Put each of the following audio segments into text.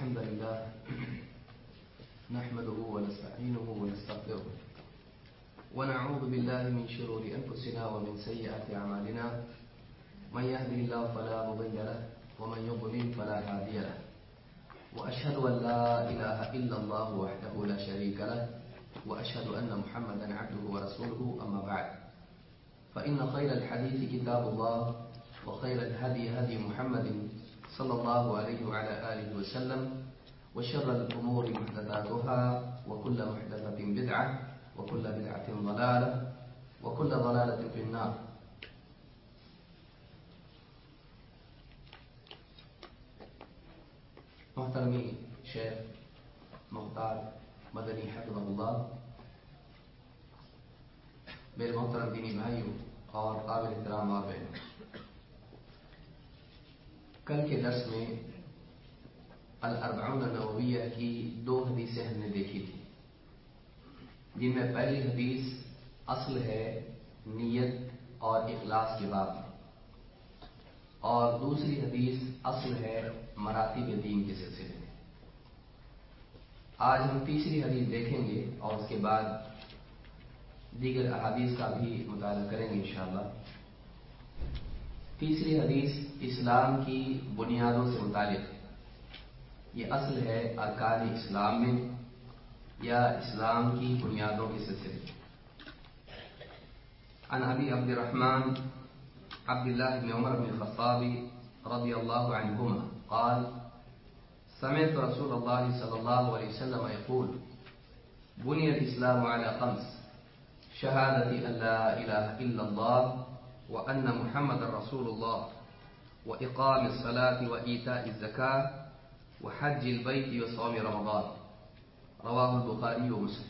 الحمد لله نحمده ونستعينه ونستغفره ونعوذ بالله من شرور أنفسنا ومن سيئات أعمالنا من يهده الله فلا مضل له ومن يضلل فلا هادي له وأشهد أن لا إله إلا الله وحده لا شريك له وأشهد أن محمدا عبده ورسوله أما بعد فإن خير الحديث كتاب الله وخير الهدي هدي محمد صلى الله عليه وعلى آله وسلم وشر الأمور محدثاتها وكل محدثة بدعة وكل بدعة ضلالة وكل ضلالة في النار. محترمی شیخ مختار مدنی حفظہ اللہ، میرے محترم دینی بھائیوں اور قابل احترام اور بہنوں، کل کے درس میں الاربعون النوویہ کی 2 حدیثیں ہم نے دیکھی تھی، جن میں پہلی حدیث اصل ہے نیت اور اخلاص کے باب میں، اور دوسری حدیث اصل ہے مراتب دین کے سلسلے میں۔ آج ہم تیسری حدیث دیکھیں گے اور اس کے بعد دیگر احادیث کا بھی مطالعہ کریں گے انشاءاللہ۔ تیسری حدیث اسلام کی بنیادوں سے متعلق ہے، یہ اصل ہے ارکان اسلام میں یا اسلام کی بنیادوں کے سلسلے میں۔ عن ابی عبد الرحمن عبد الله بن عمر بن الخطاب رضي الله عنهما قال: سمعت رسول الله صلى الله عليه وسلم يقول: بني الإسلام على 5: شهادة أن لا إله إلا الله وأن محمد رسول الله وإقام الصلاة وإيتاء الزكاة وحج البيت وصوم رمضان. رواه البخاري ومسلم.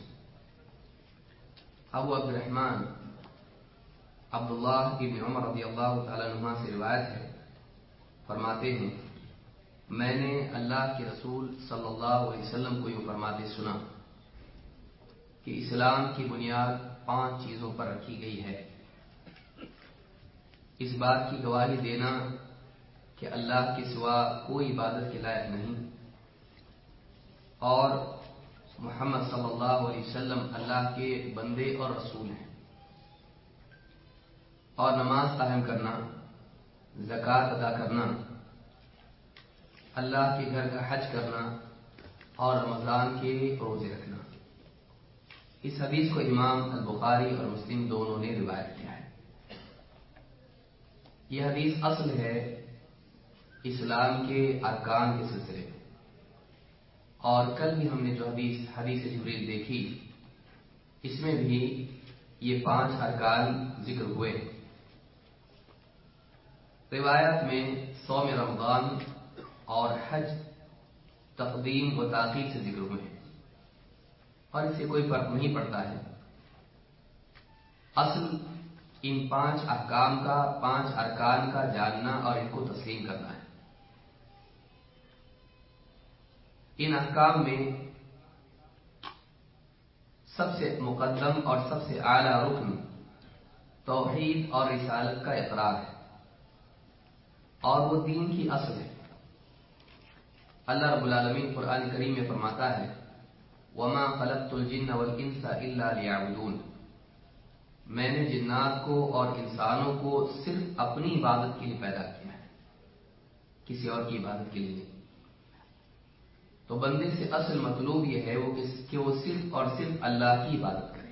ابو عبد الرحمن عبداللہ ابن عمر رضی اللہ تعالیٰ عنہ سے روایت ہے، فرماتے ہیں میں نے اللہ کے رسول صلی اللہ علیہ وسلم کو یوں فرماتے سنا کہ اسلام کی بنیاد 5 چیزوں پر رکھی گئی ہے: اس بات کی گواہی دینا کہ اللہ کے سوا کوئی عبادت کے لائق نہیں، اور محمد صلی اللہ علیہ وسلم اللہ کے بندے اور رسول ہیں، اور نماز قائم کرنا، زکوٰۃ ادا کرنا، اللہ کے گھر کا حج کرنا اور رمضان کے روزے رکھنا۔ اس حدیث کو امام البخاری اور مسلم دونوں نے روایت کیا ہے۔ یہ حدیث اصل ہے اسلام کے ارکان کے سلسلے میں، اور کل بھی ہم نے جو حدیث جبریل دیکھی، اس میں بھی یہ 5 ارکان ذکر ہوئے ہیں۔ روایات میں صوم رمضان اور حج تقدیم و تاخیر سے ذکر ہوئے ہیں، اور اس سے کوئی فرق نہیں پڑتا ہے۔ اصل ان 5 احکام کا، 5 ارکان کا جاننا اور ان کو تسلیم کرنا ہے۔ ان احکام میں سب سے مقدم اور سب سے اعلیٰ رکن توحید اور رسالت کا اقرار ہے، اور وہ دین کی اصل ہے۔ اللہ رب العالمین قرآن کریم میں فرماتا ہے: وَمَا خَلَقْتُ الْجِنَّ وَالْإِنسَ إِلَّا لِيَعْبُدُونَ، میں نے جنات کو اور انسانوں کو صرف اپنی عبادت کے لیے پیدا کیا ہے، کسی اور کی عبادت کے لیے نہیں۔ تو بندے سے اصل مطلوب یہ ہے کہ وہ صرف اور صرف اللہ کی عبادت کرے۔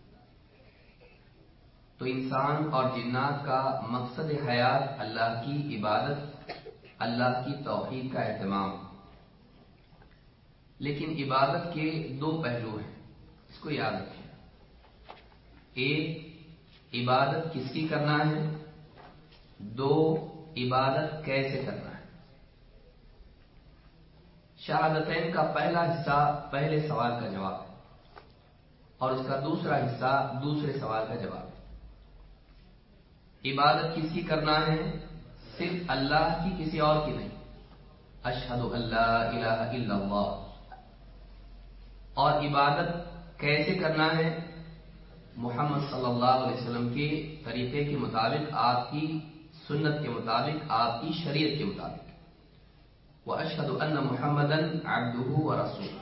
تو انسان اور جنات کا مقصد حیات اللہ کی عبادت، اللہ کی توحید کا اہتمام۔ لیکن عبادت کے 2 پہلو ہیں، اس کو یاد رکھیں۔ ایک، عبادت کس کی کرنا ہے، 2، عبادت کیسے کرنا ہے۔ شہادتین کا پہلا حصہ پہلے سوال کا جواب ہے، اور اس کا دوسرا حصہ دوسرے سوال کا جواب ہے۔ عبادت کس کی کرنا ہے، صرف اللہ کی، کسی اور کی نہیں۔ اشہد ان لا الہ الا اللہ۔ اور عبادت کیسے کرنا ہے، محمد صلی اللہ علیہ وسلم کے طریقے کے مطابق، آپ کی سنت کے مطابق، آپ کی شریعت کے مطابق۔ واشهد ان محمدا عبده ورسوله۔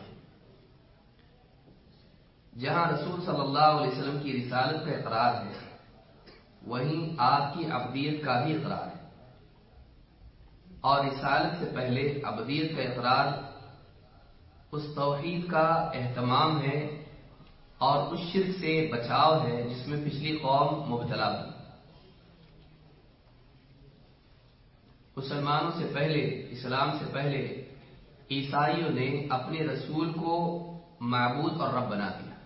جہاں رسول صلی اللہ علیہ وسلم کی رسالت کا اقرار ہے، وہیں آپ کی عبدیت کا بھی اقرار ہے، اور رسالت سے پہلے عبدیت کا اقرار اس توحید کا اہتمام ہے اور اس شرک سے بچاؤ ہے جس میں پچھلی قوم مبتلا تھی۔ مسلمانوں سے پہلے، اسلام سے پہلے عیسائیوں نے اپنے رسول کو معبود اور رب بنا دیا۔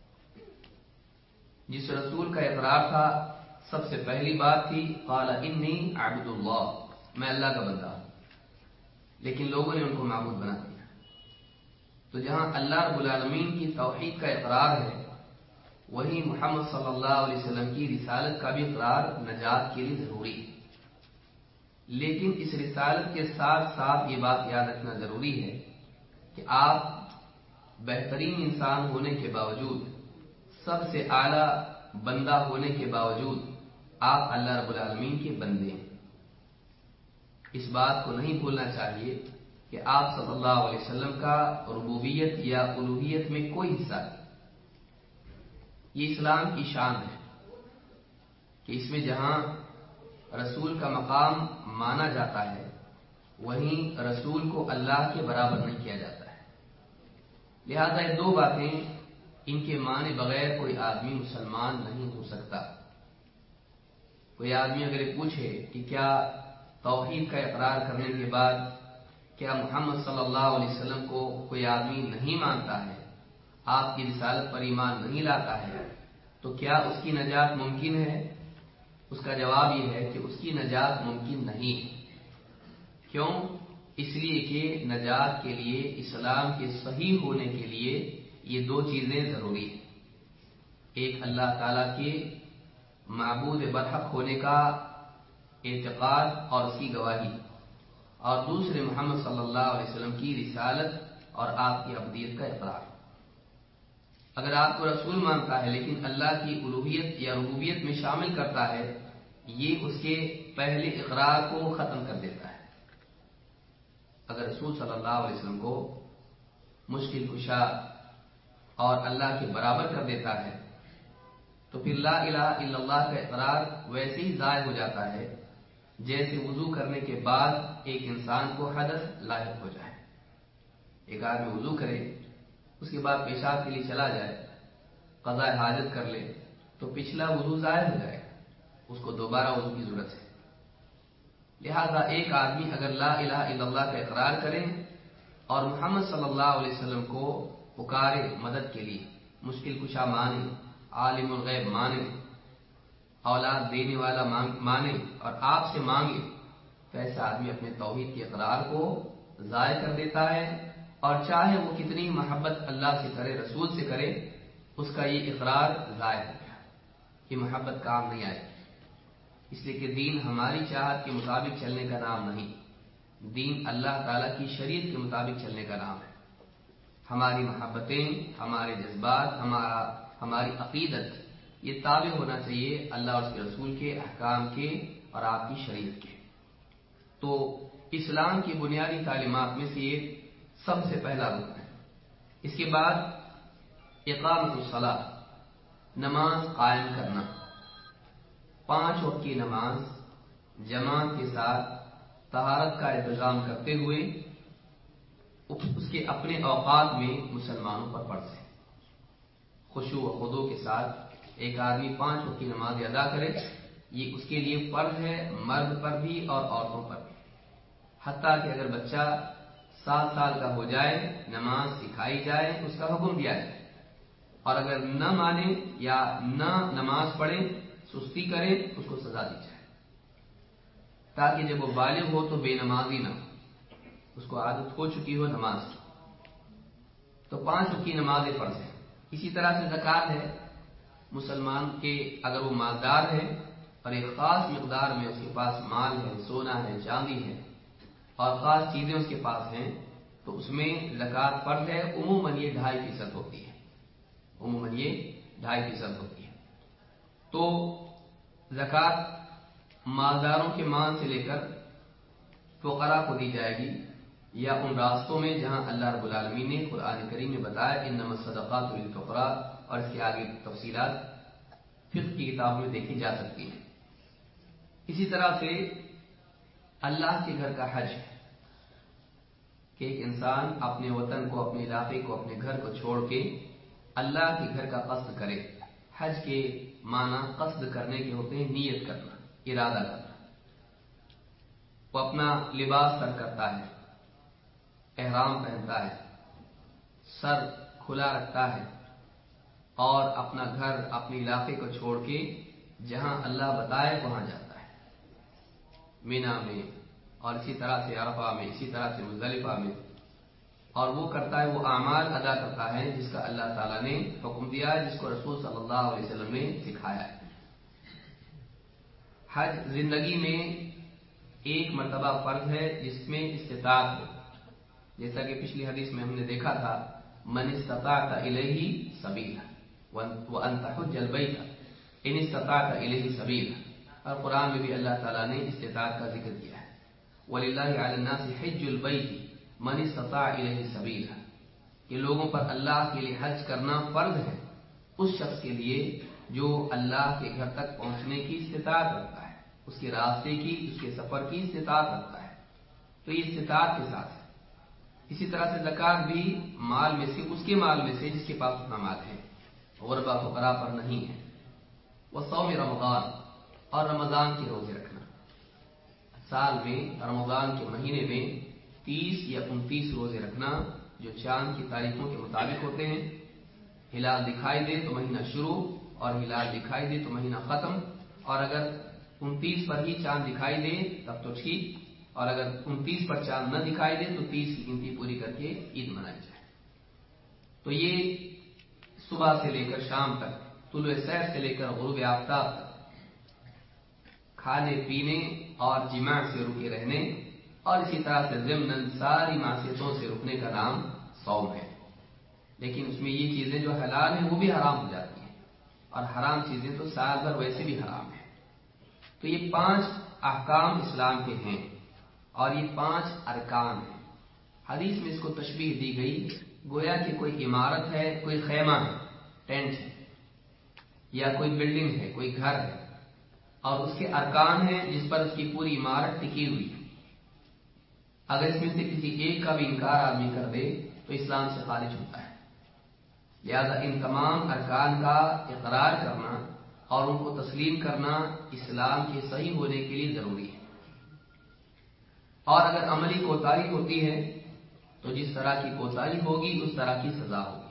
جس رسول کا اقرار تھا، سب سے پہلی بات تھی قال انی عبد اللہ، میں اللہ کا بندہ ہوں، لیکن لوگوں نے ان کو معبود بنا دیا۔ تو جہاں اللہ رب العالمین کی توحید کا اقرار ہے، وہیں محمد صلی اللہ علیہ وسلم کی رسالت کا بھی اقرار نجات کے لیے ضروری ہے۔ لیکن اس رسالت کے ساتھ ساتھ یہ بات یاد رکھنا ضروری ہے کہ آپ بہترین انسان ہونے کے باوجود، سب سے اعلیٰ بندہ ہونے کے باوجود، آپ اللہ رب العالمین کے بندے ہیں۔ اس بات کو نہیں بھولنا چاہیے کہ آپ صلی اللہ علیہ وسلم کا ربوبیت یا الوہیت میں کوئی حصہ نہیں۔ یہ اسلام کی شان ہے کہ اس میں جہاں رسول کا مقام مانا جاتا ہے، وہیں رسول کو اللہ کے برابر نہیں کیا جاتا ہے۔ لہذا یہ دو باتیں، ان کے مانے بغیر کوئی آدمی مسلمان نہیں ہو سکتا۔ کوئی آدمی اگر یہ پوچھے کہ کیا توحید کا اقرار کرنے کے بعد کیا محمد صلی اللہ علیہ وسلم کو کوئی آدمی نہیں مانتا ہے، آپ کی رسالت پر ایمان نہیں لاتا ہے، تو کیا اس کی نجات ممکن ہے؟ اس کا جواب یہ ہے کہ اس کی نجات ممکن نہیں ہے۔ کیوں؟ اس لیے کہ نجات کے لیے، اسلام کے صحیح ہونے کے لیے یہ دو چیزیں ضروری ہیں۔ ایک اللہ تعالیٰ کے معبود برحق ہونے کا اعتقاد اور اس کی گواہی، اور دوسرے محمد صلی اللہ علیہ وسلم کی رسالت اور آپ کی عبدیت کا اقرار۔ اگر آپ کو رسول مانتا ہے لیکن اللہ کی الوہیت یا ربوبیت میں شامل کرتا ہے، یہ اس کے پہلے اقرار کو ختم کر دیتا ہے۔ اگر رسول صلی اللہ علیہ وسلم کو مشکل کشا اور اللہ کے برابر کر دیتا ہے، تو پھر لا الہ الا اللہ کا اقرار ویسے ہی ضائع ہو جاتا ہے جیسے وضو کرنے کے بعد ایک انسان کو حدث لاحق ہو جائے۔ ایک آدمی وضو کرے، اس کے بعد پیشاب کے لیے چلا جائے، قضاء حاجت کر لے، تو پچھلا وضو ضائع ہو جائے گا، اس کو دوبارہ وضو کی ضرورت ہے۔ لہذا ایک آدمی اگر لا الہ الا اللہ کا اقرار کرے اور محمد صلی اللہ علیہ وسلم کو پکارے مدد کے لیے، مشکل کشا مانے، عالم الغیب مانے، اولاد دینے والا مانے اور آپ سے مانگے، تو ایسا آدمی اپنے توحید کے اقرار کو ضائع کر دیتا ہے، اور چاہے وہ کتنی محبت اللہ سے کرے، رسول سے کرے، اس کا یہ اقرار ضائع ہو گیا، یہ محبت کام نہیں آئے گی۔ اس لیے کہ دین ہماری چاہت کے مطابق چلنے کا نام نہیں، دین اللہ تعالیٰ کی شریعت کے مطابق چلنے کا نام ہے۔ ہماری محبتیں، ہمارے جذبات، ہماری عقیدت، یہ تابع ہونا چاہیے اللہ اور اس کے رسول کے احکام کے اور آپ کی شریعت کے۔ تو اسلام کی بنیادی تعلیمات میں سے یہ سب سے پہلا رکن ہے۔ اس کے بعد اقامت الصلاۃ، نماز قائم کرنا، 5 وقت کی نماز جماعت کے ساتھ طہارت کا انتظام کرتے ہوئے اس کے اپنے اوقات میں مسلمانوں پر فرض ہے۔ خشوع و خضوع کے ساتھ ایک آدمی 5 وقت کی نماز ادا کرے، یہ اس کے لیے فرض ہے، مرد پر بھی اور عورتوں پر بھی۔ حتیٰ کہ اگر بچہ 7 سال کا ہو جائے، نماز سکھائی جائے، اس کا حکم دیا جائے، اور اگر نہ مانے یا نہ نماز پڑھے، سستی کرے، اس کو سزا دی جائے، تاکہ جب وہ بالغ ہو تو بے نمازی نہ ہو، اس کو عادت ہو چکی ہو نماز کی۔ تو 5 وقت کی نماز فرض ہے۔ اسی طرح سے زکوٰۃ ہے، مسلمان کے اگر وہ مالدار ہے اور ایک خاص مقدار میں اس کے پاس مال ہے، سونا ہے، چاندی ہے، اور خاص چیزیں اس کے پاس ہیں، تو اس میں زکوٰۃ فرض ہے۔ عموماً یہ 2.5% ہوتی ہے، عموماً یہ 2.5% ہوتی ہے۔ تو زکوٰۃ مالداروں کے مال سے لے کر فقراء کو دی جائے گی، یا ان راستوں میں جہاں اللہ رب العالمین نے قرآن کریم میں بتایا انما الصدقات للفقراء، اور اس کے آگے تفصیلات فقہ کی کتاب میں دیکھی جا سکتی ہیں۔ اسی طرح سے اللہ کے گھر کا حج ہے کہ ایک انسان اپنے وطن کو، اپنے علاقے کو، اپنے گھر کو چھوڑ کے اللہ کے گھر کا قصد کرے۔ حج کے معنی قصد کرنے کے ہوتے ہیں، نیت کرنا، ارادہ کرنا۔ وہ اپنا لباس سر کرتا ہے، احرام پہنتا ہے، سر کھلا رکھتا ہے اور اپنا گھر، اپنے علاقے کو چھوڑ کے جہاں اللہ بتائے وہاں جاتا ہے، مینا میں، اور اسی طرح سے عرفہ میں، اسی طرح سے مزدلفہ میں، اور وہ کرتا ہے، وہ اعمال ادا کرتا ہے جس کا اللہ تعالیٰ نے حکم دیا ہے، جس کو رسول صلی اللہ علیہ وسلم نے سکھایا ہے۔ حج زندگی میں ایک مرتبہ فرض ہے جس میں استطاعت ہو، جیسا کہ پچھلی حدیث میں ہم نے دیکھا تھا، من استطاعت الیہ سبیلا وان تحج البیت ان استطاعت الیہ سبیلا، اور قرآن میں بھی اللہ تعالیٰ نے استطاعت کا ذکر کیا ہے، وَلِلَّهِ عَلَى النَّاسِ حِجُّ الْبَيْتِ مَنِ اسْتَطَاعَ إِلَيْهِ سَبِيلًا، کہ لوگوں پر اللہ کے لیے حج کرنا فرض ہے اس شخص کے لیے جو اللہ کے گھر تک پہنچنے کی استطاعت رکھتا ہے، اس کے راستے کی، اس کے سفر کی استطاعت رکھتا ہے، تو یہ استطاعت کے ساتھ ہے۔ اسی طرح سے زکوٰۃ بھی مال میں سے، اس کے مال میں سے جس کے پاس اتنا مال ہے، غربا فقراء پر نہیں ہے۔ وصوم رمضان، اور رمضان کے روزے رکھنا، سال میں رمضان کے مہینے میں 30 یا 29 روزے رکھنا جو چاند کی تاریخوں کے مطابق ہوتے ہیں۔ ہلال دکھائی دے تو مہینہ شروع، اور ہلال دکھائی دے تو مہینہ ختم، اور اگر 29 پر ہی چاند دکھائی دے تب تو ٹھیک، اور اگر 29 پر چاند نہ دکھائی دے تو 30 کی گنتی پوری کر کے عید منائی جائے۔ تو یہ صبح سے لے کر شام تک، طلوع سحر سے لے کر غروب آفتاب تک کھانے پینے اور جماع سے رکے رہنے، اور اسی طرح سے ضمناً ساری معصیتوں سے رکنے کا نام صوم ہے۔ لیکن اس میں یہ چیزیں جو حلال ہیں وہ بھی حرام ہو جاتی ہیں، اور حرام چیزیں تو سال بھر ویسے بھی حرام ہیں۔ تو یہ 5 احکام اسلام کے ہیں، اور یہ 5 ارکان ہیں۔ حدیث میں اس کو تشبیہ دی گئی گویا کہ کوئی عمارت ہے، کوئی خیمہ ہے، ٹینٹ ہے، یا کوئی بلڈنگ ہے، کوئی گھر ہے، اور اس کے ارکان ہیں جس پر اس کی پوری عمارت ٹکی ہوئی ہے۔ اگر اس میں سے کسی ایک کا بھی انکار آدمی کر دے تو اسلام سے خارج ہوتا ہے۔ لہذا ان تمام ارکان کا اقرار کرنا اور ان کو تسلیم کرنا اسلام کے صحیح ہونے کے لیے ضروری ہے۔ اور اگر عملی کوتاہی ہوتی ہے تو جس طرح کی کوتاہی ہوگی اس طرح کی سزا ہوگی۔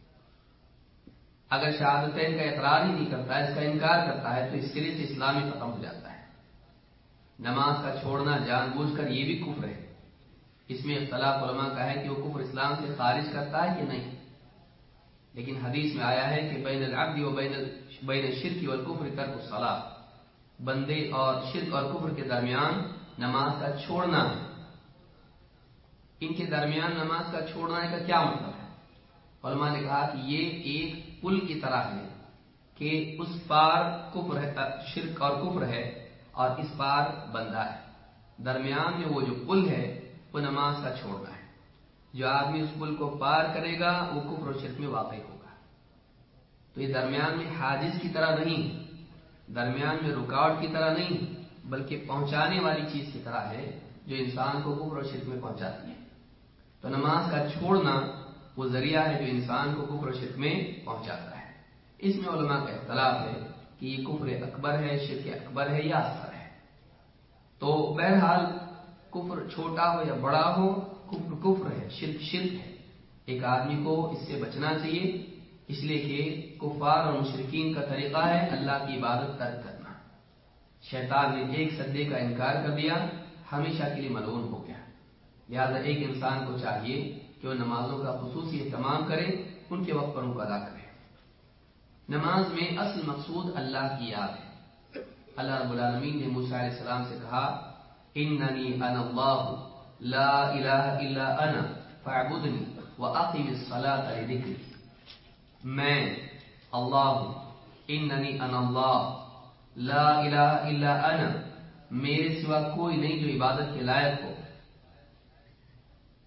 اگر شہادتین کا اقرار ہی نہیں کرتا ہے، اس کا انکار کرتا ہے، تو اس کے لیے اسلام ہی ختم ہو جاتا ہے۔ نماز کا چھوڑنا جان بوجھ کر یہ بھی کفر ہے۔ اس میں اختلاف علماء کا ہے کہ وہ کفر اسلام سے خارج کرتا ہے کہ نہیں، لیکن حدیث میں آیا ہے کہ بین العبد و بین الشرک والکفر ترک الصلاۃ، بندے اور شرک اور کفر کے درمیان نماز کا چھوڑنا ہے۔ ان کے درمیان نماز کا چھوڑنا کا کیا مطلب ہے؟ علماء نے کہا کہ یہ ایک پل کی طرح ہے کہ اس پار کفر ہے، شرک اور کفر ہے، اور اس پار بندہ ہے، درمیان میں وہ جو پل ہے وہ نماز کا چھوڑنا ہے۔ جو آدمی اس پل کو پار کرے گا وہ کفر و شرک میں واقع ہوگا۔ تو یہ درمیان میں حاجز کی طرح نہیں، درمیان میں رکاوٹ کی طرح نہیں، بلکہ پہنچانے والی چیز کی طرح ہے جو انسان کو کفر و شرک میں پہنچاتی ہے۔ تو نماز کا چھوڑنا وہ ذریعہ ہے جو انسان کو کفر و شرک میں پہنچاتا ہے۔ اس میں علماء کا اختلاف ہے کہ یہ کفر اکبر ہے، شرک اکبر ہے یا اصغر ہے۔ تو بہرحال کفر چھوٹا ہو یا بڑا ہو، کفر کفر ہے، شرک شرک ہے۔ ایک آدمی کو اس سے بچنا چاہیے، اس لیے کہ کفار اور مشرکین کا طریقہ ہے اللہ کی عبادت ترک کرنا۔ شیطان نے ایک سجدے کا انکار کر دیا، ہمیشہ کے لیے ملعون ہو گیا۔ لہذا ایک انسان کو چاہیے کہ وہ نمازوں کا خصوصی اہتمام کرے، ان کے وقت پر ان کو ادا کرے۔ نماز میں اصل مقصود اللہ کی یاد ہے۔ اللہ رب العالمین نے موسیٰ علیہ السلام سے کہا اننی انا اللہ لا الہ الا انا فاعبدنی واقم الصلاۃ لذکری، میں اللہ ہوں، اننی انا اللہ لا الہ الا انا، میرے سوا کوئی نہیں جو عبادت کے لائق ہو،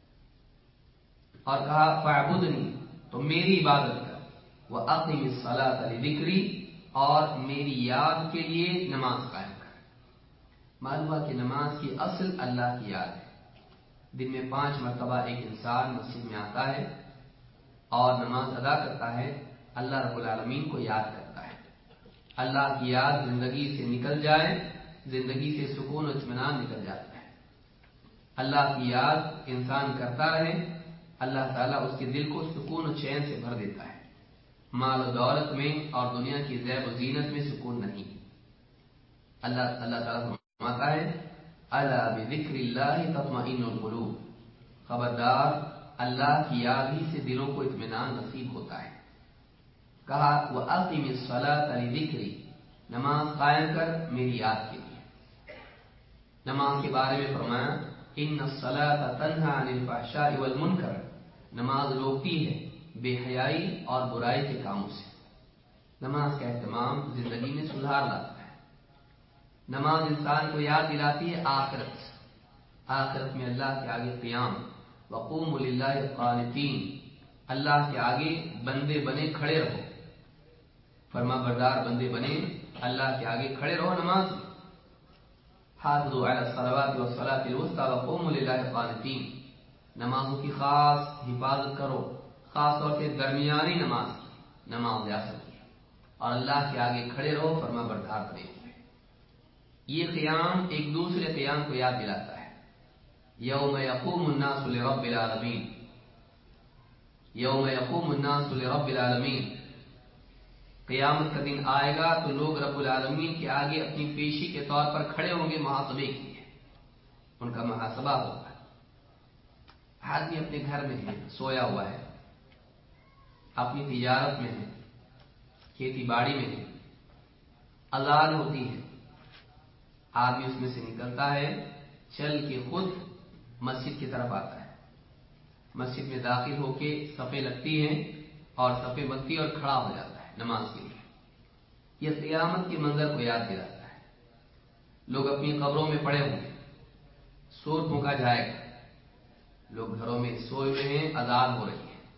اور کہا فاعبدنی، تو میری عبادت کر، وَأَقِمِ الصَّلَاةَ لِذِكْرِي، اور میری یاد کے لیے نماز قائم کر۔ معلوم ہوا کہ نماز کی اصل اللہ کی یاد ہے۔ دن میں 5 مرتبہ ایک انسان مسجد میں آتا ہے اور نماز ادا کرتا ہے، اللہ رب العالمین کو یاد کرتا ہے۔ اللہ کی یاد زندگی سے نکل جائے، زندگی سے سکون و اطمینان نکل جاتا ہے۔ اللہ کی یاد انسان کرتا رہے، اللہ تعالیٰ اس کے دل کو سکون و چین سے بھر دیتا ہے۔ مال و دولت میں اور دنیا کی زیب و زینت میں سکون نہیں۔ اللہ تعالیٰ فرماتا ہے الا بذکر اللہ تطمئن القلوب، خبردار اللہ کی یاد ہی سے دلوں کو اطمینان نصیب ہوتا ہے۔ کہا وَأَقِمِ الصَّلَاةَ لِذِكْرِي، نماز قائم کر میری یاد کے لیے۔ نماز کے بارے میں فرمایا ان الصلاۃ تنہی عن الفحشاء والمنکر، نماز روکتی ہے بے حیائی اور برائی کے کاموں سے۔ نماز کا اہتمام زندگی میں سدھار لاتا ہے۔ نماز انسان کو یاد دلاتی ہے آخرت میں اللہ کے آگے قیام، وقوموا للہ قانتین، اللہ کے آگے بندے بنے کھڑے رہو، فرما بردار بندے بنے اللہ کے آگے کھڑے رہو نماز میں۔ حافظوا علی الصلوات والصلاة الوسطى وقوموا للہ قانتین، نمازوں کی خاص حفاظت کرو، خاص طور سے درمیانی نماز ریاست کی، اور اللہ کے آگے کھڑے رہو فرما بردار بنے ہوئے۔ یہ قیام ایک دوسرے قیام کو یاد دلاتا ہے۔ یوم یقوم الناس لرب العالمین، یوم یقوم الناس لرب العالمین، قیامت کا دن آئے گا تو لوگ رب العالمین کے آگے اپنی پیشی کے طور پر کھڑے ہوں گے محاسبے کے لیے، ان کا محاسبہ ہوگا۔ آدمی اپنے گھر میں ہے، سویا ہوا ہے، اپنی تجارت میں ہے، کھیتی باڑی میں ہے، اذان ہوتی ہے، آدمی اس میں سے نکلتا ہے، چل کے خود مسجد کی طرف آتا ہے، مسجد میں داخل ہو کے صفیں لگتی ہیں اور صفیں بنتی اور کھڑا ہو جاتا ہے نماز کے لیے۔ یہ قیامت کے منظر کو یاد دلاتا ہے۔ لوگ اپنی قبروں میں پڑے ہوں گے، سور پھونکا جائے گا، لوگ گھروں میں سوئے ہوئے ہیں، اذان ہو رہی ہے،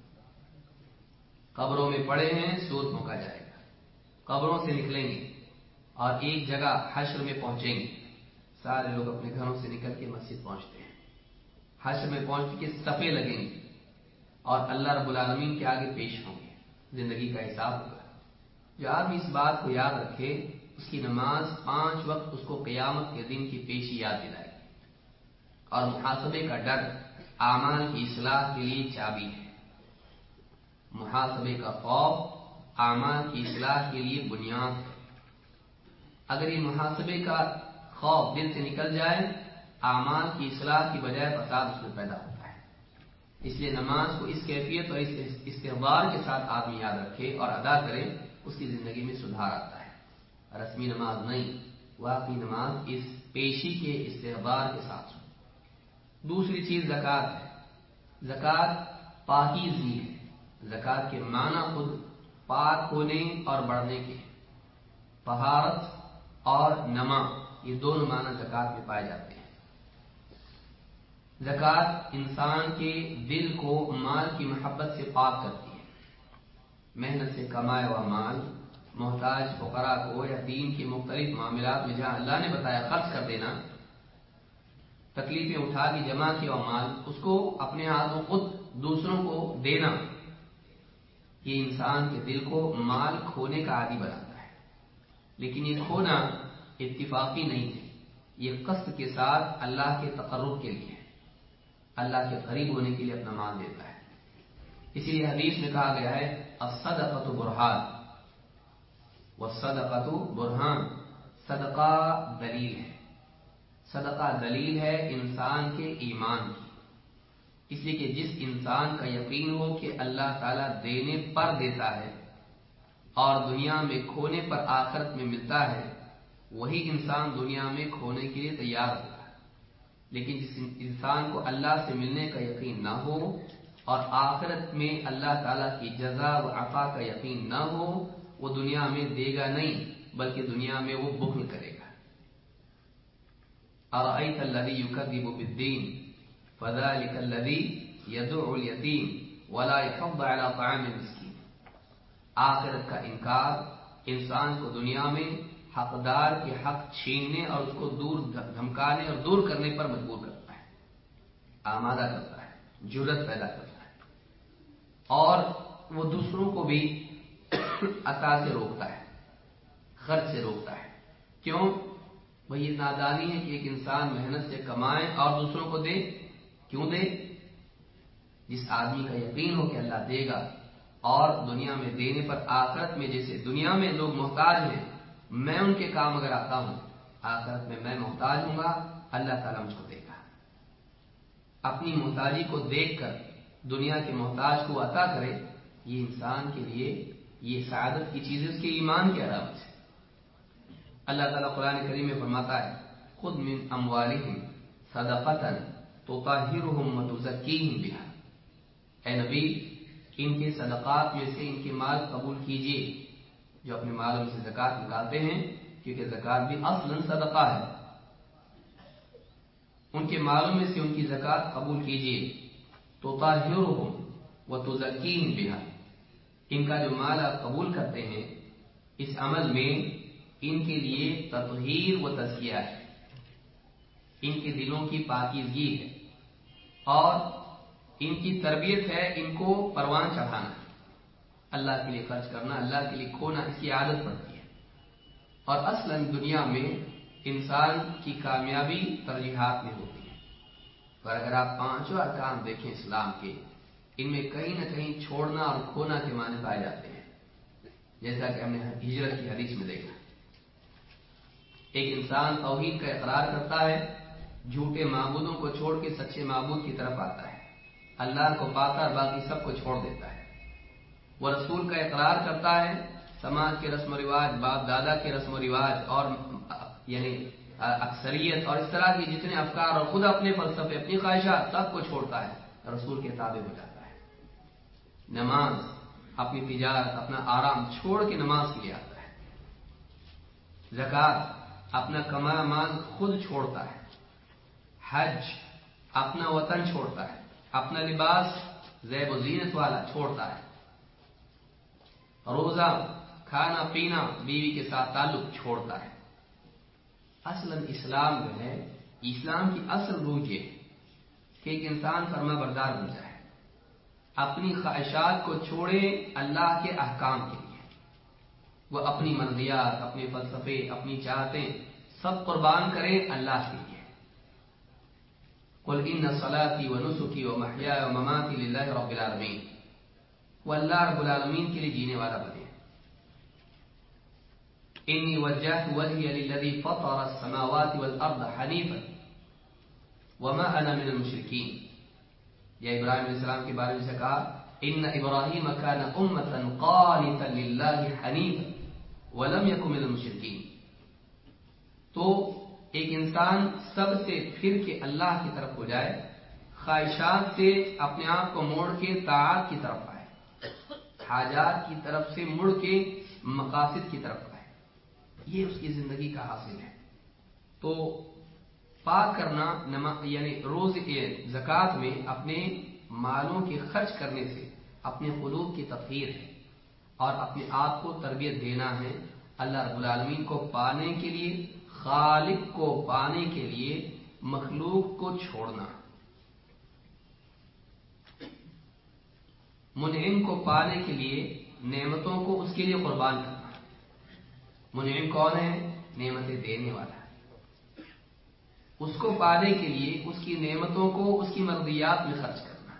قبروں میں پڑے ہیں، سور پھونکا جائے گا، قبروں سے نکلیں گے اور ایک جگہ حشر میں پہنچیں گے۔ سارے لوگ اپنے گھروں سے نکل کے مسجد پہنچتے ہیں، حشر میں پہنچ کے صفیں لگیں گے اور اللہ رب العالمین کے آگے پیش ہوں گے، زندگی کا حساب ہوگا۔ جو آدمی اس بات کو یاد رکھے، اس کی نماز 5 وقت اس کو قیامت کے دن کی پیشی یاد دلائے گی، اور محاسبے کا ڈر اعمال کی اصلاح کے لیے چابی ہے۔ محاسبے کا خوف اعمال کی اصلاح کے لیے بنیاد ہے۔ اگر یہ محاسبے کا خوف دل سے نکل جائے، اعمال کی اصلاح کی بجائے فساد اس میں پیدا ہوتا ہے۔ اس لیے نماز کو اس کیفیت اور اس استحبار کے ساتھ آدمی یاد رکھے اور ادا کرے، اس کی زندگی میں سدھار آتا ہے۔ رسمی نماز نہیں، واقعی نماز اس پیشی کے استحبار کے ساتھ ہو۔ دوسری چیز زکوٰۃ ہے۔ زکوٰۃ پاکیزگی ہے۔ زکوٰۃ کے معنی خود پاک ہونے اور بڑھنے کے، طہارت اور نما، یہ دونوں معنی زکوٰۃ میں پائے جاتے ہیں۔ زکوٰۃ انسان کے دل کو مال کی محبت سے پاک کرتی ہے۔ محنت سے کمایا ہوا مال محتاج فقراء کو یا دین کے مختلف معاملات میں جہاں اللہ نے بتایا خرچ کر دینا، تکلیفیں اٹھا کے جمع کیا ہوا مال اس کو اپنے ہاتھوں خود دوسروں کو دینا، یہ انسان کے دل کو مال کھونے کا عادی بناتا ہے۔ لیکن یہ کھونا اتفاقی نہیں ہے، یہ قصد کے ساتھ اللہ کے تقرب کے لیے، اللہ کے قریب ہونے کے لیے اپنا مال دیتا ہے۔ اسی لیے حدیث میں کہا گیا ہے الصدقۃ برہان والصدقۃ برہان، صدقہ دلیل ہے، صدقہ دلیل ہے انسان کے ایمان کی۔ اس لیے کہ جس انسان کا یقین ہو کہ اللہ تعالیٰ دینے پر دیتا ہے اور دنیا میں کھونے پر آخرت میں ملتا ہے، وہی انسان دنیا میں کھونے کے لیے تیار ہوگا۔ لیکن جس انسان کو اللہ سے ملنے کا یقین نہ ہو اور آخرت میں اللہ تعالیٰ کی جزا و عطا کا یقین نہ ہو، وہ دنیا میں دے گا نہیں بلکہ دنیا میں وہ بخل کرے گا۔ اَرَأَيْتَ الَّذِي يُكَذِّبُ بِالدِّينِ فَذَلِكَ الَّذِي यदुउ यतीम वला यहुद्दु अला ताम मिस्कीन। आखिरत का इनकार इंसान को दुनिया में हकदार के हक छीनने और उसको दूर धमकाने और दूर करने पर मजबूर करता है, आमादा करता है, जुर्रत पैदा करता है, और वो दूसरों को भी अता से रोकता है, खर्च से रोकता है। क्यों? वही ये नादानी है कि एक इंसान मेहनत से कमाए और दूसरों को दे। क्यों दे? जिस आदमी का यकीन हो कि अल्लाह देगा और दुनिया में देने पर आखिरत में, जैसे दुनिया में लोग मोहताज हैं, मैं उनके काम अगर आता हूं, आखिरत में मैं मोहताज हूंगा, अल्लाह ताला मुझको देगा। अपनी मोहताजी को देखकर दुनिया के मोहताज को अता करे, ये इंसान के लिए ये सआदत की चीज है, उसके ईमान की अलामत है। अल्लाह ताला कुरान करीम में फरमाता है, खुद मिन अमवालिहिम सदक़तन तुताहिरुहुम व तुज़क्कीहिम बिहा। ऐ नबी, इनके सदक़ात में से इनके माल कबूल कीजिए, जो अपने मालों में से ज़कात निकालते हैं, क्योंकि ज़कात भी असलन सदका है। उनके मालों में से उनकी ज़कात कबूल कीजिए, तुताहिरुहुम व तुज़क्कीहिम बिहा। इनका जो माल आप कबूल करते हैं, इस अमल में इनके लिए तत्हीर व तज़किया है, इनके दिलों की पाकीज़गी है और इनकी तरबियत है, इनको परवान चढ़ाना है, अल्लाह के लिए खर्च करना, अल्लाह के लिए खोना, इसकी आदत पड़ती है। और असलन दुनिया में इंसान की कामयाबी तरजीहात में होती है। पर अगर आप पांचों अरकान देखें इस्लाम के, इनमें कहीं न कहीं छोड़ना और खोना के माने पाए जाते हैं। जैसा कि हमने हिजरत की हदीस में देखा, एक इंसान तौहीद का इकरार करता है, झूठे माबूदों को छोड़ के सच्चे माबूद की तरफ आता है, अल्लाह को पाता और बाकी सबको छोड़ देता है। वह रसूल का इकरार करता है, समाज के रस्म रिवाज, बाप दादा के रस्म रिवाज और यानी अक्सरियत और इस तरह की जितने अफकार और खुद अपने फलसफे, अपनी ख्वाहिशात, सबको छोड़ता है, रसूल के ताबे हो जाता है। नमाज, अपनी तिजारत, अपना आराम छोड़ के नमाज के लिए आता है। ज़कात, अपना कमाया माल खुद छोड़ता है। हज, अपना वतन छोड़ता है, अपना लिबास ज़ैब व ज़ीनत वाला छोड़ता है। रोजा, खाना पीना, बीवी के साथ ताल्लुक छोड़ता है। असलन इस्लाम जो है, इस्लाम की असल रूह ये है कि एक इंसान फरमा बरदार बन जाए, अपनी ख्वाहिशात को छोड़े अल्लाह के अहकाम के लिए। वह अपनी मर्जियात, अपने फलसफे, अपनी चाहतें सब कुर्बान करे अल्लाह के लिए। कुल इन्ना सलाती व नुसुकी व महयाय व ममाती लिल्लाहि रब्बिल आलमीन। वो अल्लाह रब्बुल आलमीन के लिए जीने वाला बने। इन्नी वज्जहतु वजहिय लिल्लज़ी फ़तरा अस्समावाति वल अर्द हनीफ़न व मा अना मिनल मुशरिकीन। या इब्राहीम अलैहिस्सलाम के बारे में से कहा, इन्ना इब्राहीम कान उम्मतन क़ानितन लिल्लाहि हनीफ़न व लम यकुन मिनल मुशरिकीन। तो एक इंसान सबसे फिर के अल्लाह की तरफ हो जाए, ख्वाहिशात से अपने आप को मोड़ के ताआत की तरफ आए, हाजात की तरफ से मुड़ के मकासिद की तरफ आए, ये उसकी जिंदगी का हासिल है। तो पाक करना यानी रोज ज़कात में अपने मालों के खर्च करने से अपने खुलूब की तत्हीर है और अपने आप को तरबियत देना है अल्लाह रब्बुल आलमीन को पाने के लिए, खालिक को पाने के लिए मखलूक को छोड़ना, मुनइम को पाने के लिए नेमतों को उसके लिए कुर्बान करना। मुनइम कौन है? नेमतें देने वाला। उसको पाने के लिए उसकी नेमतों को उसकी मर्दियात में खर्च करना।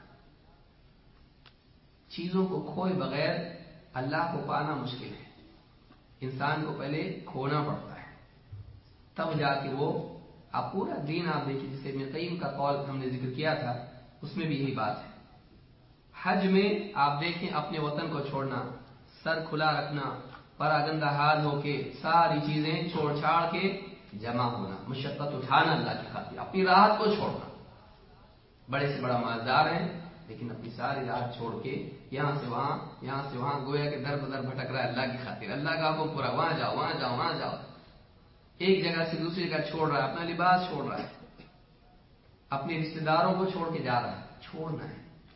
चीजों को खोए बगैर अल्लाह को पाना मुश्किल है। इंसान को पहले खोना पड़ता है, तब जाके वो आप पूरा दीन आप देखिए, जिसे इब्न क़य्यिम का कौल हमने जिक्र किया था, उसमें भी यही बात है। हज में आप देखें, अपने वतन को छोड़ना, सर खुला रखना, परागंदा हाल होके सारी चीजें छोड़ छाड़ के जमा होना, मुशक्कत उठाना अल्लाह की खातिर, अपनी राहत को छोड़ना। बड़े से बड़ा मालदार है लेकिन अपनी सारी राहत छोड़ के यहां से वहां गोया के दर बदर भटक रहा है अल्लाह की खातिर। अल्लाह का हुक्म पूरा, वहां जाओ वहां जाओ वहां जाओ, एक जगह से दूसरी जगह छोड़ रहा है, अपना लिबास छोड़ रहा है, अपने रिश्तेदारों को छोड़ के जा रहा है। छोड़ना है,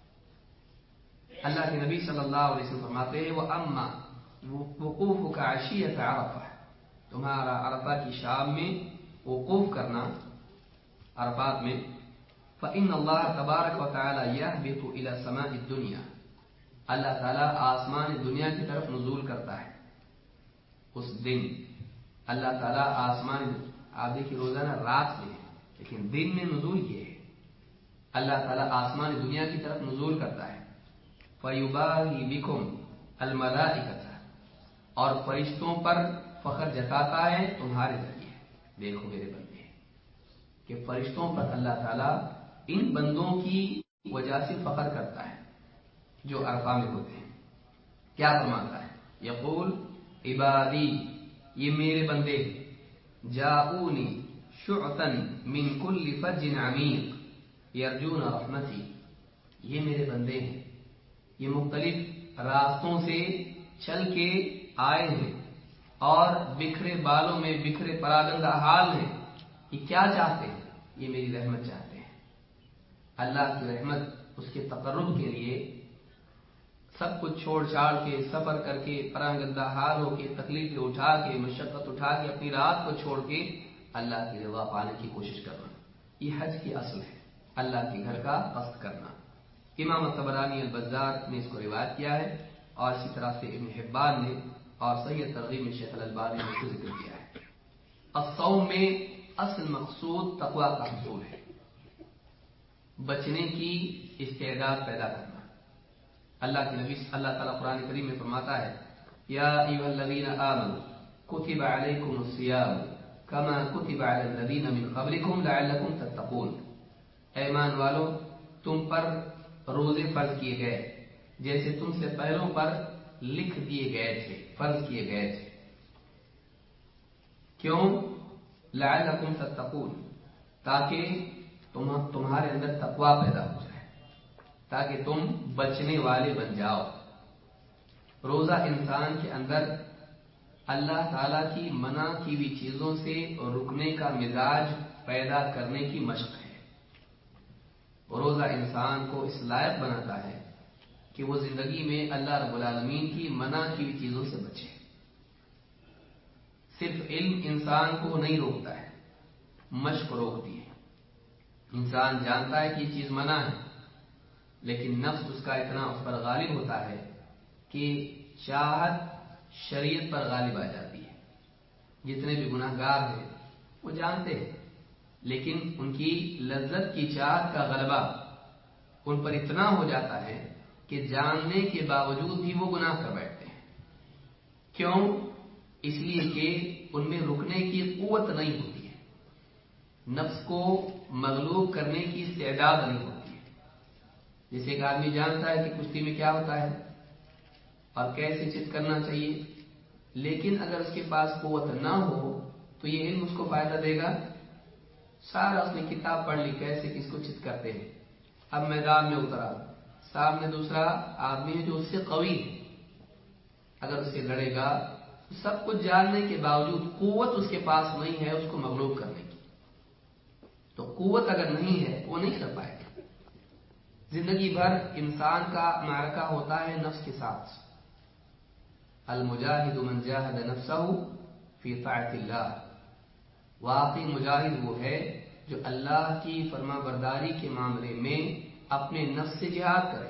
اللہ کے نبی صلی اللہ علیہ وسلم فرماتے ہیں وَأَمَّا وُقُوفُكَ عَشِيَّةَ عَرَفَةٍ، تمہارا عرفہ کی شام میں وقوف کرنا عرفات میں، فَإِنَّ اللَّهَ تَبَارَكَ وَتَعَالَى يَهْبِطُ إِلَى سَمَاءِ الدُّنْيَا، اللہ تعالیٰ آسمان دنیا کی طرف نزول کرتا ہے اس دن۔ اللہ تعالیٰ آسمان، آپ دیکھیے روزانہ رات میں ہے لیکن دن میں نزول یہ ہے، اللہ تعالیٰ آسمان دنیا کی طرف نزول کرتا ہے۔ فَيُبَاهِي بِكُمْ الْمَلَائِكَةَ، اور فرشتوں پر فخر جتاتا ہے تمہارے ذریعے۔ دیکھو میرے بندے کہ فرشتوں پر اللہ تعالیٰ ان بندوں کی وجہ سے فخر کرتا ہے جو عرفہ میں ہوتے ہیں۔ کیا فرماتا ہے؟ یقول عبادی، یہ میرے بندے، جاؤنی شعثا من کل فج عمیق یرجون رحمتی، یہ میرے بندے ہیں، یہ مختلف راستوں سے چل کے آئے ہیں اور بکھرے بالوں میں بکھرے پراگندہ حال ہیں۔ یہ کیا چاہتے ہیں؟ یہ میری رحمت چاہتے ہیں، اللہ کی رحمت، اس کے تقرب کے لیے سب کچھ چھوڑ چھاڑ کے، سفر کر کے، پراگندہ حال ہو کے، تکلیفیں اٹھا کے، مشقت اٹھا کے، اپنی رات کو چھوڑ کے اللہ کی رضا پانے کی کوشش کرنا، یہ حج کی اصل ہے، اللہ کے گھر کا قصد کرنا۔ امام طبرانی البزار نے اس کو روایت کیا ہے اور اسی طرح سے ابن حبان نے اور صحیح ترغیب میں شیخ الالبانی نے اس کو ذکر کیا ہے۔ الصوم میں اصل مقصود تقوی کا حصول ہے، بچنے کی استعداد پیدا کرنا۔ اللہ کے نبی اللہ تعالیٰ قرآن کریم میں فرماتا ہے یا ایھا الذین آمنوا کتب علیکم الصیام کما کتب علی الذین من قبلکم لعلکم تتقون، اے ایمان والو تم پر روزے فرض کیے گئے جیسے تم سے پہلوں پر لکھ دیے گئے تھے، فرض کیے گئے تھے۔ کیوں؟ لعلکم تتقون، تاکہ تمہارے اندر تقوی پیدا ہو جائے، تاکہ تم بچنے والے بن جاؤ۔ روزہ انسان کے اندر اللہ تعالی کی منع کی ہوئی چیزوں سے رکنے کا مزاج پیدا کرنے کی مشق ہے۔ روزہ انسان کو اس لائق بناتا ہے کہ وہ زندگی میں اللہ رب العالمین کی منع کی ہوئی چیزوں سے بچے۔ صرف علم انسان کو نہیں روکتا ہے، مشق روکتی ہے۔ انسان جانتا ہے کہ یہ چیز منع ہے لیکن نفس اس کا اتنا اس پر غالب ہوتا ہے کہ چاہت شریعت پر غالب آ جاتی ہے۔ جتنے بھی گناہ گار ہیں وہ جانتے ہیں لیکن ان کی لذت کی چاہت کا غلبہ ان پر اتنا ہو جاتا ہے کہ جاننے کے باوجود بھی وہ گناہ کر بیٹھتے ہیں۔ کیوں؟ اس لیے کہ ان میں رکنے کی قوت نہیں ہوتی ہے، نفس کو مغلوب کرنے کی استعداد نہیں ہوتی ہے۔ جیسے ایک آدمی جانتا ہے کہ کشتی میں کیا ہوتا ہے اور کیسے چت کرنا چاہیے، لیکن اگر اس کے پاس قوت نہ ہو تو یہ علم اس کو فائدہ دے گا؟ سارا اس نے کتاب پڑھ لی کیسے کس کو چت کرتے ہیں، اب میدان میں اترا، سامنے دوسرا آدمی ہے جو اس سے قوی ہے، اگر اس سے لڑے گا تو سب کچھ جاننے کے باوجود قوت اس کے پاس نہیں ہے اس کو مغلوب کرنے کی، تو قوت اگر نہیں ہے وہ نہیں کر پائے گا۔ زندگی بھر انسان کا معرکہ ہوتا ہے نفس کے ساتھ۔ المجاہد من جاہد نفسہ فی طاعت اللہ، واقعی مجاہد وہ ہے جو اللہ کی فرما برداری کے معاملے میں اپنے نفس سے جہاد کرے۔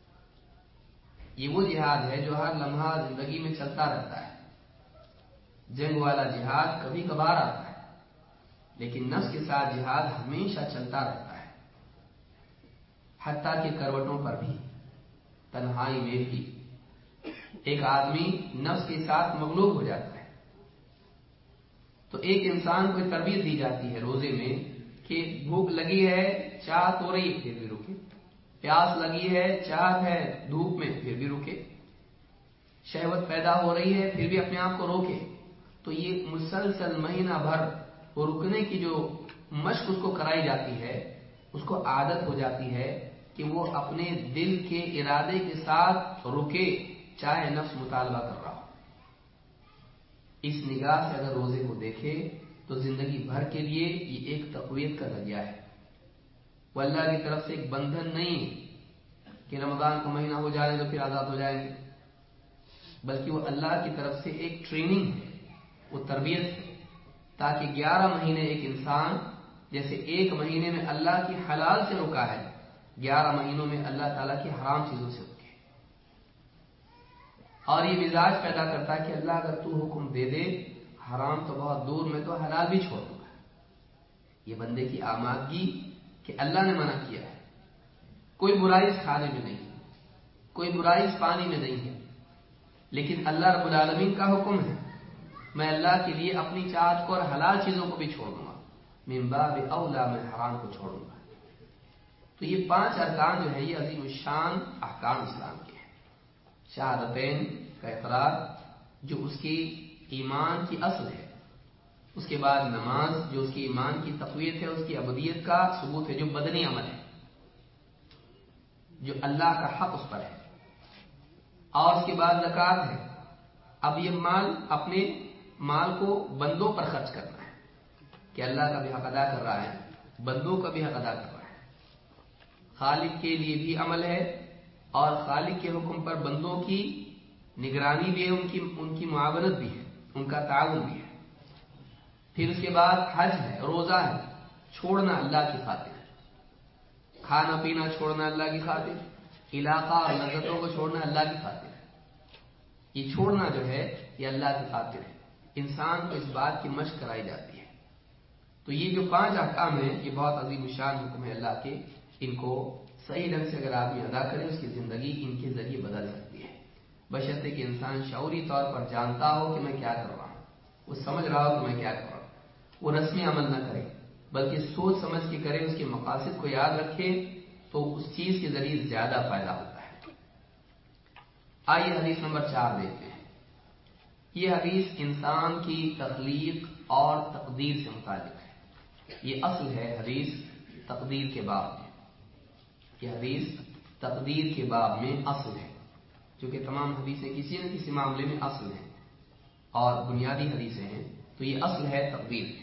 یہ وہ جہاد ہے جو ہر لمحہ زندگی میں چلتا رہتا ہے۔ جنگ والا جہاد کبھی کبھار آتا ہے لیکن نفس کے ساتھ جہاد ہمیشہ چلتا رہتا ہے، حتیٰ کہ کروٹوں پر بھی، تنہائی میں بھی ایک آدمی نفس کے ساتھ مغلوب ہو جاتا ہے۔ تو ایک انسان کو تربیت دی جاتی ہے روزے میں کہ بھوک لگی ہے، چاہت ہو رہی ہے پھر بھی رکے، پیاس لگی ہے، چاہت ہے دھوپ میں پھر بھی رکے، شہوت پیدا ہو رہی ہے پھر بھی اپنے آپ کو روکے۔ تو یہ مسلسل مہینہ بھر وہ رکنے کی جو مشق اس کو کرائی جاتی ہے، اس کو عادت ہو جاتی ہے کہ وہ اپنے دل کے ارادے کے ساتھ رکے چاہے نفس مطالبہ کر رہا ہو۔ اس نگاہ سے اگر روزے کو دیکھے تو زندگی بھر کے لیے یہ ایک تقویت کا ذریعہ ہے، وہ اللہ کی طرف سے ایک بندھن نہیں ہے، کہ رمضان کا مہینہ ہو جائے تو پھر آزاد ہو جائیں گے، بلکہ وہ اللہ کی طرف سے ایک ٹریننگ ہے، وہ تربیت ہے، تاکہ 11 مہینے ایک انسان جیسے ایک مہینے میں اللہ کی حلال سے رکا ہے، 11 مہینوں میں اللہ تعالیٰ کی حرام چیزوں سے رکے، اور یہ مزاج پیدا کرتا ہے کہ اللہ اگر تو حکم دے دے حرام تو بہت دور، میں تو حلال بھی چھوڑ دوں گا۔ یہ بندے کی آمادگی کہ اللہ نے منع کیا ہے، کوئی برائی اس کھانے میں نہیں ہے، کوئی برائی اس پانی میں نہیں ہے، لیکن اللہ رب العالمین کا حکم ہے میں اللہ کے لیے اپنی چاہت کو اور حلال چیزوں کو بھی چھوڑ دوں گا، من باب اولا میں حرام کو چھوڑوں گا۔ تو یہ 5 ارکان جو ہے یہ عظیم الشان احکام اسلام کے ہیں۔ شہادتین کا اقرار جو اس کی ایمان کی اصل ہے، اس کے بعد نماز جو اس کی ایمان کی تقویت ہے، اس کی عبودیت کا ثبوت ہے، جو بدنی عمل ہے، جو اللہ کا حق اس پر ہے، اور اس کے بعد زکوٰۃ ہے۔ اب یہ مال اپنے مال کو بندوں پر خرچ کرنا ہے کہ اللہ کا بھی حق ادا کر رہا ہے، بندوں کا بھی حق ادا کر رہا ہے، خالق کے لیے بھی عمل ہے اور خالق کے حکم پر بندوں کی نگرانی بھی ہے، ان کی معاونت بھی ہے، ان کا تعاون بھی ہے۔ پھر اس کے بعد حج ہے، روزہ ہے، چھوڑنا اللہ کی خاطر، کھانا پینا چھوڑنا اللہ کی خاطر، علاقہ اور لذتوں کو چھوڑنا اللہ کی خاطر، یہ چھوڑنا جو ہے یہ اللہ کی خاطر ہے، انسان کو اس بات کی مشق کرائی جاتی ہے۔ تو یہ جو 5 احکام ہیں یہ بہت عظیم الشان حکم ہے اللہ کے، ان کو صحیح ڈھنگ سے اگر آدمی ادا کرے اس کی زندگی ان کے ذریعے بدل سکتی ہے، بشرطے کہ انسان شعوری طور پر جانتا ہو کہ میں کیا کر رہا ہوں، وہ سمجھ رہا ہو کہ میں کیا کر رہا ہوں، وہ رسمی عمل نہ کرے بلکہ سوچ سمجھ کے کرے، اس کے مقاصد کو یاد رکھے، تو اس چیز کے ذریعے زیادہ فائدہ ہوتا ہے۔ آئیے حدیث نمبر 4 دیکھتے ہیں۔ یہ حدیث انسان کی تخلیق اور تقدیر سے متعلق ہے، یہ اصل ہے حدیث تقدیر کے باب میں، یہ حدیث تقدیر کے باب میں اصل ہے، چونکہ تمام حدیثیں کسی نہ کسی معاملے میں اصل ہیں اور بنیادی حدیثیں ہیں، تو یہ اصل ہے تقدیر ہے۔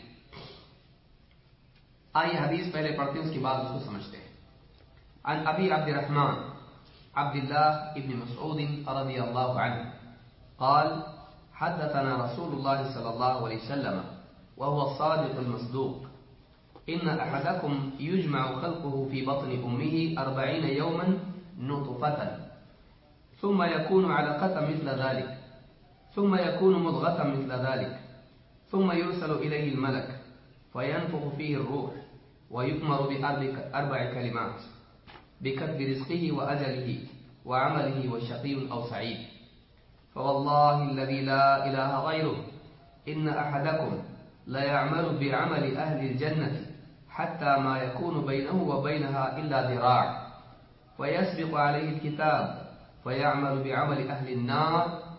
آئیے حدیث پہلے پڑھتے ہیں، اس کے بعد اس کو سمجھتے ہیں۔ عن ابی عبد الرحمن عبد الله بن مسعود رضي الله عنه قال حدثنا رسول الله صلى الله عليه وسلم وهو الصادق المصدوق إن أحدكم يجمع خلقه في بطن أمه 40 يوما نطفة ثم يكون علقة مثل ذلك ثم يكون مضغة مثل ذلك ثم يرسل إليه الملك فينفخ فيه الروح ويؤمر بأربع كلمات بكتب رزقه وأجله وعمله وشقي أو سعيد فوالله الذي لا إله غيره إن أحدكم لا يعمل بعمل أهل الجنة حتى ما يكون بينه وبينها إلا ذراع فيسبق عليه الكتاب فيعمل بعمل أهل النار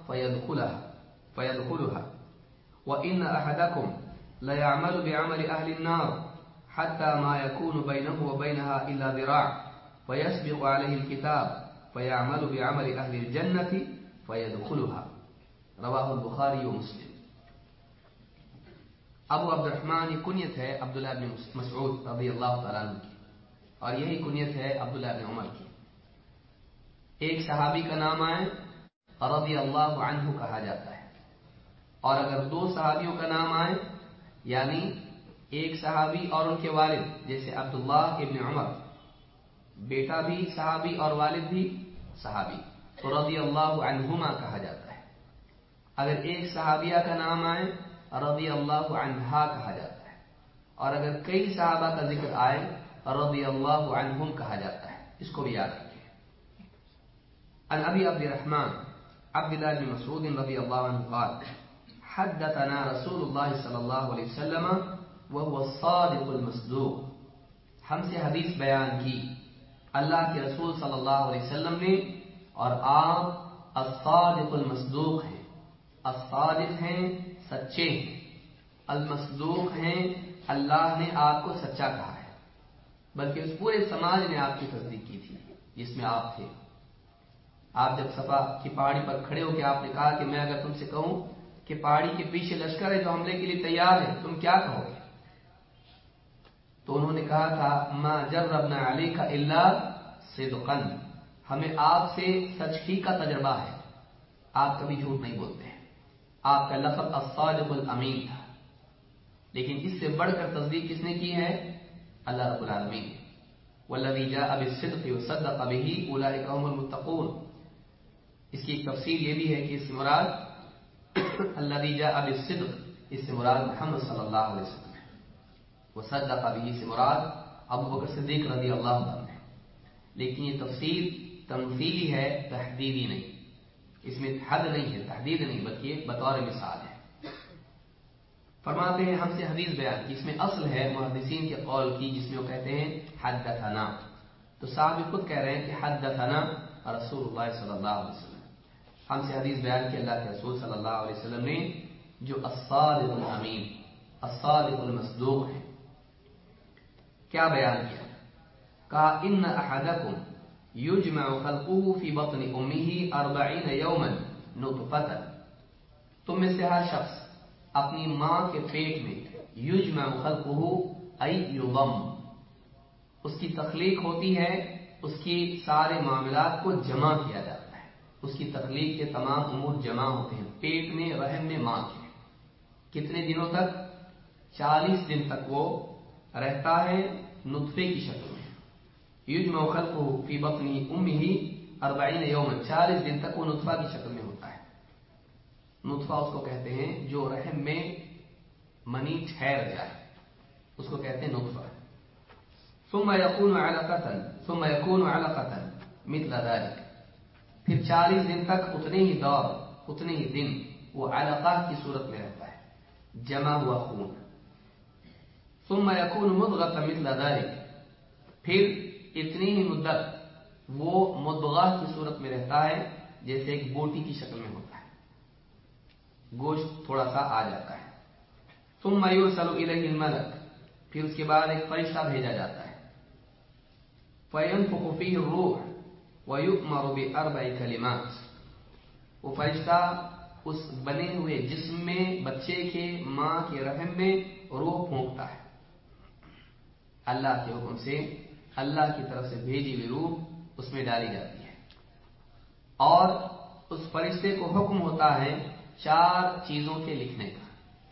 فيدخلها وإن أحدكم لا يعمل بعمل أهل النار حتى ما يكون بينه وبينها إلا ذراع فيسبق عليه الكتاب فيعمل بعمل أهل الجنة فيدخلها رواہ البخاری و مسلم۔ ابو عبد الرحمن یہ کنیت ہے عبداللہ بن مسعود رضی اللہ تعالیٰ عنہ کی، اور یہی کنیت ہے عبداللہ بن عمر کی۔ ایک صحابی کا نام آئے رضی اللہ عنہ کہا جاتا ہے، اور اگر 2 صحابیوں کا نام آئے یعنی ایک صحابی اور ان کے والد، جیسے عبداللہ ابن عمر، بیٹا بھی صحابی اور والد بھی صحابی، تو رضی اللہ عنہما کہا جاتا ہے۔ اگر ایک صحابیہ کا نام آئے رضی اللہ عنہا کہا جاتا ہے، اور اگر کئی صحابہ کا ذکر آئے رضی اللہ عنہم کہا جاتا ہے، اس کو بھی یاد رکھیں۔ عن ابی عبد الرحمن عبداللہ بن مسعود رضی اللہ عنہ قال حدثنا رسول اللہ صلی اللہ علیہ وسلم وهو الصادق المصدوق، ہم سے حدیث بیان کی اللہ کے رسول صلی اللہ علیہ وسلم نے، اور آپ الصادق المصدوق ہیں، الصادق ہیں سچے ہیں، المصدوق ہیں اللہ نے آپ کو سچا کہا ہے، بلکہ اس پورے سماج نے آپ کی تصدیق کی تھی جس میں آپ تھے۔ آپ جب صفا کی پہاڑی پر کھڑے ہو کے آپ نے کہا کہ میں اگر تم سے کہوں کہ پہاڑی کے پیچھے لشکر ہے جو حملے کے لیے تیار ہے، تم کیا کہو گے؟ تو انہوں نے کہا تھا ما جربنا علیک الا صدقا، ہمیں آپ سے سچ ہی کا تجربہ ہے، آپ کبھی جھوٹ نہیں بولتے ہیں، آپ کا لقب الصادق الامین تھا، لیکن اس سے بڑھ کر تصدیق کس نے کی ہے؟ اللہ رب العالمین۔ والذی جاء بالصدق وصدق به اولئک هم المتقون۔ اس کی ایک تفسیر یہ بھی ہے کہ اس سے مراد الذی جاء بالصدق، اس سے مراد محمد صلی اللہ علیہ وسلم ہے، وصدق به سے مراد ابوبکر صدیق رضی اللہ عنہ ہے، لیکن یہ تفسیر تمثیلی ہے، تحدیدی نہیں، اس میں حد نہیں ہے، تحدید نہیں، بلکہ بطور مثال ہے۔ فرماتے ہیں ہم سے حدیث بیان کی، اس میں اصل ہے محدثین کے قول کی، جس میں وہ کہتے ہیں حدثنا، تو صحابی خود کہہ رہے ہیں کہ حدثنا رسول اللہ صلی اللہ علیہ وسلم، ہم سے حدیث بیان کی اللہ کے رسول صلی اللہ علیہ وسلم نے، جو الصادق الامین، الصادق المصدوق ہے۔ کیا بیان کیا؟ کہا ان احدکم یجمع خلقه فی بطن امه 40 یوما نطفۃ، تم میں سے ہر شخص اپنی ماں کے پیٹ میں یجمع خلقه ای یضم، اس کی تخلیق ہوتی ہے، اس کی سارے معاملات کو جمع کیا جاتا ہے، اس کی تخلیق کے تمام امور جمع ہوتے ہیں پیٹ میں، رحم میں ماں کے۔ کتنے دنوں تک؟ 40 دن تک وہ رہتا ہے نطفے کی شکل میں، یجمع خلقه فی بطن امه 40 یوما، 40 دن تک وہ نطفہ کی شکل میں ہوتا ہے۔ نطفہ اس کو کہتے ہیں جو رحم میں منی ٹھہر جائے، اس کو کہتے ہیں نطفہ۔ ثم يكون علقة مثل ذلك، پھر 40 دن تک اتنے ہی دور، اتنے ہی دن وہ علقہ کی صورت میں رہتا ہے، جمع ہوا خون۔ ثم يكون مضغة مثل ذلك، پھر اتنی ہی مدت وہ مضغہ کی صورت میں رہتا ہے، جیسے ایک بوٹی کی شکل میں ہوتا ہے، گوشت تھوڑا سا آ جاتا ہے۔ ثم يرسل الیہ الملک، پھر اس کے بعد ایک فرشتہ بھیجا جاتا ہے، فینفخ فیہ الروح ویؤمر باربع کلمات، وہ فرشتہ اس بنے ہوئے جسم میں، بچے کے ماں کے رحم میں روح پھونکتا ہے، اللہ کے حکم سے، اللہ کی طرف سے بھیجی ہوئی روح اس میں ڈالی جاتی ہے، اور اس فرشتے کو حکم ہوتا ہے 4 چیزوں کے لکھنے کا۔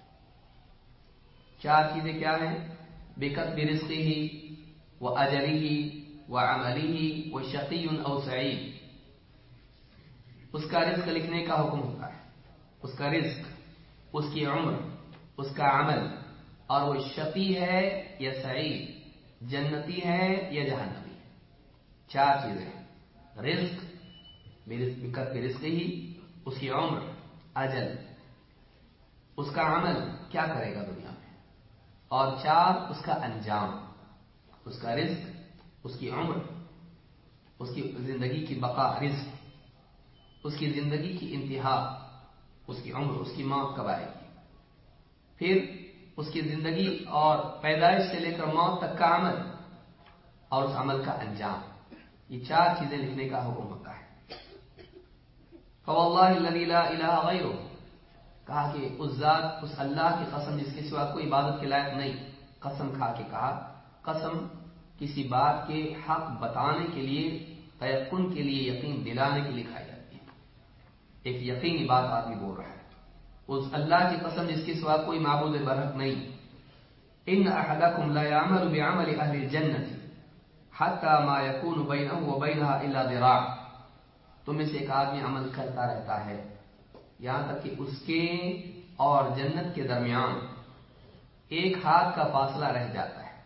4 چیزیں کیا ہیں؟ بکتب رزقہ واجلہ وعملہ وشقی او سعید، اس کا رزق لکھنے کا حکم ہوتا ہے، اس کا رزق، اس کی عمر، اس کا عمل، اور وہ شقی ہے یا سعید، جنتی ہے یا جہنمی ہے۔ 4 چیزیں ہیں، رزق، بکتب رزقہ، اس کی عمر، اجل، اس کا عمل کیا کرے گا دنیا میں، اور 4 اس کا انجام، اس کا رزق، اس کی عمر، اس کی زندگی کی بقا، رزق، اس کی زندگی کی انتہا، اس کی عمر، اس کی موت کب آئے گی، پھر اس کی زندگی اور پیدائش سے لے کر موت تک کا عمل، اور اس عمل کا انجام، یہ 4 چیزیں لکھنے کا حکم ہوتا ہے۔ فواللہ الذی لا الہ غیرہ، کہا کہ اس ذات، اس اللہ کی قسم جس کے سوا کوئی عبادت کے لائق نہیں، قسم کھا کے کہا، قسم کسی بات کے حق بتانے کے لیے، تیقن کے لیے، یقین دلانے کے لیے کھائی جاتی ہے، ایک یقینی بات آدمی بول رہا ہے، اس اللہ کی قسم جس کے سوا کوئی معبود برحق نہیں۔ ان احدکم لا يعمل بعمل اہل الجنة حتى ما يكون بينه وبينها الا ذراع، تم میں سے ایک آدمی عمل کرتا رہتا ہے یہاں تک کہ اس کے اور جنت کے درمیان ایک ہاتھ کا فاصلہ رہ جاتا ہے،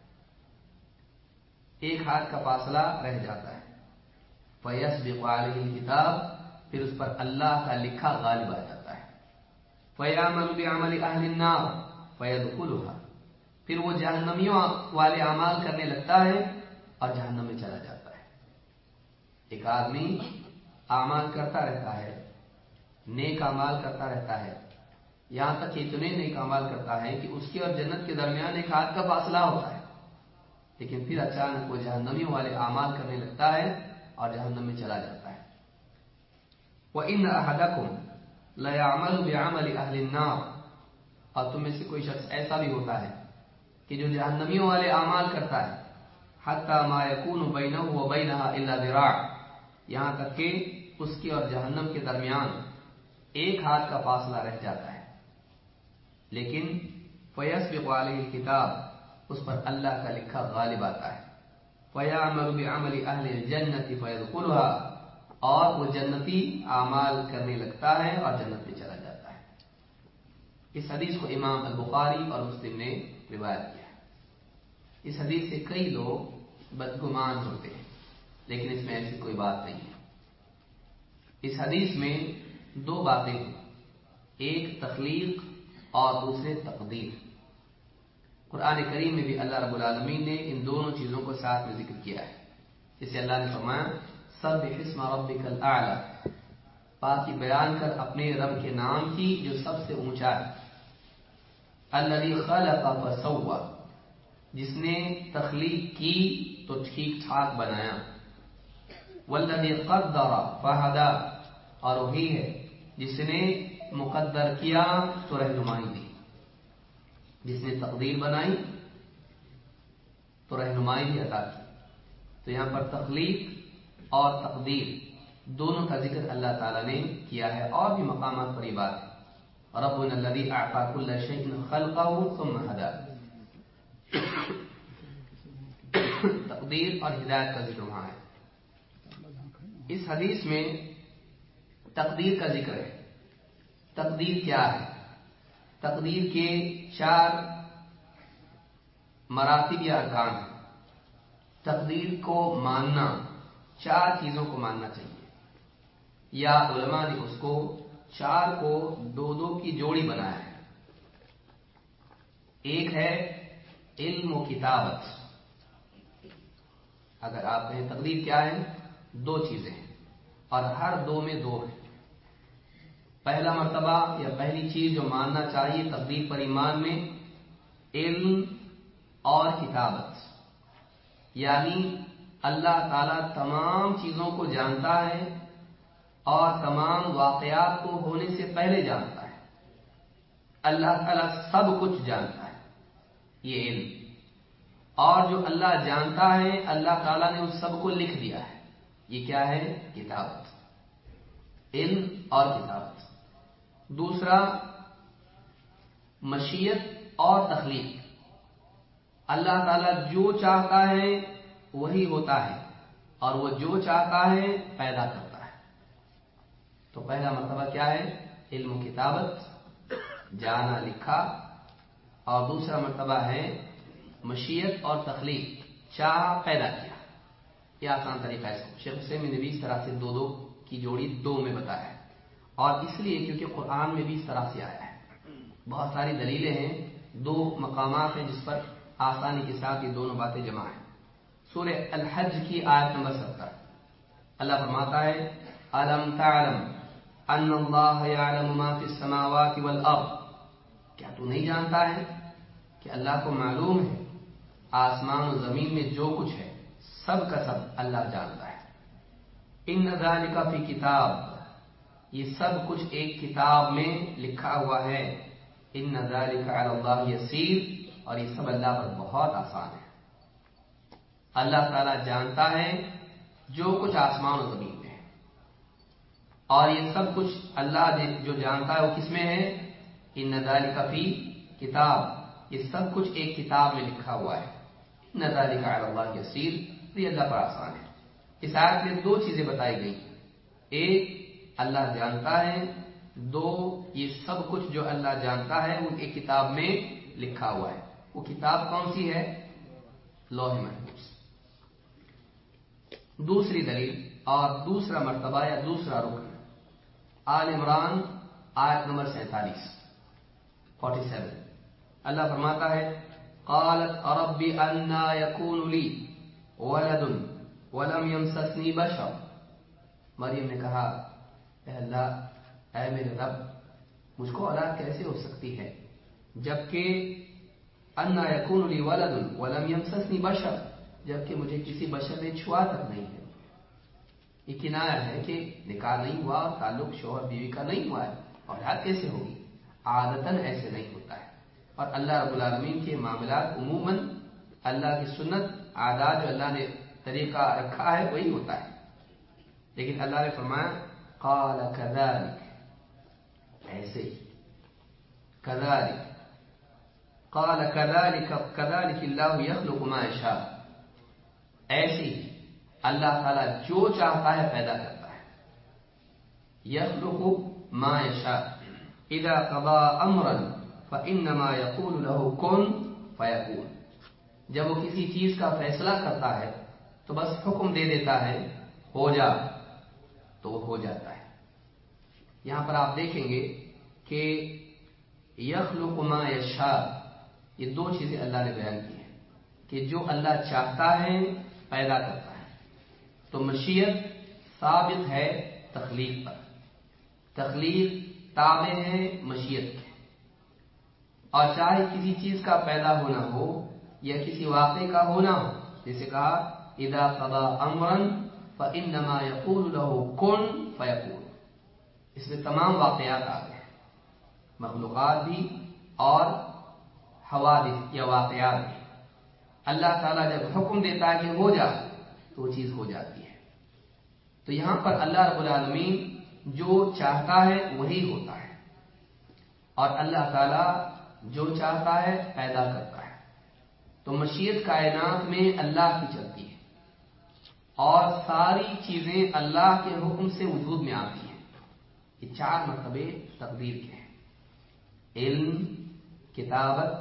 ایک ہاتھ کا فاصلہ رہ جاتا ہے۔ فیسبق علیہ الکتاب، پھر اس پر اللہ کا لکھا غالب آ جاتا ہے۔ فیعمل بعمل اہل النار فیدخلها، پھر وہ جہنمیوں والے اعمال کرنے لگتا ہے اور جہنم میں چلا جاتا ہے۔ ایک آدمی اعمال کرتا رہتا ہے، نیک اعمال کرتا رہتا ہے، یہاں تک کہ اتنے نیک اعمال کرتا ہے کہ اس کے اور جنت کے درمیان ایک ہاتھ کا فاصلہ ہوتا ہے، لیکن پھر اچانک وہ جہنمیوں والے اعمال کرنے لگتا ہے اور جہنم میں چلا جاتا ہے۔ وَإِنَّ أَحَدَكُمْ لَيَعْمَلُ بِعَمَلِ أَهْلِ النَّارِ، اور تم میں سے کوئی شخص ایسا بھی ہوتا ہے کہ جو جہنمیوں والے اعمال کرتا ہے، حَتَّى مَا يَكُونُ بَيْنَهُ وَبَيْنَهَا إِلَّا ذِرَاعٌ، یہاں تک کہ اس کی اور جہنم کے درمیان ایک ہاتھ کا فاصلہ رہ جاتا ہے، لیکن فیسبق علیہ الکتاب، اس پر اللہ کا لکھا غالب آتا ہے، فیعمل بعمل اہل الجنۃ فیدخلها، اور وہ جنتی اعمال کرنے لگتا ہے اور جنت میں چلا جاتا ہے۔ اس حدیث کو امام البخاری اور مسلم نے روایت کیا ہے۔ اس حدیث سے کئی لوگ بدگمان ہوتے ہیں، لیکن اس میں ایسی کوئی بات نہیں ہے۔ اس حدیث میں دو باتیں ہیں، ایک تخلیق اور دوسرے تقدیر۔ قرآن کریم میں بھی اللہ رب العالمین نے ان دونوں چیزوں کو ساتھ میں ذکر کیا ہے، جسے اللہ نے فرمایا سبح اسم ربک الاعلی، پاکی بیان کر اپنے رب کے نام کی جو سب سے اونچا ہے، الذی خلق فسوی، جس نے تخلیق کی تو ٹھیک ٹھاک بنایا، والذی قدر فہدی، اور وہی ہے جس نے مقدر کیا تو رہنمائی دی، جس نے تقدیر بنائی تو رہنمائی بھی عطا کی۔ تو یہاں پر تخلیق اور تقدیر دونوں کا ذکر اللہ تعالیٰ نے کیا ہے، اور بھی مقامات پر یہ بات ہے، ربنا الذی اعطى كل شيء خلقه ثم هدى، تقدیر اور ہدایت کا ذکر وہاں ہے۔ اس حدیث میں تقدیر کا ذکر ہے۔ تقدیر کیا ہے؟ تقدیر کے 4 مراتب یا ارکان ہیں۔ تقدیر کو ماننا، 4 چیزوں کو ماننا چاہیے، یا علماء نے اس کو 4 کو 2 کی جوڑی بنایا ہے۔ ایک ہے علم و کتابت۔ اگر آپ کہیں تقدیر کیا ہے، 2 چیزیں ہیں، اور ہر 2 میں 2 ہیں۔ پہلا مرتبہ یا پہلی چیز جو ماننا چاہیے تقدیر پر ایمان میں، علم اور کتابت، یعنی اللہ تعالیٰ تمام چیزوں کو جانتا ہے اور تمام واقعات کو ہونے سے پہلے جانتا ہے۔ اللہ تعالیٰ سب کچھ جانتا ہے، یہ علم۔ اور جو اللہ جانتا ہے اللہ تعالیٰ نے اس سب کو لکھ دیا ہے، یہ کیا ہے؟ کتابت، علم اور کتابت۔ دوسرا مشیت اور تخلیق، اللہ تعالیٰ جو چاہتا ہے وہی ہوتا ہے، اور وہ جو چاہتا ہے پیدا کرتا ہے۔ تو پہلا مرتبہ کیا ہے؟ علم و کتابت، جانا لکھا، اور دوسرا مرتبہ ہے مشیت اور تخلیق، چاہا پیدا کیا۔ یہ آسان طریقہ ہے، شیخ حسین نے بھی اس طرح سے 2 کی جوڑی 2 میں بتایا ہے، اور اس لیے کیونکہ قرآن میں بھی اس طرح سے آیا ہے۔ بہت ساری دلیلیں ہیں، 2 مقامات ہیں جس پر آسانی کے ساتھ یہ دونوں باتیں جمع ہیں۔ سورہ الحج کی آیت نمبر 70 اللہ فرماتا ہے الم تعلم ان اللہ یعلم ما فی السماوات والارض، کیا تو نہیں جانتا ہے کہ اللہ کو معلوم ہے آسمان و زمین میں جو کچھ ہے سب کا سب اللہ جانتا ہے۔ ان ذالک فی کتاب، یہ سب کچھ ایک کتاب میں لکھا ہوا ہے۔ ان ذالک علی اللہ یسیر، اور یہ سب اللہ پر بہت آسان ہے۔ اللہ تعالیٰ جانتا ہے جو کچھ آسمان و زمین میں ہے، اور یہ سب کچھ اللہ جو جانتا ہے وہ کس میں ہے؟ ان ذالک فی کتاب، یہ سب کچھ ایک کتاب میں لکھا ہوا ہے۔ ان ذالک علی اللہ یسیر، یہ اللہ پر آسان ہے۔ اس آیت میں 2 چیزیں بتائی گئی، ایک اللہ جانتا ہے، 2 یہ سب کچھ جو اللہ جانتا ہے وہ ایک کتاب میں لکھا ہوا ہے۔ وہ کتاب کون سی ہے؟ لوح محفوظ۔ دوسری دلیل اور دوسرا مرتبہ یا دوسرا رکن، آل عمران آیت نمبر 47 اللہ فرماتا ہے قالت رب انا يكون لي ولد ولم يمسسني بشر، مریم نے کہا اے اللہ، اے میرے رب، مجھ کو اولاد کیسے ہو سکتی ہے جبکہ انا يكون لي ولد ولم يمسسني بشر، جبکہ مجھے کسی بشر نے چھوا تک نہیں ہے۔ یہ کنایا ہے کہ نکاح نہیں ہوا اور تعلق شوہر بیوی کا نہیں ہوا ہے، اولاد کیسے ہوگی؟ عادتاً ایسے نہیں ہوتا ہے، اور اللہ رب العالمین کے معاملات عموماً اللہ کی سنت عادات جو اللہ نے طریقہ رکھا ہے وہی ہوتا ہے۔ لیکن اللہ نے فرمایا قال كذلك، ایسے ہی، كذلك قال كذلك اللہ یخلق ما یشاء، ایسے ہی اللہ تعالیٰ جو چاہتا ہے پیدا کرتا ہے. یخلق ما یشاء اذا قضى امرا فانما يقول له كن فيكون، جب وہ کسی چیز کا فیصلہ کرتا ہے تو بس حکم دے دیتا ہے ہو جا، تو وہ ہو جاتا ہے. یہاں پر آپ دیکھیں گے کہ یخلق ما یشاء، یہ دو چیزیں اللہ نے بیان کی ہیں کہ جو اللہ چاہتا ہے پیدا کرتا ہے. تو مشیت ثابت ہے تخلیق پر، تخلیق تابع ہے مشیت کے. اور چاہے کسی چیز کا پیدا ہونا ہو یا کسی واقعے کا ہونا ہو، جیسے کہا اذا قضى امرا فانما يقول له كن فيكون، اس میں تمام واقعات آ گئے، مخلوقات بھی اور حوادث یا واقعات بھی. اللہ تعالیٰ جب حکم دیتا ہے کہ ہو جا تو وہ چیز ہو جاتی ہے. تو یہاں پر اللہ رب العالمین جو چاہتا ہے وہی ہوتا ہے، اور اللہ تعالیٰ جو چاہتا ہے پیدا کرتا ہے. تو مشیت کائنات میں اللہ کی چلتی ہے اور ساری چیزیں اللہ کے حکم سے وجود میں آتی ہیں. یہ چار مرتبے تقدیر کے ہیں: علم، کتابت،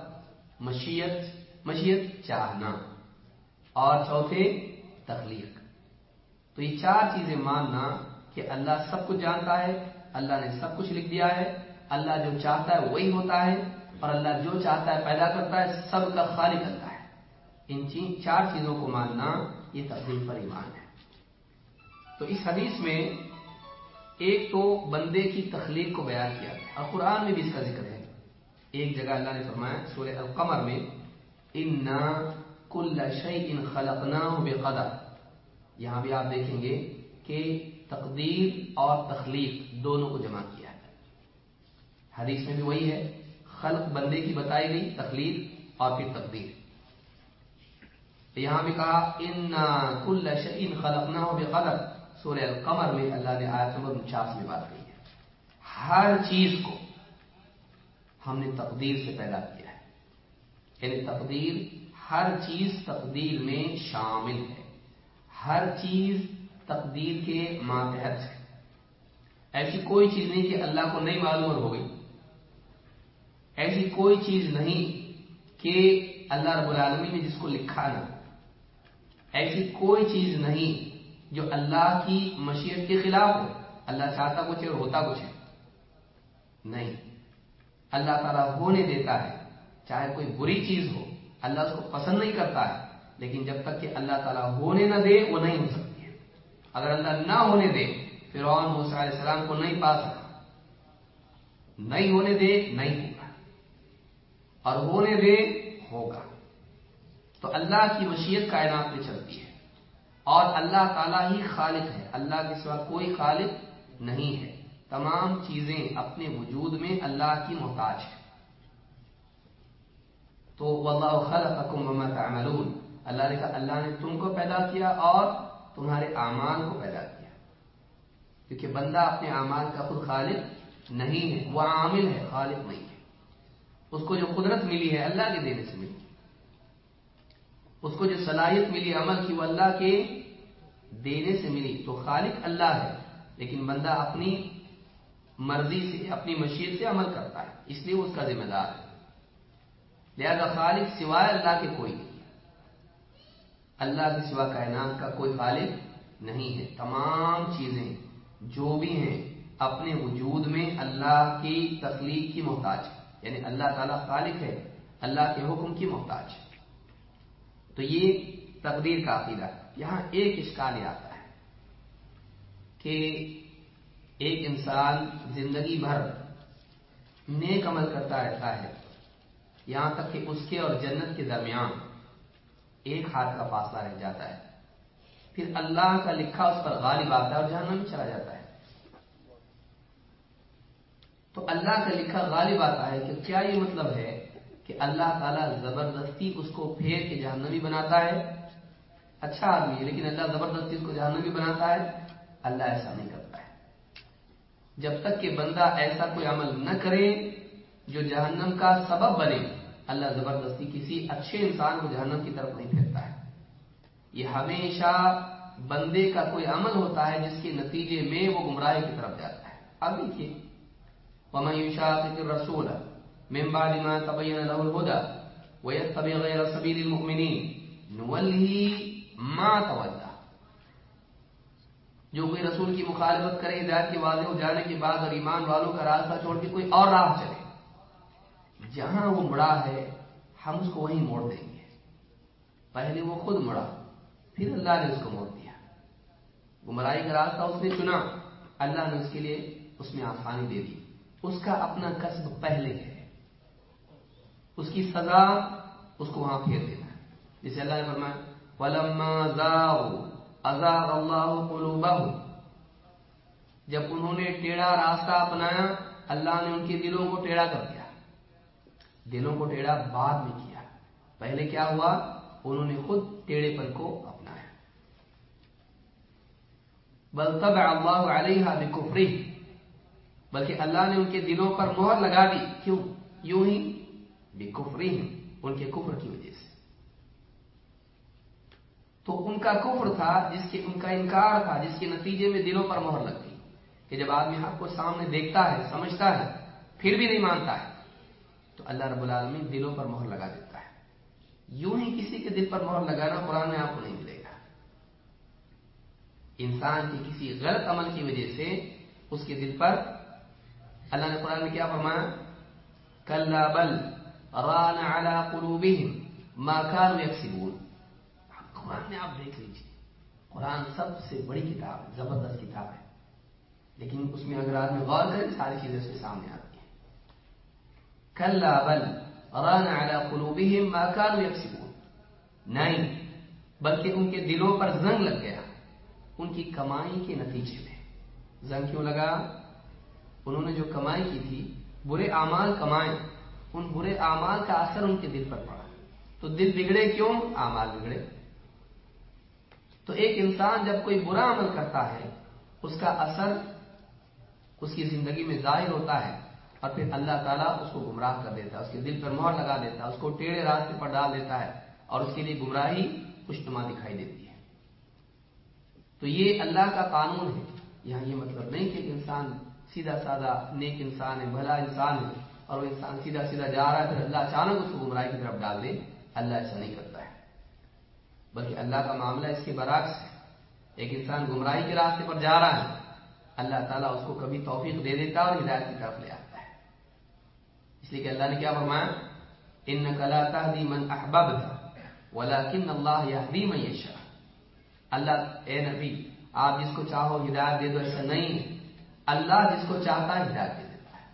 مشیت چاہنا، اور چوتھے تخلیق. تو یہ چار چیزیں ماننا کہ اللہ سب کچھ جانتا ہے، اللہ نے سب کچھ لکھ دیا ہے، اللہ جو چاہتا ہے وہی ہوتا ہے، اور اللہ جو چاہتا ہے پیدا کرتا ہے، سب کا خالق اللہ ہے. ان چار چیزوں کو ماننا یہ تقدیر پر ایمان ہے. تو اس حدیث میں ایک تو بندے کی تخلیق کو بیان کیا اور قرآن میں بھی اس کا ذکر ہے. ایک جگہ اللہ نے فرمایا سورہ القمر میں انا کل شیء خلقناه بقدر. یہاں بھی آپ دیکھیں گے کہ تقدیر اور تخلیق دونوں کو جمع کیا ہے. حدیث میں بھی وہی ہے، خلق بندے کی بتائی گئی، تخلیق اور پھر تقدیر. یہاں بھی کہا انا کل شیء خلقناه بقدر. سورہ القمر میں اللہ نے آیت نمبر 49 میں بات کی ہے، ہر چیز کو ہم نے تقدیر سے پیدا کیا ہے. یعنی تقدیر، ہر چیز تقدیر میں شامل ہے، ہر چیز تقدیر کے ماتحت ہے. ایسی کوئی چیز نہیں کہ اللہ کو نہیں معلوم اور ہو گئی. ایسی کوئی چیز نہیں کہ اللہ رب العالمین نے جس کو لکھا نہ. ایسی کوئی چیز نہیں جو اللہ کی مشیت کے خلاف ہو. اللہ چاہتا کچھ ہے اور ہوتا کچھ ہے نہیں. اللہ تعالیٰ ہونے دیتا ہے، چاہے کوئی بری چیز ہو اللہ اس کو پسند نہیں کرتا ہے، لیکن جب تک کہ اللہ تعالیٰ ہونے نہ دے وہ نہیں ہو سکتی ہے. اگر اللہ نہ ہونے دے، فرعون موسیٰ علیہ السلام کو نہیں پا سکا، نہیں ہونے دے نہیں ہوگا، اور ہونے دے ہوگا. تو اللہ کی مشیت کائنات میں چلتی ہے، اور اللہ تعالیٰ ہی خالق ہے، اللہ کے سوا کوئی خالق نہیں ہے. تمام چیزیں اپنے وجود میں اللہ کی محتاج ہے. تو واللہ خلقکم وما تعملون، اللہ نے کہا اللہ نے تم کو پیدا کیا اور تمہارے اعمال کو پیدا کیا. کیونکہ بندہ اپنے اعمال کا خود خالق نہیں ہے، وہ عامل ہے، خالق نہیں ہے. اس کو جو قدرت ملی ہے اللہ کے دینے سے ملی، اس کو جو صلاحیت ملی عمل کی وہ اللہ کے دینے سے ملی. تو خالق اللہ ہے، لیکن بندہ اپنی مرضی سے، اپنی مشیت سے عمل کرتا ہے، اس لیے وہ اس کا ذمہ دار ہے. لہذا خالق سوائے اللہ کے کوئی نہیں، اللہ کے سوا کائنات کا کوئی خالق نہیں ہے. تمام چیزیں جو بھی ہیں اپنے وجود میں اللہ کی تخلیق کی محتاج ہے. یعنی اللہ تعالیٰ خالق ہے، اللہ کے حکم کی محتاج ہے. تو یہ تقدیر کا عقیدہ. یہاں ایک اشکال یہ آتا ہے کہ ایک انسان زندگی بھر نیک عمل کرتا رہتا ہے، یہاں تک کہ اس کے اور جنت کے درمیان ایک ہاتھ کا فاصلہ رہ جاتا ہے، پھر اللہ کا لکھا اس پر غالب آتا ہے اور جہنم میں چلا جاتا ہے. تو اللہ کا لکھا غالب آتا ہے کہ کیا یہ مطلب ہے کہ اللہ تعالیٰ زبردستی اس کو پھیر کے جہنمی بناتا ہے؟ اچھا آدمی ہے لیکن اللہ زبردستی اس کو جہنمی بناتا ہے؟ اللہ ایسا نہیں کرتا ہے۔ جب تک کہ بندہ ایسا کوئی عمل نہ کرے جو جہنم کا سبب بنے، اللہ زبردستی کسی اچھے انسان کو جہنم کی طرف نہیں پھیرتا ہے۔ یہ ہمیشہ بندے کا کوئی عمل ہوتا ہے جس کے نتیجے میں وہ گمراہی کی طرف جاتا ہے۔ اب دیکھیے وَمَن يُشَاقِقِ الرَّسُولَ مِن بَعْدِ مَا تَبَيَّنَ لَهُ الْهُدَى وَيَتَّبِعْ غَيْرَ سَبِيلِ الْمُؤْمِنِينَ نُوَلِّهِ مَا تَوَلَّىٰ، جو کوئی رسول کی مخالفت کرے ہدایت کے واضح ہو جانے کے بعد اور ایمان والوں کا راستہ چھوڑ کے کوئی اور راہ چلے، جہاں وہ مڑا ہے ہم اس کو وہیں موڑ دیں گے۔ پہلے وہ خود مڑا، پھر اللہ نے اس کو موڑ دیا۔ گمراہی کا راستہ اس نے چنا، اللہ نے اس کے لیے اس میں آسانی دے دی۔ اس کا اپنا کسب پہلے ہے، اس کی سزا اس کو وہاں پھیر دینا ہے۔ جسے اللہ نے فرمایا وَلَمَّا زَاغُوا أَزَاغَ اللَّهُ قُلُوبَهُمْ، جب انہوں نے ٹیڑھا راستہ اپنایا اللہ نے ان کے دلوں کو ٹیڑھا کر دیا۔ دلوں کو ٹیڑھا بعد میں کیا، پہلے کیا ہوا؟ انہوں نے خود ٹیڑھے پن کو اپنایا۔ بل طبع اللہ علیہا بکفرہ، بلکہ اللہ نے ان کے دلوں پر مہر لگا دی۔ کیوں؟ یوں ہی بکفرہم، ان کے کفر کی وجہ سے۔ تو ان کا کفر تھا، ان کا انکار تھا، جس کے نتیجے میں دلوں پر مہر لگ گئی کہ جب آدمی حق کو سامنے دیکھتا ہے، سمجھتا ہے، پھر بھی نہیں مانتا ہے، تو اللہ رب العالمین دلوں پر مہر لگا دیتا ہے۔ یوں ہی کسی کے دل پر مہر لگانا قرآن میں آپ کو نہیں ملے گا۔ انسان کے کسی غلط عمل کی وجہ سے اس کے دل پر، اللہ نے قرآن میں کیا فرمایا؟ کلا بل ران علی قلوبہم ما کانوا یکسبون۔ قرآن میں آپ دیکھ لیجیے، قرآن سب سے بڑی کتاب ہے، زبردست کتاب ہے، لیکن اس میں اگر آدمی غور کرے ساری چیزیں اس کے سامنے آتی ہیں۔ کلا بل ران علی قلوبہم ما کانوا یکسبون، نہیں بلکہ ان کے دلوں پر زنگ لگ گیا ان کی کمائی کے نتیجے میں۔ زنگ کیوں لگا؟ انہوں نے جو کمائی کی تھی، برے اعمال کمائے، ان برے اعمال کا اثر ان کے دل پر پڑا، تو دل بگڑے کیوں؟ اعمال بگڑے۔ تو ایک انسان جب کوئی برا عمل کرتا ہے اس کا اثر اس کی زندگی میں ظاہر ہوتا ہے، اور پھر اللہ تعالیٰ اس کو گمراہ کر دیتا ہے، اس کے دل پر مہر لگا دیتا ہے، اس کو ٹیڑھے راستے پر ڈال دیتا ہے، اور اس کے لیے گمراہی خوشنما دکھائی دیتی ہے۔ تو یہ اللہ کا قانون ہے۔ یہاں یہ مطلب نہیں کہ انسان سیدھا سادہ نیک انسان ہے، بھلا انسان ہے، اور وہ انسان سیدھا سیدھا جا رہا ہے پھر اللہ اچانک اس کو گمراہی کی طرف ڈال دے، اللہ ایسا نہیں کرتا ہے۔ بلکہ اللہ کا معاملہ اس کے برعکس ہے۔ ایک انسان گمراہی کے راستے پر جا رہا ہے، اللہ تعالیٰ اس کو کبھی توفیق دے دیتا ہے اور ہدایت کی طرف لے آتا ہے۔ اس لیے کہ اللہ نے کیا فرمایا؟ اِنَّكَ لَا تَهْدِي مَنْ أَحْبَبْتَ وَلَكِنَّ اللَّهَ يَهْدِي مَن يَشَاءُ۔ اللہ اے نبی آپ جس کو چاہو ہدایت دے دو، ایسا نہیں ہے، اللہ جس کو چاہتا ہے ہدایت دے دیتا ہے،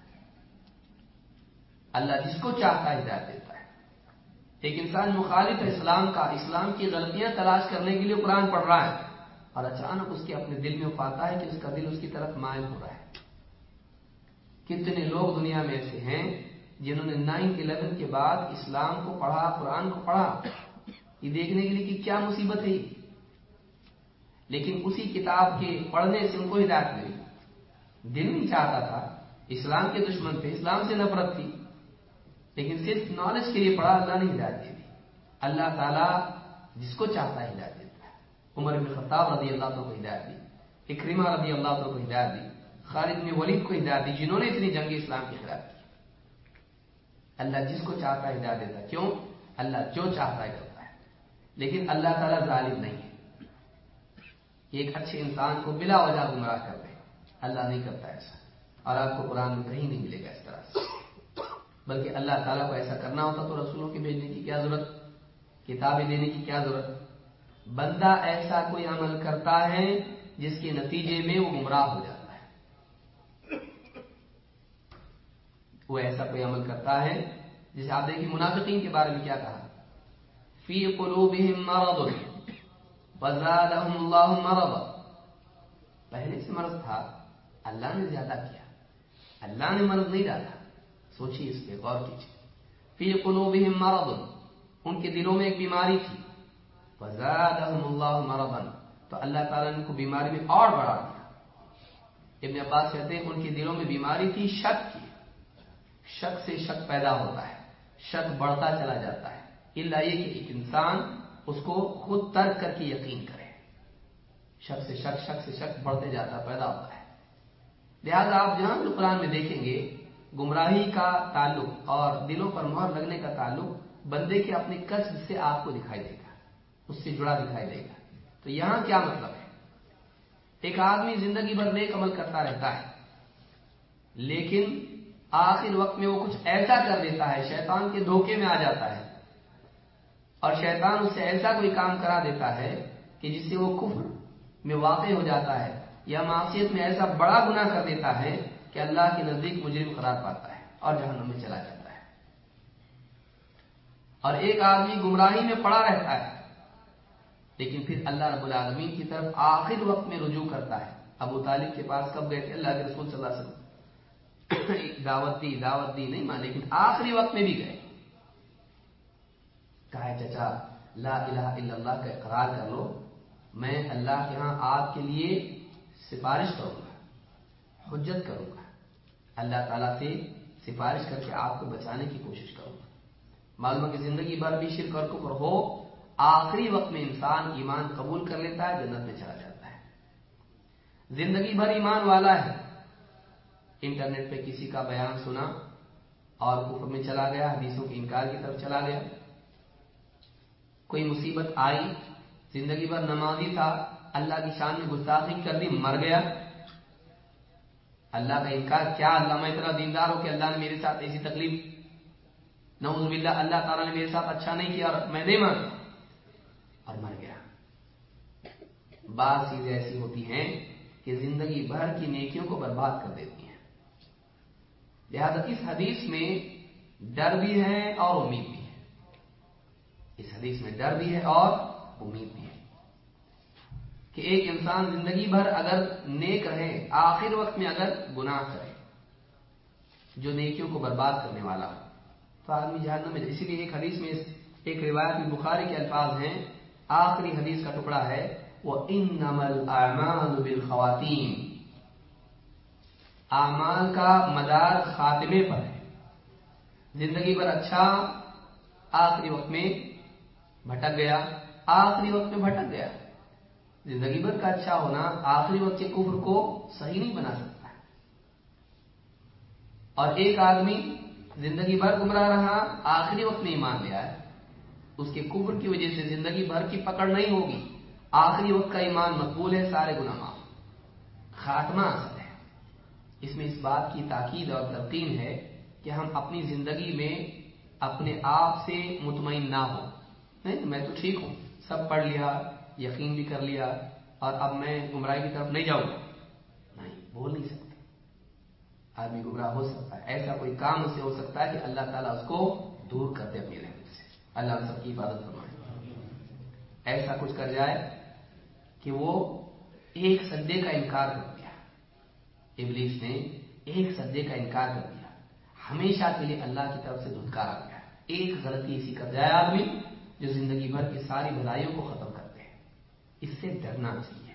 اللہ جس کو چاہتا ہے ہدایت دیتا ہے۔ ایک انسان مخالف ہے اسلام کا، اسلام کی غلطیاں تلاش کرنے کے لیے قرآن پڑھ رہا ہے، اور اچانک اس کے اپنے دل میں پاتا ہے کہ اس کا دل اس کی طرف مائل ہو رہا ہے۔ کتنے لوگ دنیا میں ایسے ہیں جنہوں نے 9/11 کے بعد اسلام کو پڑھا، قرآن کو پڑھا، یہ دیکھنے کے لیے کہ کیا مصیبت ہے، لیکن اسی کتاب کے پڑھنے سے ان کو ہدایت ملی۔ دل نہیں چاہتا تھا، اسلام کے دشمن تھے، اسلام سے نفرت تھی، لیکن صرف نالج کے لیے پڑھا، اللہ نے ہدایت دے دی۔ اللہ تعالیٰ جس کو چاہتا ہے ہدایت دیتا ہے۔ عمر بن خطاب رضی اللہ عنہ کو ہدایت دی، اکرمہ رضی اللہ عنہ کو ہدایت دی، خالد بن ولید کو ہدایت دی، جنہوں نے اتنی جنگ اسلام کے خلاف کی۔ اللہ جس کو چاہتا ہے ہدایت دیتا ہے۔ کیوں؟ اللہ جو چاہتا ہے کرتا ہے، لیکن اللہ تعالیٰ ظالم نہیں ہے کہ ایک اچھے انسان کو بلا وجہ گمراہ کر دے، اللہ نہیں کرتا ایسا، اور آپ کو قرآن میں کہیں نہیں ملے گا اس طرح سے۔ بلکہ اللہ تعالیٰ کو ایسا کرنا ہوتا تو رسولوں کے بھیجنے کی کیا ضرورت، کتابیں دینے کی کیا ضرورت؟ بندہ ایسا کوئی عمل کرتا ہے جس کے نتیجے میں وہ گمراہ ہو جاتا ہے، وہ ایسا کوئی عمل کرتا ہے جیسے آپ دیکھیں منافقین کے بارے میں کیا کہا؟ فی قلوبہم مرض فزادہم اللہ مرضا، پہلے سے مرض تھا، اللہ نے زیادہ کیا، اللہ نے مرض نہیں ڈالا۔ سوچیے اس پہ، غور کیجیے۔ فی قلوبہم مرض، ان کے دلوں میں ایک بیماری تھی، فزادہم اللہ مرضا، تو اللہ تعالیٰ نے ان کو بیماری میں اور بڑھا دیا۔ ابن عباس کہتے ہیں ان کے دلوں میں بیماری تھی شک کی، شک سے شک پیدا ہوتا ہے، شک بڑھتا چلا جاتا ہے، الا یہ کہ ایک انسان اس کو خود ترک کر کے یقین کرے، شک سے شک، شک سے شک بڑھتے جاتا پیدا ہوتا ہے۔ لہذا آپ جہاں بھی قرآن میں دیکھیں گے گمراہی کا تعلق اور دلوں پر مہر لگنے کا تعلق بندے کے اپنے کسب سے آپ کو دکھائی دے گا، اس سے جڑا دکھائی دے گا۔ تو یہاں کیا مطلب ہے؟ ایک آدمی زندگی بھر نیک عمل کرتا رہتا ہے، لیکن آخر وقت میں وہ کچھ ایسا کر دیتا ہے، شیطان کے دھوکے میں آ جاتا ہے، اور شیطان اس سے ایسا کوئی کام کرا دیتا ہے کہ جس سے وہ کفر میں واقع ہو جاتا ہے، یا معصیت میں ایسا بڑا گناہ کر دیتا ہے کہ اللہ کے نزدیک مجرم قرار پاتا ہے اور جہنم میں چلا جاتا ہے۔ اور ایک آدمی گمراہی میں پڑا رہتا ہے، لیکن پھر اللہ رب العالمین کی طرف آخر وقت میں رجوع کرتا ہے۔ ابو طالب کے پاس کب گئے تھے اللہ کے رسول صلی اللہ علیہ وسلم؟ دعوت دی نہیں مان، لیکن آخری وقت میں بھی گئے، کہا چچا لا الہ الا اللہ کا اقرار کر لو، میں اللہ کے ہاں آپ کے لیے سفارش کروں گا، حجت کروں گا، اللہ تعالیٰ سے سفارش کر کے آپ کو بچانے کی کوشش کروں گا۔ معلوم ہے کہ زندگی بھر بھی شرک اور کفر ہو، آخری وقت میں انسان ایمان قبول کر لیتا ہے، جنت میں چلا جاتا ہے۔ زندگی بھر ایمان والا ہے، انٹرنیٹ پہ کسی کا بیان سنا اور کفر میں چلا گیا، حدیثوں کے انکار کی طرف چلا گیا۔ کوئی مصیبت آئی، زندگی بھر نمازی تھا، اللہ کی شان میں گستاخی کر دی، مر گیا۔ اللہ کا انکار، کیا اللہ میں اتنا دیندار ہوں کہ اللہ نے میرے ساتھ ایسی تکلیف، نعوذ باللہ اللہ تعالیٰ نے میرے ساتھ اچھا نہیں کیا اور میں نہیں مانتا، اور مر گیا۔ بعض چیزیں ایسی ہوتی ہیں کہ زندگی بھر کی نیکیوں کو برباد کر دیتی ہیں۔ لہذا اس حدیث میں ڈر بھی ہے اور امید بھی ہے، اس حدیث میں ڈر بھی ہے اور امید بھی ہے کہ ایک انسان زندگی بھر اگر نیک رہے، آخر وقت میں اگر گناہ کرے جو نیکیوں کو برباد کرنے والا ہو، تو آدمی جہنم میں۔ اسی لیے ایک حدیث میں، ایک روایت میں بخاری کے الفاظ ہیں، آخری حدیث کا ٹکڑا ہے، وَإِنَّمَا الْأَعْمَالُ بِالْخَوَاتِيمِ، اعمال کا مدار خاتمے پر ہے۔ زندگی بھر اچھا، آخری وقت میں بھٹک گیا، آخری وقت میں بھٹک گیا۔ زندگی بھر کا اچھا ہونا آخری وقت کے کفر کو صحیح نہیں بنا سکتا ہے۔ اور ایک آدمی زندگی بھر گمراہ رہا، آخری وقت میں ایمان لے آیا، اس کے کفر کی وجہ سے زندگی بھر کی پکڑ نہیں ہوگی، آخری وقت کا ایمان مقبول ہے، سارے گناہ معاف، خاتمہ اصل ہے۔ اس میں اس بات کی تاکید اور تلقین ہے کہ ہم اپنی زندگی میں اپنے آپ سے مطمئن نہ ہو، نہیں میں تو ٹھیک ہوں، سب پڑھ لیا، یقین بھی کر لیا، اور اب میں گمراہی کی طرف نہیں جاؤں گا، نہیں، بول نہیں سکتے۔ آدمی گمراہ ہو سکتا ہے، ایسا کوئی کام اس سے ہو سکتا ہے کہ اللہ تعالیٰ اس کو دور کر دے اپنی رحمت سے، اللہ ہم سب کی عبادت فرمائے۔ ایسا کچھ کر جائے کہ وہ ایک سجدے کا انکار کر دیا، ابلیس نے ایک سجدے کا انکار کر دیا، ہمیشہ کے لیے اللہ کی طرف سے دھتکار آ گیا۔ ایک غلطی ایسی کر جائے آدمی جو زندگی بھر کی ساری بھلائیوں کو ختم کرتے ہیں، اس سے ڈرنا چاہیے۔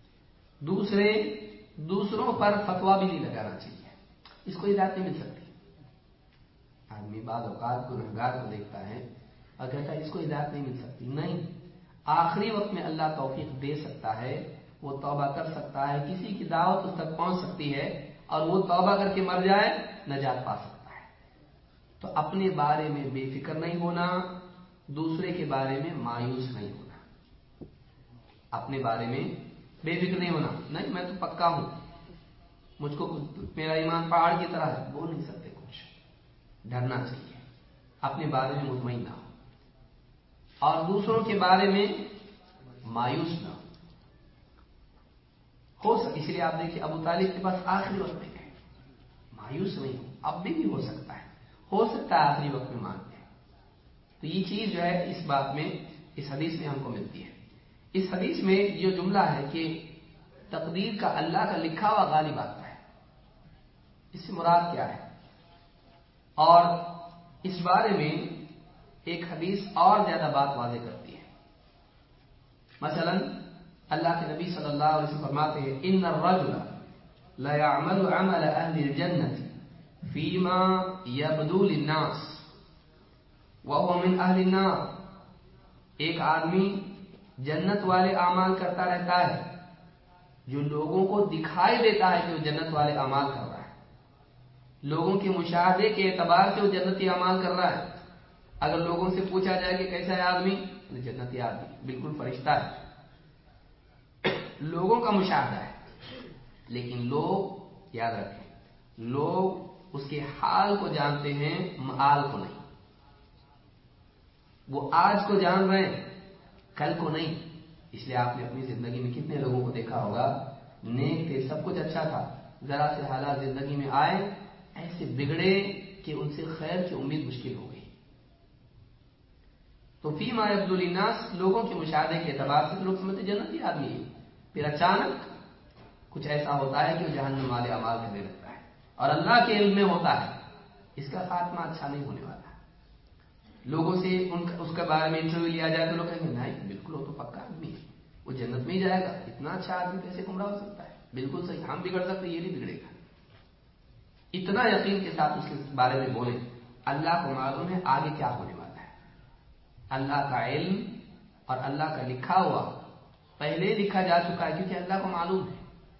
دوسروں پر فتویٰ بھی نہیں لگانا چاہیے، اس کو ہدایت نہیں مل سکتی۔ آدمی بعض اوقات گنہگار کو دیکھتا ہے اور کہتا ہے اس کو ہدایت نہیں مل سکتی، نہیں، آخری وقت میں اللہ توفیق دے سکتا ہے، وہ توبہ کر سکتا ہے، کسی کی دعوت اس تک پہنچ سکتی ہے اور وہ توبہ کر کے مر جائے، نجات پا سکتا ہے۔ تو اپنے بارے میں بے فکر نہیں ہونا، دوسرے کے بارے میں مایوس نہیں ہونا، اپنے بارے میں بے فکر نہیں ہونا، نہیں میں تو پکا ہوں، مجھ کو میرا ایمان پہاڑ کی طرح ہے، بول نہیں سکتے کچھ، ڈرنا چاہیے، اپنے بارے میں مطمئن نہ ہو اور دوسروں کے بارے میں مایوس نہ ہو سکے۔ اس لیے آپ دیکھیے ابو طالب کے پاس آخری وقت میں گئے، مایوس نہیں ہو، اب بھی ہو سکتا ہے آخری وقت میں مانتے ہیں۔ تو یہ چیز جو ہے اس بات میں، اس حدیث میں ہم کو ملتی ہے۔ اس حدیث میں یہ جملہ ہے کہ تقدیر کا اللہ کا لکھا ہوا غالب آتا ہے، اس سے مراد کیا ہے؟ اور اس بارے میں ایک حدیث اور زیادہ بات واضح کرتی ہے۔ مثلا اللہ کے نبی صلی اللہ علیہ وسلم فرماتے ہیں ان الرجل لَيَعْمَلُ عَمَلَ أَهْلِ الْجَنَّةِ فِيمَا يَبْدُو لِلنَّاسِ وَهُوَ مِنْ أَهْلِ النَّارِ۔ ایک آدمی جنت والے اعمال کرتا رہتا ہے جو لوگوں کو دکھائی دیتا ہے کہ وہ جنت والے اعمال کر رہا ہے، لوگوں کے مشاہدے کے اعتبار سے وہ جنتی اعمال کر رہا ہے۔ اگر لوگوں سے پوچھا جائے کہ کیسا ہے آدمی، جنتی آدمی بالکل فرشتہ ہے، لوگوں کا مشاہدہ ہے، لیکن لوگ یاد رکھیں، لوگ اس کے حال کو جانتے ہیں، مآل کو نہیں۔ وہ آج کو جان رہے ہیں، کل کو نہیں۔ اس لیے آپ نے اپنی زندگی میں کتنے لوگوں کو دیکھا ہوگا، نیک تھے، سب کچھ اچھا تھا، ذرا سے حالات زندگی میں آئے ایسے بگڑے کہ ان سے خیر کی امید مشکل ہو گئی۔ تو فیما یبدو للناس، لوگوں کے مشاہدے کے اعتبار سے لوگ سمجھتے جنتی آدمی ہے، پھر اچانک کچھ ایسا ہوتا ہے کہ وہ جہنم والے اعمال کرنے لگتا ہے، اور اللہ کے علم میں ہوتا ہے اس کا خاتمہ اچھا نہیں ہونے والا۔ لوگوں سے اس کے بارے میں انٹرویو لیا جائے تو لوگ کہیں گے نہیں بالکل وہ تو پکا آدمی ہے، وہ جنت میں ہی جائے گا، اتنا اچھا آدمی کیسے گمراہ ہو سکتا ہے، بالکل صحیح، ہم بگڑ سکتے یہ نہیں بگڑے گا۔ اتنا یقین کے ساتھ اس کے بارے میں بولیں، اللہ کو معلوم ہے آگے کیا ہونے والا ہے۔ اللہ کا علم اور اللہ کا لکھا ہوا پہلے لکھا جا چکا ہے، کیونکہ اللہ کو معلوم ہے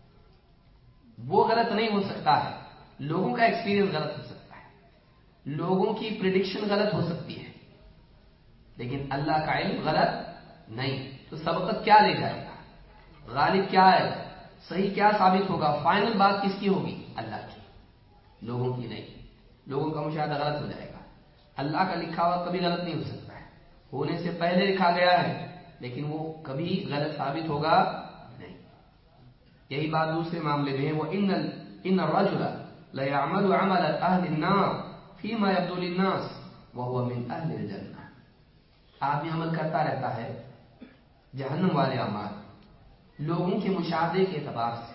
وہ غلط نہیں ہو سکتا ہے، لوگوں کا ایکسپیرینس غلط ہو سکتا ہے، لوگوں کی پریڈکشن غلط ہو سکتی ہے، لیکن اللہ کا علم غلط نہیں۔ تو سبقت کیا لے جائے گا، غالب کیا ہے، صحیح کیا ثابت ہوگا، فائنل بات کس کی ہوگی، اللہ کی، لوگوں کی نہیں۔ لوگوں کا مشاہدہ غلط ہو جائے گا، اللہ کا لکھا ہوا کبھی غلط نہیں ہو سکتا ہے، ہونے سے پہلے لکھا گیا ہے لیکن وہ کبھی غلط ثابت ہوگا نہیں۔ یہی بات دوسرے معاملے میں ہے، وَإِنَّ الرَّجُلَ لَيَعْمَلُ عَمَلَ أَهْلِ النَّارِ فِيمَا يَبْدُو لِلنَّاسِ وَهُوَ مِنْ أَهْلِ الْجَنَّةِ۔ آدمی عمل کرتا رہتا ہے جہنم والے اعمال لوگوں کے مشاہدے کے اعتبار سے،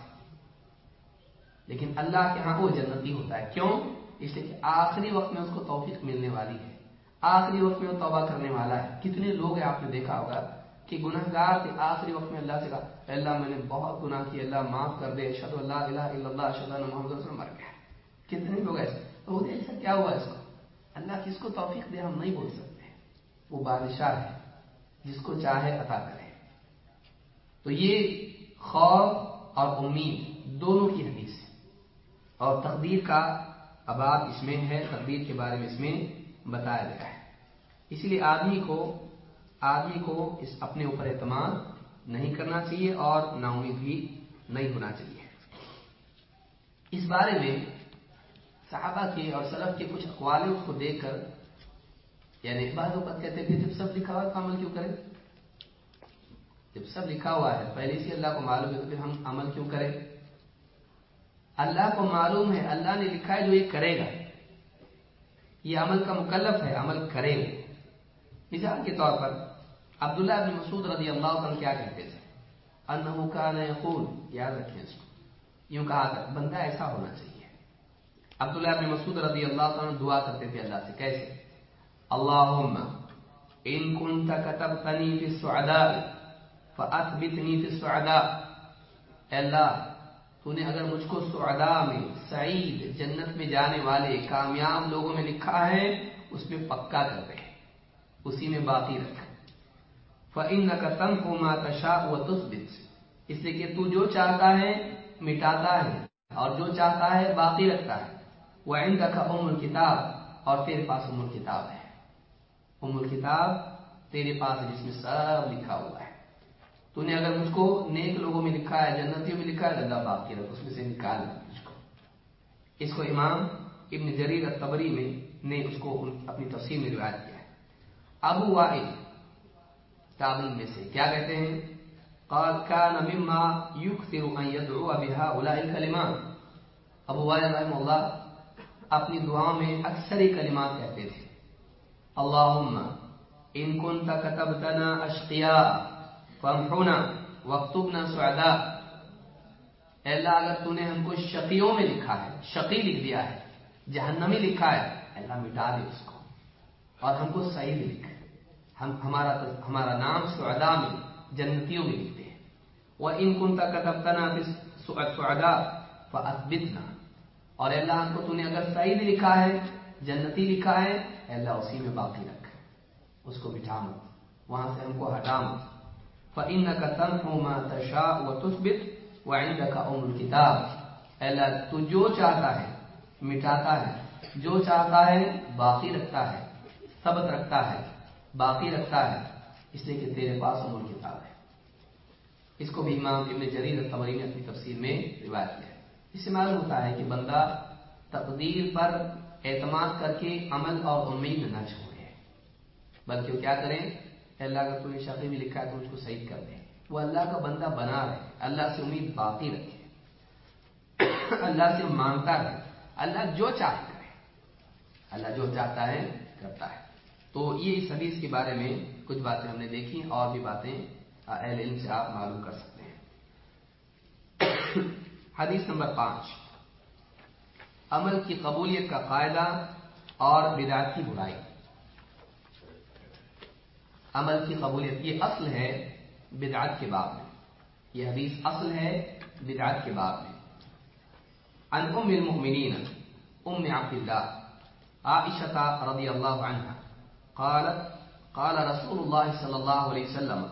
لیکن اللہ کے ہاں وہ جنتی ہوتا ہے۔ کیوں؟ اس لیے کہ آخری وقت میں اس کو توفیق ملنے والی ہے، آخری وقت میں وہ توبہ کرنے والا ہے۔ کتنے لوگ ہیں آپ نے دیکھا ہوگا کہ گنہگار تھے، آخری وقت میں اللہ سے کہا اے اللہ میں نے بہت گناہ کیا، اللہ معاف کر دے، اشہد ان لا الہ الا اللہ اشہد ان محمد رسول اللہ، مر گیا۔ کتنے لوگ ایسے تو ایسا کیا ہوا اس کو، اللہ کس کو توفیق دے ہم نہیں بول سکتے، وہ بادشاہ ہے جس کو چاہے عطا کرے۔ تو یہ خوف اور امید دونوں کی حدیث ہے، اور تقدیر کا اباب اس میں ہے، تقدیر کے بارے میں اس میں بتایا گیا ہے۔ اسی لیے آدمی کو اس اپنے اوپر اعتماد نہیں کرنا چاہیے اور نا امید بھی نہیں ہونا چاہیے۔ اس بارے میں صحابہ کے اور سلف کے کچھ اقوال اس کو دیکھ کر، یعنی بعض اوقات کہتے تھے جب سب لکھا ہوا ہے تو عمل کیوں کریں، جب سب لکھا ہوا ہے پہلے سے اللہ کو معلوم ہے تو پھر ہم عمل کیوں کریں۔ اللہ کو معلوم ہے، اللہ نے لکھا ہے جو یہ کرے گا، یہ عمل کا مکلف ہے، عمل کرے گا۔ مثال کے طور پر عبداللہ بن مسعود رضی اللہ عنہ کیا کہتے تھے، انہ کان یقول، یاد رکھیں اس کو، یوں کہا تھا بندہ ایسا ہونا چاہیے۔ عبداللہ بن مسعود رضی اللہ عنہ دعا کرتے تھے اللہ سے، کیسے، اللہم ان کنت کتبتنی فی السعداء فاثبتنی فی السعداء، اے اللہ تو نے اگر مجھ کو سعداء میں، سعید جنت میں جانے والے کامیاب لوگوں میں لکھا ہے اس میں پکا کر دے، اسی میں باقی رکھ۔ فإنک تمحو ما تشاء وتثبت، اس لیے کہ تو جو چاہتا ہے مٹاتا ہے اور جو چاہتا ہے باقی رکھتا ہے۔ وعندک ام الکتاب، اور تیرے پاس ام الکتاب ہے، ام الکتاب تیرے پاس ہے جس میں سب لکھا ہوا ہے۔ تو نے اگر مجھ کو نیک لوگوں میں لکھا ہے، جنتیوں میں لکھا ہے، اللہ باقی رکھ، اس میں سے نکال مجھ کو۔ اس کو امام ابن جریر الطبری نے اس کو اپنی تفسیر میں روایت کیا ہے۔ ابو وائل تابعین میں سے کیا کہتے ہیں، قال كان مما يكثر ان يدعو بهؤلاء الكلمات، ابو وائل رحمہ اللہ اپنی دعاؤں میں اکثر ہی کلمات کہتے تھے، اللہم ان كنت كتبتنا اشقیاء فامحنا واكتبنا سعداء، اے اللہ اگر تو نے ہم کو شقیوں میں لکھا ہے، شقی لکھ دیا ہے، جہنمی لکھا ہے، اللہ مٹا دے اس کو اور ہم کو سعید لکھ، ہمارا نام سعداء میں، جنتیوں میں لکھتے ہیں۔ وَإِن كُنْتَ كَتَبْتَنَا فِي السُّعَدَاء فاثبتنا، اور اللہ ہم کو تو نے اگر سعید لکھا ہے، جنتی لکھا ہے، اللہ اسی میں باقی رکھ، اس کو بٹھا مت، وہاں سے ہم کو ہٹا مت۔ فإنك تمحو ما تشاء وتثبت وعندك ام الكتاب، اللہ تو جو چاہتا ہے مٹاتا ہے، جو چاہتا ہے باقی رکھتا ہے، ثبت رکھتا ہے، باقی رکھتا ہے، اس لیے کہ تیرے پاس ام الکتاب ہے۔ اس کو بھی امام ابن جریر الطبری نے اپنی تفسیر میں روایت کیا ہے۔ اس سے معلوم ہوتا ہے کہ بندہ تقدیر پر اعتماد کر کے عمل اور امید نہ چھوڑے، بلکہ وہ کیا کریں، اللہ کا کوئی شقی بھی لکھا ہے تو اس کو صحیح کر دیں، وہ اللہ کا بندہ بنا رہے، اللہ سے امید باقی رکھے، اللہ سے مانگتا رہے، اللہ جو چاہتا ہے، اللہ جو چاہتا ہے کرتا ہے۔ تو یہ اس حدیث کے بارے میں کچھ باتیں ہم نے دیکھی، اور بھی باتیں اہل علم سے آپ معلوم کر سکتے ہیں۔ حدیث نمبر 5، عمل کی قبولیت کا قاعدہ اور بدعت کی برائی۔ عمل کی قبولیت یہ اصل ہے بدعت کے باب میں، یہ حدیث اصل ہے بدعت کے باب میں۔ عن ام المؤمنین ام عبد اللہ عائشہ رضی اللہ عنہا قالت قال رسول اللہ صلی اللہ علیہ وسلم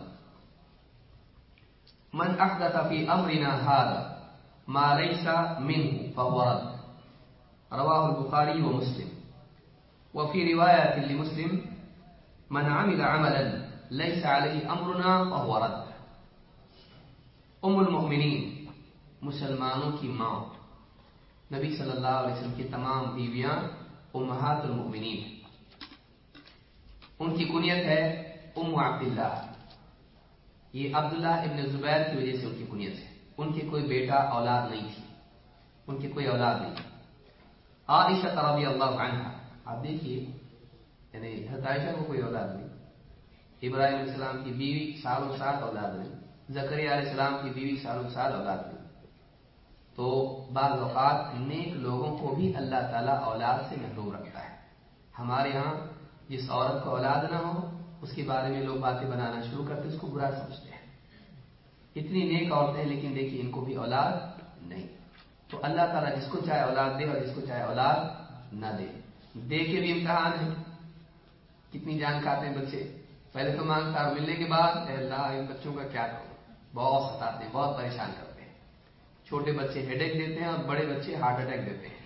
من احدث في امرنا هذا ما ليس منه فهو رد، رواه البخاری ومسلم۔ وفي رواية لمسلم من عمل عملا ليس عليه امرنا فهو رد۔ ام المؤمنین مسلمانوں کی ماں، نبی صلی اللہ علیہ وسلم کی تمام بیویاں امہات المؤمنین ہیں۔ ان کی کنیت ہے ام عبداللہ، یہ عبداللہ ابن زبیر کی وجہ سے ان کی کنیت ہے، ان کے کوئی بیٹا اولاد نہیں تھی، ان کی کوئی اولاد نہیں تھی۔ عائشہ رضی اللہ عنہا، آپ دیکھیے یعنی حضرت عائشہ کو کوئی اولاد نہیں، ابراہیم علیہ السلام کی بیوی سالوں سال اولاد نہیں، زکریا علیہ السلام کی بیوی سالوں سال اولاد نہیں۔ تو بعض اوقات نیک لوگوں کو بھی اللہ تعالیٰ اولاد سے محروم رکھتا ہے۔ ہمارے ہاں جس عورت کو اولاد نہ ہو اس کے بارے میں لوگ باتیں بنانا شروع کرتے، اس کو برا سمجھتے ہیں۔ اتنی نیک عورتیں لیکن دیکھیے ان کو بھی اولاد نہیں۔ تو اللہ تعالیٰ جس کو چاہے اولاد دے اور جس کو چاہے اولاد نہ دے، دے کے بھی امتحان ہے۔ کتنی جان کھاتے ہیں بچے، پہلے تو مانگتا اور ملنے کے بعد اے اللہ ان بچوں کا کیا کروں، بہت ستاتے ہیں، بہت پریشان کرتے ہیں۔ چھوٹے بچے ہیڈ ایک دیتے ہیں اور بڑے بچے ہارٹ اٹیک دیتے ہیں۔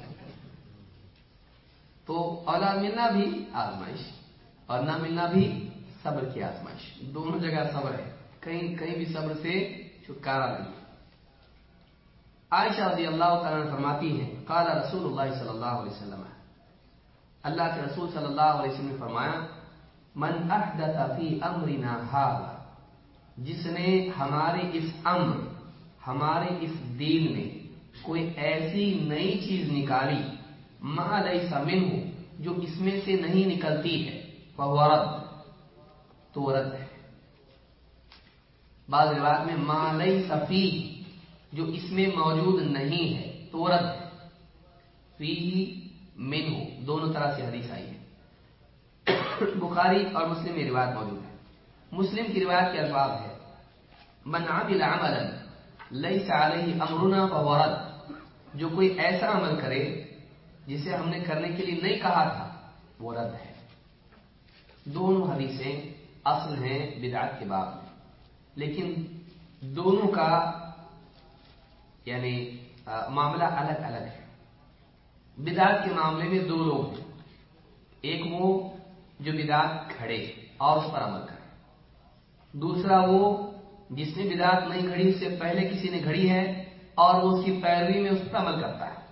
تو اولاد ملنا بھی آزمائش اور نہ ملنا بھی صبر کی آزمائش، دونوں جگہ صبر ہے، کہیں بھی صبر سے چھٹکارا نہیں۔ عائشہ رضی اللہ تعالیٰ عنہ فرماتی ہیں قال رسول اللہ صلی اللہ علیہ وسلم، اللہ کے رسول صلی اللہ علیہ وسلم نے فرمایا من احدث فی امرنا ھذا، جس نے ہمارے اس امر، ہمارے اس دین میں کوئی ایسی نئی چیز نکالی ما لیس منہ، جو اس میں سے نہیں نکلتی ہے، فہو رد، تو رد ہے۔ بعض روایات میں ما لیس فیہ، جو اس میں موجود نہیں ہے تو رد ہے۔ فیہ منہ، دونوں طرح سے حدیث آئی ہے، بخاری اور مسلم میں روایت موجود ہے۔ مسلم کی روایت کے الفاظ ہے من عمل عملا لیس علیہ امرنا فہو رد، جو کوئی ایسا عمل کرے جسے ہم نے کرنے کے لیے نہیں کہا تھا وہ رد ہے۔ دونوں حدیثیں اصل ہیں بدعت کے باب میں، لیکن دونوں کا یعنی معاملہ الگ الگ ہے۔ بدعت کے معاملے میں دو لوگ ہیں، ایک وہ جو بدعت کھڑے اور اس پر عمل کرے، دوسرا وہ جس نے بدعت نہیں گھڑی اس سے پہلے کسی نے گھڑی ہے اور وہ اس کی پیروی میں اس پر عمل کرتا ہے۔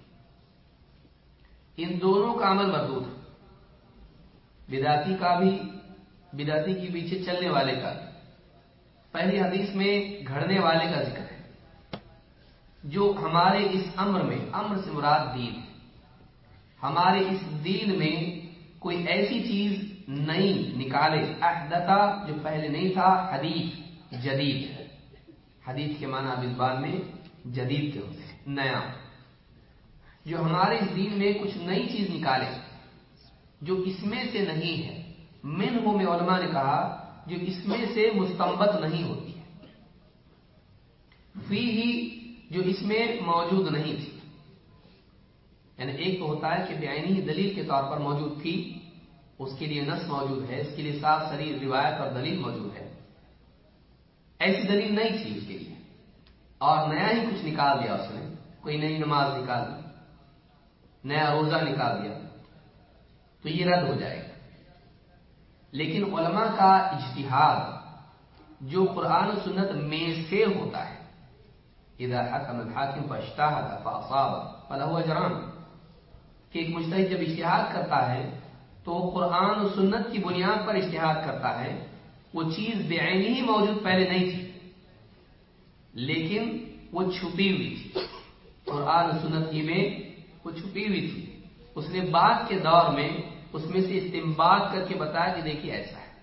ان دونوں کا عمل مردود ہے، بدعتی کا بھی، بدعتی کے پیچھے چلنے والے کا بھی۔ پہلی حدیث میں گھڑنے والے کا ذکر ہے، جو ہمارے اس امر میں، امر سے مراد دین ہے، ہمارے اس دین میں کوئی ایسی چیز نئی نکالے، احدثا جو پہلے نہیں تھا، حدیث جدید، حدیث کے معنی اب زبان میں جدید کے ہوتے ہیں، نیا، جو ہمارے اس دین میں کچھ نئی چیز نکالے جو اس میں سے نہیں ہے، منہ میں علماء نے کہا جو اس میں سے مستنبط نہیں ہوتی ہے، فیہ جو اس میں موجود نہیں تھی. یعنی ایک تو ہوتا ہے کہ بعینی دلیل کے طور پر موجود تھی، اس کے لیے نص موجود ہے، اس کے لیے صاف صریح روایت اور دلیل موجود ہے. ایسی دلیل نہیں تھی اس کے لیے اور نیا ہی کچھ نکال دیا اس نے، کوئی نئی نماز نکال دی، نیا روزہ نکال دیا، تو یہ رد ہو جائے گا. لیکن علماء کا اجتہاد جو قرآن و سنت میں سے ہوتا ہے، اذا حکم الحاکم فاجتہد فاصاب فلہ اجران، کہ ایک مجتہد جب اجتہاد کرتا ہے تو قرآن و سنت کی بنیاد پر اجتہاد کرتا ہے. وہ چیز بعینی ہی موجود پہلے نہیں تھی لیکن وہ چھپی ہوئی تھی، قرآن و سنت ہی میں وہ چھپی ہوئی تھی. اس نے بعد کے دور میں اس میں سے استنباط کر کے بتایا کہ دیکھیے ایسا ہے.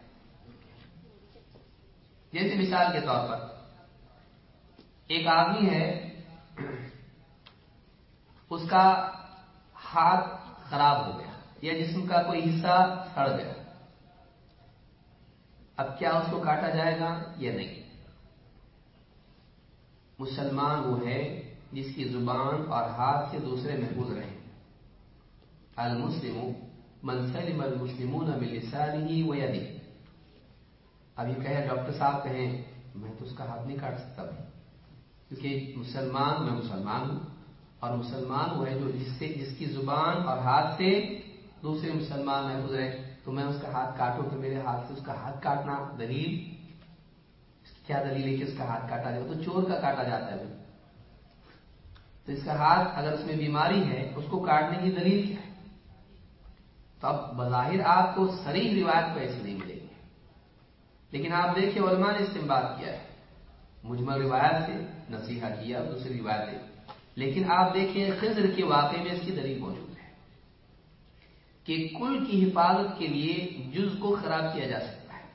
جیسے مثال کے طور پر ایک آدمی ہے، اس کا ہاتھ خراب ہو گیا یا جسم کا کوئی حصہ سڑ گیا. اب کیا اس کو کاٹا جائے گا یا نہیں؟ مسلمان وہ ہے جس کی زبان اور ہاتھ سے دوسرے محفوظ رہیں. المسلم من سلم المسلمون من لسانه ويده. ابھی کہے ڈاکٹر صاحب کہیں میں تو اس کا ہاتھ نہیں کاٹ سکتا بھائی، کیونکہ میں مسلمان ہوں، اور مسلمان وہ ہے جو جس کی زبان اور ہاتھ سے دوسرے مسلمان محفوظ رہے. تو میں اس کا ہاتھ کاٹوں کہ میرے ہاتھ سے اس کا ہاتھ کاٹنا دلیل کیا دلیل ہے کہ اس کا ہاتھ کاٹا جائے؟ تو چور کا کاٹا جاتا ہے. تو اس کا ہاتھ اگر اس میں بیماری ہے اس کو کاٹنے کی دلیل کیا ہے؟ تو اب بظاہر آپ کو صریح روایت کو ایسی نہیں ملے گی، لیکن آپ دیکھیں علماء نے استنباط کیا ہے، مجمل روایت سے نصیحہ کیا دوسری روایتیں. لیکن آپ دیکھیں خضر کے واقعے میں اس کی دلیل موجود ہے کہ کل کی حفاظت کے لیے جز کو خراب کیا جا سکتا ہے.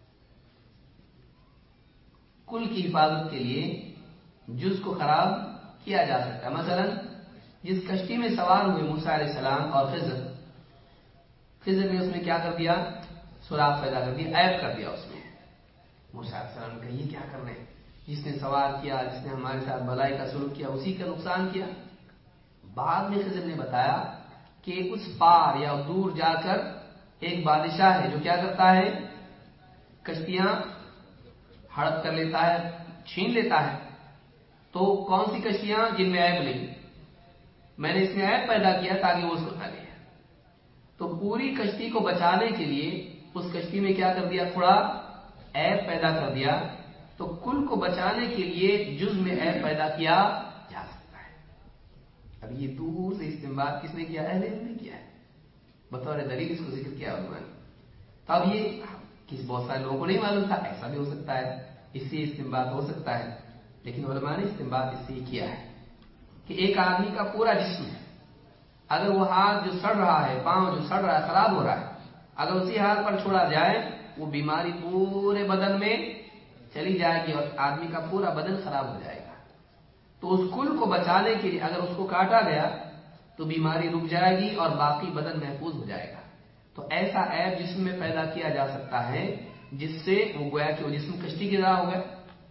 کل کی حفاظت کے لیے جز کو خراب کیا جا سکتا ہے. مثلا جس کشتی میں سوار ہوئے موسیٰ علیہ السلام اور خضر نے اس میں کیا کر دیا؟ سوراخ پیدا کر دیا، عیب کر دیا اس میں. موسیٰ علیہ السلام نے کہا یہ کیا کر رہے ہیں؟ جس نے سوار کیا، جس نے ہمارے ساتھ بلائی کا سلوک کیا، اسی کا نقصان کیا. بعد میں خضر نے بتایا کہ اس پار یا دور جا کر ایک بادشاہ ہے جو کیا کرتا ہے؟ کشتیاں ہڑپ کر لیتا ہے، چھین لیتا ہے. تو کون سی کشتیاں جن میں عیب نہیں؟ میں نے اس میں عیب پیدا کیا تاکہ وہ اس کو نہ لے. تو پوری کشتی کو بچانے کے لیے اس کشتی میں کیا کر دیا؟ تھوڑا عیب پیدا کر دیا. تو کل کو بچانے کے لیے جز میں عیب پیدا کیا جا سکتا ہے. اب یہ دور سے استنباط کس نے کیا؟ اہل علم نے کیا ہے، بطور دلیل اس کو ذکر کیا علماء نے. تو اب یہ بہت سارے لوگوں کو نہیں معلوم تھا، ایسا بھی ہو سکتا ہے، اس سے استنباط ہو سکتا ہے. لیکن علماء نے استنباط اس سے کیا ہے کہ ایک آدمی کا پورا جسم ہے، اگر وہ ہاتھ جو سڑ رہا ہے، پاؤں جو سڑ رہا ہے، خراب ہو رہا ہے، اگر اسی ہاتھ پر چھوڑا جائے وہ بیماری پورے بدن میں چلی جائے گی اور آدمی کا پورا بدن خراب ہو جائے گا. تو اس کل کو بچانے کے لیے اگر اس کو کاٹا گیا تو بیماری رک جائے گی اور باقی بدن محفوظ ہو جائے گا. تو ایسا عیب جسم میں پیدا کیا جا سکتا ہے جس سے وہ گویا کہ وہ جسم کشتی کی طرح ہو گیا.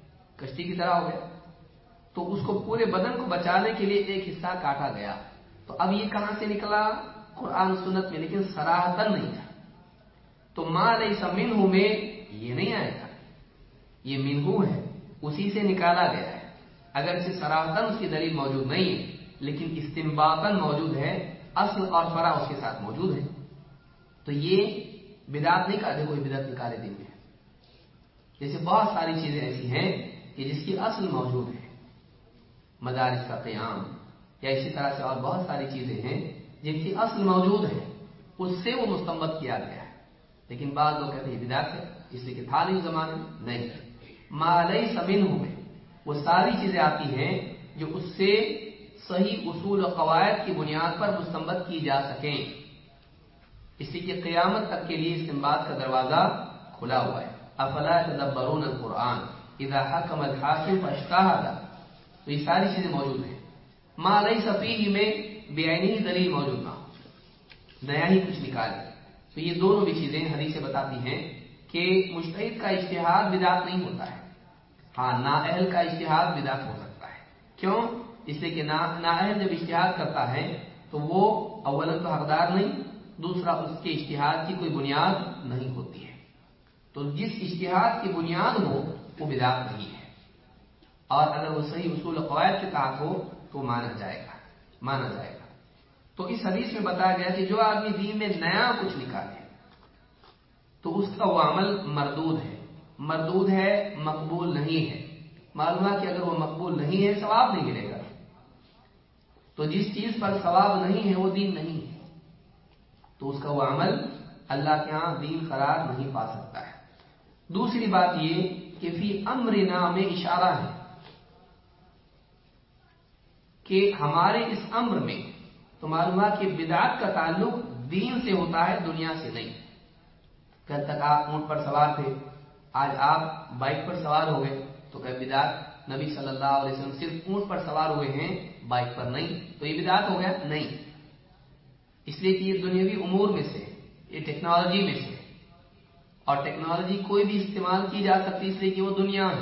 تو اس کو پورے بدن کو بچانے کے لیے ایک حصہ کاٹا گیا. تو اب یہ کہاں سے نکلا؟ قرآن سنت میں، لیکن صراحتاً نہیں تھا. تو ما لیس منہ میں یہ نہیں آئے گا، یہ منہ ہے، اسی سے نکالا گیا ہے. اگر اسے صراحتاً اس کی دلیل موجود نہیں ہے لیکن استنباطاً موجود ہے، اصل اور فرع اس کے ساتھ موجود ہے. تو یہ بدعت نہیں کہتے کوئی بدعت نکالے دین میں. جیسے بہت ساری چیزیں ایسی ہیں کہ جس کی اصل موجود ہے، مدارس کا قیام یا اسی طرح سے اور بہت ساری چیزیں ہیں جن کی اصل موجود ہے، اس سے وہ مستنبط کیا گیا ہے. لیکن بعض لوگ کہتے ہیں بدعت ہے اس لیے کہ تھا نہیں زمانے میں. نہیں، ما لیس منہ میں وہ ساری چیزیں آتی ہیں جو اس سے صحیح اصول و قواعد کی بنیاد پر مستنبط کی جا سکیں. اس لیے کہ قیامت تک کے لیے استنباط کا دروازہ کھلا ہوا ہے. افلا يتدبرون القرآن اذا حکم الحاکم فاجتہد. تو یہ ساری چیزیں موجود ہیں. ما لیس فیہ میں بعینی دلیل موجود نہ ہو، نیا ہی کچھ نکالے. تو یہ دونوں بھی چیزیں حدیثیں بتاتی ہیں کہ مجتہد کا اجتہاد بدعت نہیں ہوتا ہے. ہاں، نااہل کا اجتہاد بدعت ہو سکتا ہے. کیوں؟ اس لیے کہ نااہل جب اجتہاد کرتا ہے تو وہ اولا تو حقدار نہیں، دوسرا اس کے اجتہاد کی کوئی بنیاد نہیں ہوتی ہے. تو جس اجتہاد کی بنیاد ہو وہ بدعت نہیں ہے، اور اگر وہ صحیح اصول و قواعد کے تحت ہو تو مانا جائے گا. تو اس حدیث میں بتایا گیا کہ جو آدمی دین میں نیا کچھ نکالے تو اس کا وہ عمل مردود ہے، مقبول نہیں ہے. معلوم ہے کہ اگر وہ مقبول نہیں ہے ثواب نہیں ملے گا. تو جس چیز پر ثواب نہیں ہے وہ دین نہیں ہے، تو اس کا وہ عمل اللہ کے ہاں دین قرار نہیں پا سکتا ہے. دوسری بات یہ کہ فی امرنا میں اشارہ ہے کہ ہمارے اس امر میں تو معلوم ہے کہ بدعت کا تعلق دین سے ہوتا ہے، دنیا سے نہیں. کل تک آپ اونٹ پر سوار تھے، آج آپ بائک پر سوار ہو گئے تو کہ بدعت؟ نبی صلی اللہ علیہ وسلم صرف اونٹ پر سوار ہوئے ہیں، بائک پر نہیں، تو یہ بدعت ہو گیا؟ نہیں. اس لیے کہ یہ دنیاوی امور میں سے، یہ ٹیکنالوجی میں سے، اور ٹیکنالوجی کوئی بھی استعمال کی جا سکتی اس لیے کہ وہ دنیا ہے.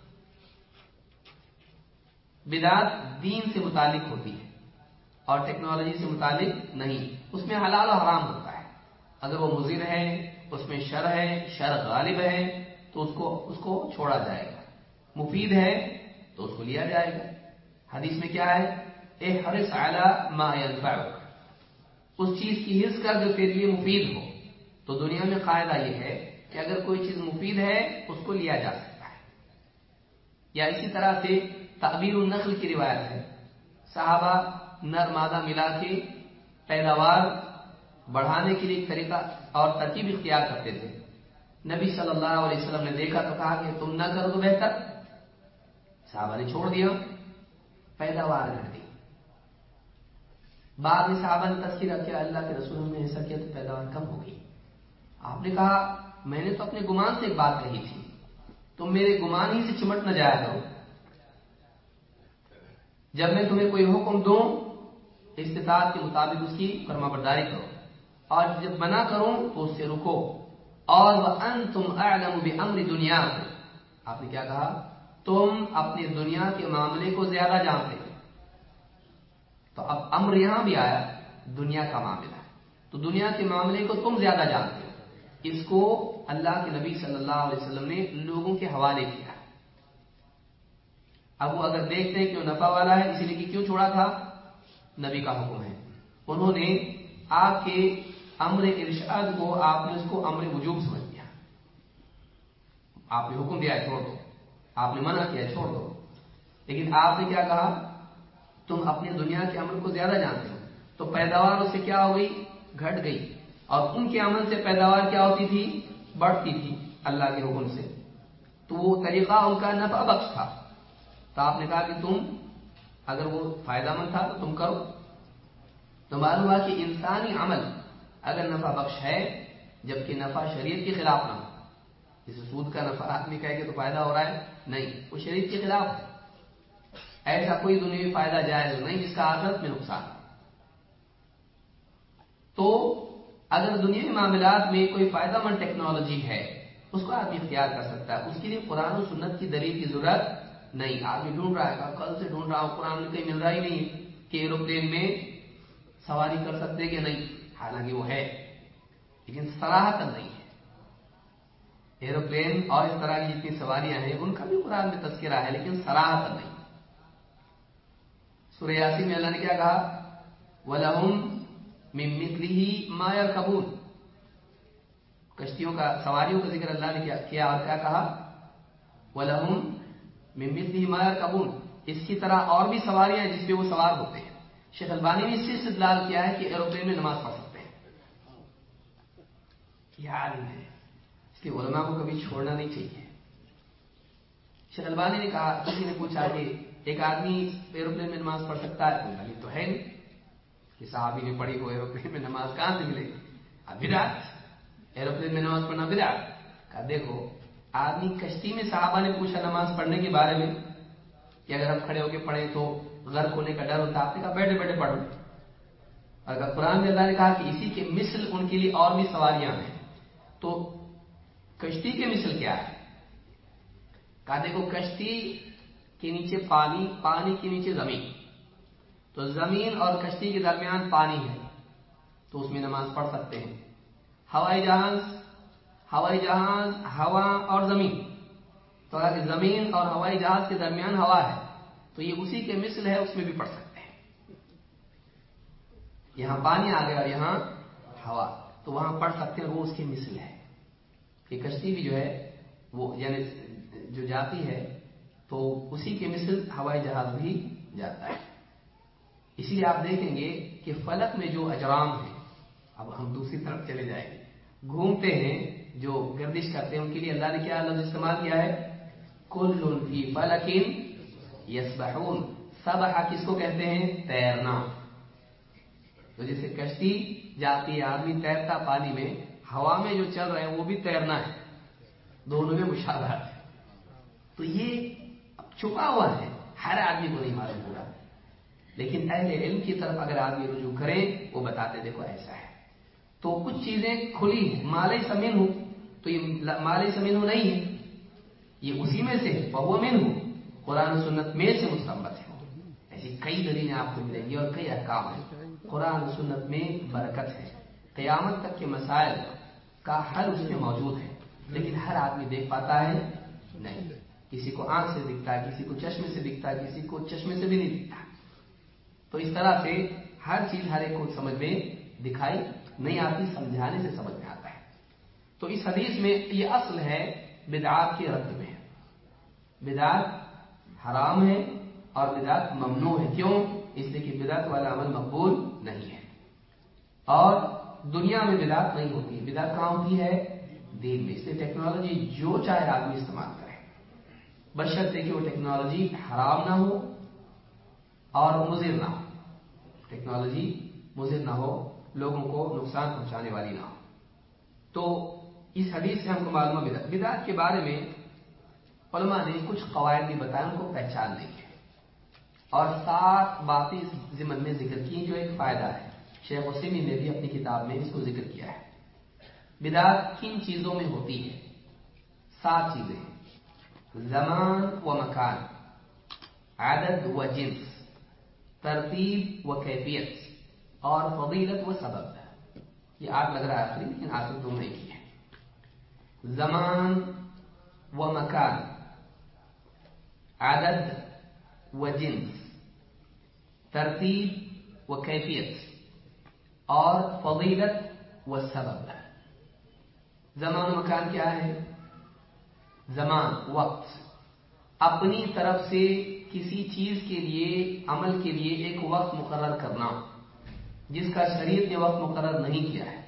بدعت دین سے متعلق ہوتی ہے اور ٹیکنالوجی سے متعلق نہیں. اس میں حلال و حرام ہوتا ہے. اگر وہ مضر ہے، اس میں شر غالب ہے تو اس کو چھوڑا جائے گا. مفید ہے تو اس کو لیا جائے گا. حدیث میں کیا ہے؟ احرص علی ما ينفعک، اس چیز کی حرص کر جو تیرے لیے مفید ہو. تو دنیا میں قاعدہ یہ ہے کہ اگر کوئی چیز مفید ہے اس کو لیا جا سکتا ہے. یا اسی طرح سے تعبیر النخل کی روایت ہے، صحابہ نر مادہ ملا کے پیداوار بڑھانے کے لیے ایک طریقہ اور ترکیب اختیار کرتے تھے. نبی صلی اللہ علیہ وسلم نے دیکھا تو کہا کہ تم نہ کرو تو بہتر. صحابہ نے چھوڑ دیا، پیداوار گھٹ گئی. بعد میں صحابہ نے تذکرہ کیا، اللہ کے رسول نے ایسا کیا تو پیداوار کم ہو گئی. آپ نے کہا میں نے تو اپنے گمان سے ایک بات کہی تھی، تم میرے گمان ہی سے چمٹ نہ جایا کرو. جب میں تمہیں کوئی حکم دوں استطاعت کے مطابق اس کی فرما برداری کرو، اور جب منع کروں تو اس سے رکو. اور وَأَنْتُمْ أَعْلَمُ بِأَمْرِ دُنْيَاكُمْ، آپ نے کیا کہا؟ تم اپنے دنیا کے معاملے کو زیادہ جانتے ہو. تو اب امر یہاں بھی آیا، دنیا کا معاملہ، تو دنیا کے معاملے کو تم زیادہ جانتے ہو. اس کو اللہ کے نبی صلی اللہ علیہ وسلم نے لوگوں کے حوالے کیا. اب وہ اگر دیکھتے ہیں کہ وہ نفع والا ہے، اسی لیے کہ کیوں چھوڑا تھا؟ نبی کا حکم ہے. انہوں نے آپ کے امر ارشاد کو، آپ نے اس کو امر وجوب سمجھ لیا. آپ نے حکم دیا ہے چھوڑ دو، آپ نے منع کیا ہے چھوڑ دو. لیکن آپ نے کیا کہا؟ تم اپنے دنیا کے عمل کو زیادہ جانتے ہو. تو پیداوار اس سے کیا ہو گئی؟ گھٹ گئی. اور ان کے عمل سے پیداوار کیا ہوتی تھی؟ بڑھتی تھی اللہ کے حکم سے. تو وہ طریقہ ان کا نفع بخش تھا. تو آپ نے کہا کہ تم اگر وہ فائدہ مند تھا تو تم کرو. تو معلوم ہوا کہ انسانی عمل اگر نفع بخش ہے جبکہ نفع شریعت کے خلاف نہ ہو، جیسے سود کا نفع آدمی کہے کہ تو فائدہ ہو رہا ہے، نہیں، وہ شریعت کے خلاف ہے. ایسا کوئی دنیاوی فائدہ جائز نہیں جس کا آخرت میں نقصان. تو اگر دنیاوی معاملات میں کوئی فائدہ مند ٹیکنالوجی ہے اس کو آدمی اختیار کر سکتا ہے. اس کے لیے قرآن و سنت کی دلیل کی ضرورت نہیں. آدمی ڈھونڈ رہا ہے، کل سے ڈھونڈ رہا ہوں، قرآن میں کہیں مل رہا ہی نہیں ہے کہ ایروپلین میں سواری کر سکتے کہ نہیں. حالانکہ وہ ہے لیکن صراحت نہیں ہے. ایروپلین اور اس طرح کی جتنی سواریاں ہیں ان کا بھی قرآن میں تذکرہ ہے لیکن صراحت نہیں. سورہ یاسین میں اللہ نے کیا کہا؟ وَلَهُمْ مِن مِثْلِهِ مَا يَرْكَبُونَ. کشتیوں کا، سواریوں کا ذکر اللہ نے کیا اور کیا کہا؟ وَلَهُمْ مِن مِثْلِهِ مَا يَرْكَبُونَ. اس کی طرح اور بھی سواریاں ہیں جس پہ وہ سوار ہوتے ہیں. شیخ البانی نے اس سے استدلال کیا ہے کہ ایروپلین میں نماز پڑھ سکتے ہیں. یہ عالم ہے، اس لیے علماء کو کبھی چھوڑنا نہیں چاہیے. شیخ البانی نے کہا، کسی نے پوچھا کہ ایک آدمی ایروپلین میں نماز پڑھ سکتا ہے؟ کوئی دلیل تو ہے نہیں کہ صحابی نے پڑھی ہو ایروپلین میں نماز کہاں سے ملے گی؟ اب بدعت، ایروپلین میں نماز پڑھنا بدعت. کہا دیکھو آدمی کشتی میں، صحابہ نے پوچھا نماز پڑھنے کے بارے میں کہ اگر ہم کھڑے ہو کے پڑھیں تو غرق ہونے کا ڈر ہوتا ہے. آپ نے کہا بیٹھے بیٹھے پڑھو. اگر قرآن میں اللہ نے کہا کہ اسی کے مثل ان کے لیے اور بھی سواریاں ہیں تو کشتی کے مثل کیا ہے؟ کہا دیکھو کشتی کے نیچے پانی، پانی کے نیچے زمین، تو زمین اور کشتی کے درمیان پانی ہے تو اس میں نماز پڑھ سکتے ہیں۔ ہوائی جہاز ہوا اور زمین، تو اگر زمین اور ہوائی جہاز کے درمیان ہوا ہے تو یہ اسی کے مثل ہے، اس میں بھی پڑھ سکتے ہیں۔ یہاں پانی آ گیا اور یہاں ہوا، تو وہاں پڑھ سکتے ہیں، وہ اس کے مثل ہے۔ یہ کشتی بھی جو ہے وہ یعنی جو جاتی ہے تو اسی کے مثل ہوائی جہاز بھی جاتا ہے۔ اسی لیے آپ دیکھیں گے کہ فلک میں جو اجرام ہیں، اب ہم دوسری طرف چلے جائیں گے، گھومتے ہیں، جو گردش کرتے ہیں، ان کے لیے اللہ نے کیا لفظ استعمال کیا ہے؟ کل فی فلک یسبحون۔ سبح کس کو کہتے ہیں؟ تیرنا۔ تو جیسے کشتی جاتی ہے، آدمی تیرتا پانی میں، ہوا میں جو چل رہے ہیں وہ بھی تیرنا ہے، دونوں میں مشابہت ہے۔ تو یہ چھپا ہوا ہے، ہر آدمی کو نہیں معلوم ہوگا، لیکن اہل علم کی طرف اگر آدمی رجوع کرے وہ بتاتے دیکھو ایسا ہے۔ تو کچھ چیزیں کھلی ہیں، مالے سمین ہو، تو یہ مالے سمین ہو نہیں ہے، یہ اسی میں سے ہے، فہو منہ، قرآن و سنت میں سے مستنبط ہے۔ ایسی کئی دلیلیں آپ کو ملیں گی اور کئی احکام ہیں، قرآن و سنت میں برکت ہے، قیامت تک کے مسائل کا حل اس میں موجود ہے، لیکن ہر آدمی دیکھ پاتا ہے نہیں، کسی کو آنکھ سے دکھتا ہے، کسی کو چشمے سے دکھتا ہے، کسی کو چشمے سے بھی نہیں دکھتا۔ تو اس طرح سے ہر چیز ہر ایک کو سمجھ میں دکھائی نہیں آتی، سمجھانے سے سمجھ میں آتا ہے۔ تو اس حدیث میں یہ اصل ہے بدعات کے رد میں، بدعات حرام ہے اور بدعات ممنوع ہے۔ کیوں؟ اس لیے کہ بدعت والا عمل مقبول نہیں ہے، اور دنیا میں بدعت نہیں ہوتی ہے، بدعت کہاں ہوتی ہے؟ دین میں۔ اس لیے ٹیکنالوجی جو چاہے آدمی استعمال کرے، بشرطے کہ وہ ٹیکنالوجی حرام نہ ہو اور مضر نہ ہو، ٹیکنالوجی مضر نہ ہو، لوگوں کو نقصان پہنچانے والی نہ ہو۔ تو اس حدیث سے ہم کو معلوم ہے بدعت کے بارے میں علماء نے کچھ قواعد بھی بتائے ان کو پہچاننے کے، اور 7 باتیں اس ضمن میں ذکر کی جو ایک فائدہ ہے۔ شیخ عثیمین نے بھی اپنی کتاب میں اس کو ذکر کیا ہے۔ بدعت کن چیزوں میں ہوتی ہے؟ 7 چیزیں: زمان و مکان، عدد و جنس، ترتیب و کیفیت، اور فضیلت و سبب۔ یہ 8 لگ رہا ہے آخری، لیکن آخر دونوں ایک ہی ہے۔ زمان و مکان، عدد و جنس، ترتیب و کیفیت، اور فضیلت و سبب۔ زمان و مکان کیا ہے؟ زمان وقت، اپنی طرف سے کسی چیز کے لیے، عمل کے لیے ایک وقت مقرر کرنا جس کا شریعت نے وقت مقرر نہیں کیا ہے،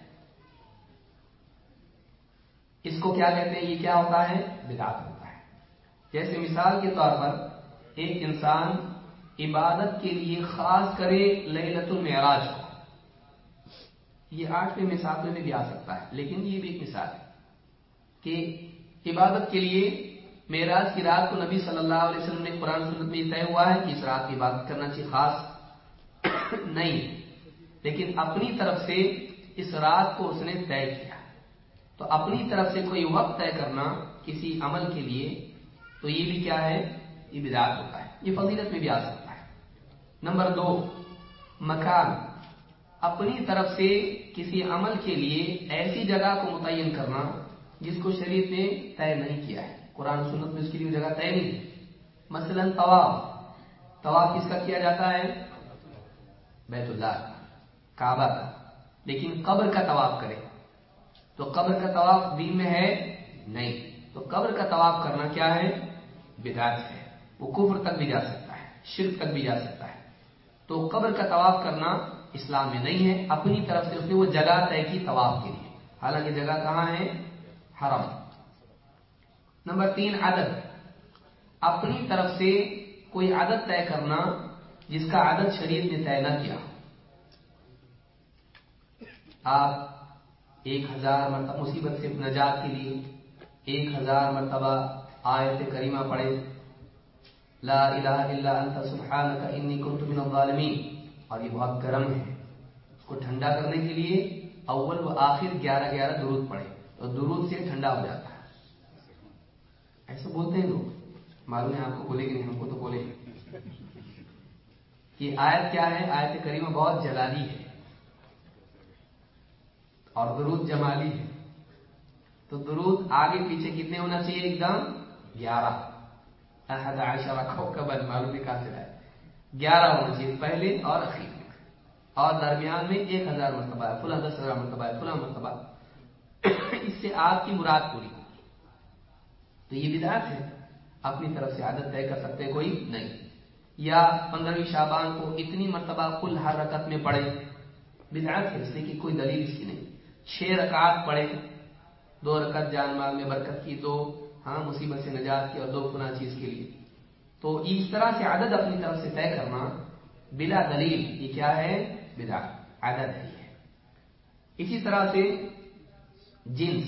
اس کو کیا کہتے ہیں؟ یہ کیا ہوتا ہے؟ بدعت ہوتا ہے۔ جیسے مثال کے طور پر ایک انسان عبادت کے لیے خاص کرے لیلۃ المعراج کو، یہ 8ویں میں 7ویں میں بھی آ سکتا ہے، لیکن یہ بھی ایک مثال ہے کہ عبادت کے لیے معراج کی رات کو نبی صلی اللہ علیہ وسلم نے قرآن سنت میں طے ہوا ہے کہ اس رات کی عبادت کرنا چاہیے، خاص نہیں، لیکن اپنی طرف سے اس رات کو اس نے طے کیا۔ تو اپنی طرف سے کوئی وقت طے کرنا کسی عمل کے لیے، تو یہ بھی کیا ہے؟ یہ بدعت ہوتا ہے، یہ فضیلت میں بھی آ سکتا ہے۔ نمبر 2، مکان، اپنی طرف سے کسی عمل کے لیے ایسی جگہ کو متعین کرنا جس کو شریعت نے طے نہیں کیا ہے، قرآن سنت میں اس کے لیے جگہ طے نہیں ہے۔ مثلا طواف کس کا کیا جاتا ہے؟ بیت اللہ کا، کعبہ کا، لیکن قبر کا طواف کرے تو قبر کا طواف دین میں ہے نہیں، تو قبر کا طواف کرنا کیا ہے؟ بدعت ہے، وہ کفر تک بھی جا سکتا ہے، شرک تک بھی جا سکتا ہے۔ تو قبر کا طواف کرنا اسلام میں نہیں ہے، اپنی طرف سے اس نے وہ جگہ طے کی طواف کے لیے، حالانکہ جگہ کہاں ہے؟ حرم۔ نمبر 3، عدد، اپنی طرف سے کوئی عدد طے کرنا جس کا عدد شریعت نے طے نہ کیا۔ آپ 1000 مرتبہ مصیبت سے نجات کے لیے 1000 مرتبہ آیت کریمہ پڑھے، لا الہ الا انت سبحانک انی کنت من الظالمین، اور یہ بہت گرم ہے، اس کو ٹھنڈا کرنے کے لیے اول و آخر 11 درود پڑھے، اور درود سے ٹھنڈا ہو جاتا ہے، ایسا بولتے ہیں لوگ، معلوم ہے آپ کو بولے کہ نہیں، ہم کو تو بولے کہ آیت کیا ہے. آیت کریمہ بہت جلالی ہے اور درود جمالی ہے. تو درود آگے پیچھے کتنے ہونا چاہیے؟ ایک دم 11. 11 کوكبا، معلوم ہے کہاں سے آئے. 11 ہونا چاہیے پہلے اور اخیر میں، اور درمیان میں 1000 مرتبہ ہے، فلاں 10,000 مرتبہ ہے، فلاں مرتبہ. اس سے آپ کی مراد پوری ہوگی. تو یہ بدعت ہے، اپنی طرف سے عادت طے کر سکتے کوئی نہیں. یا 15ویں شعبان کو اتنی مرتبہ کل ہر رکعت میں پڑھے، بدعت ہے، اس لیے کہ کوئی دلیل اس کی نہیں. 6 رکعت پڑھے، 2 رکعت جان مال میں برکت کی، 2 مصیبت سے نجات کی، اور 2 فلاں چیز کے لیے. تو اس طرح سے عدد اپنی طرف سے طے کرنا بلا دلیل، یہ کیا ہے؟ بدعت، عدد ہے یہ. اسی طرح سے جنس،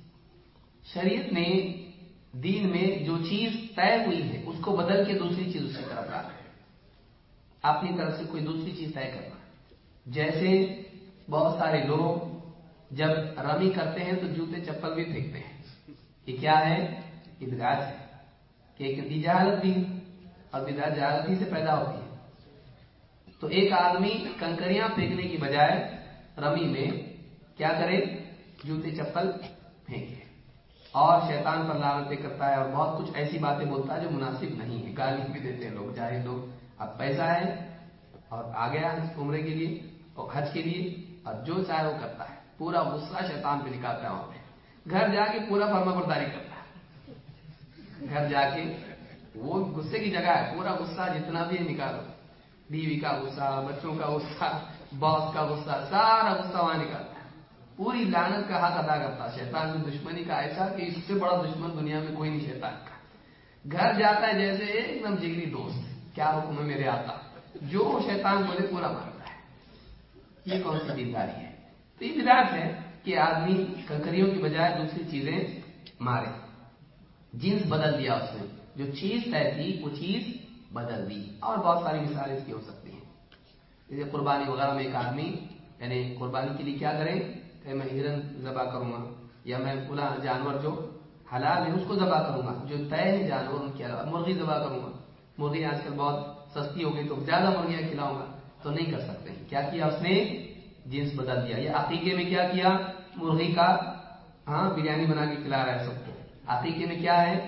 شریعت نے دین میں جو چیز طے ہوئی ہے اس کو بدل کے دوسری چیز اس کی طرف لانا ہے، اپنی طرف سے کوئی دوسری چیز طے کرنا. جیسے بہت سارے لوگ جب رمی کرتے ہیں تو جوتے چپل بھی پھینکتے ہیں. یہ کیا ہے؟ یہ بدعت ہے، کہ ایک جہالت بھی ہے، اور بدعت جہالت ہی سے پیدا ہوتی ہے. تو ایک آدمی کنکریاں پھینکنے کی بجائے رمی میں کیا کرے؟ جوتے چپل پھینکے، اور شیطان پر لعنتیں کرتا ہے، اور بہت کچھ ایسی باتیں بولتا ہے جو مناسب نہیں ہے. گالی بھی دیتے ہیں لوگ، جاہل لوگ. اب پیسہ ہے اور آ گیا عمرے کے لیے اور حج کے لیے، اور جو چاہے وہ کرتا ہے. پورا غصہ شیطان پہ نکالتا ہے. وہاں پہ گھر جا کے پورا فرما برداری کرتا ہے. گھر جا کے وہ غصے کی جگہ ہے، پورا غصہ جتنا بھی نکالو، بیوی کا غصہ، بچوں کا غصہ، باس کا غصہ، سارا غصہ وہاں نکالتا ہے. پوری لعنت کا حق ادا کرتا ہے شیطان کی دشمنی کا، ایسا کہ اس سے بڑا دشمن دنیا میں کوئی نہیں شیطان کا. گھر جاتا ہے جیسے ایک دم جگری دوست، کیا حکم ہے میرے آتا، جو شیطان بولے پورا مانتا ہے. یہ کون سی دینداری ہے؟ تو یہ بدعت ہے کہ آدمی کنکریوں کی بجائے دوسری چیزیں مارے. جنس بدل دیا اس نے، جو چیز طے تھی وہ چیز بدل دی. اور بہت ساری مثالیں اس کی ہو سکتی ہیں. جیسے قربانی وغیرہ میں ایک آدمی یعنی قربانی کے لیے کیا کرے کہ میں ہرن ذبح کروں گا، یا میں پورا جانور جو حلال ہے اس کو ذبح کروں گا، جو طے ہے جانور ان کے علاوہ مرغی ذبح کروں گا. مرغی آج کل بہت سستی ہو گئی تو زیادہ مرغیاں کھلاؤں گا، تو نہیں کر سکتے. کیا کیا اس نے؟ جنس بدل دیا. یا عقیقے میں کیا کیا؟ مرغی کا بریانی بنا کے کھلا رہا ہے سب کو. عقیقے میں کیا ہے؟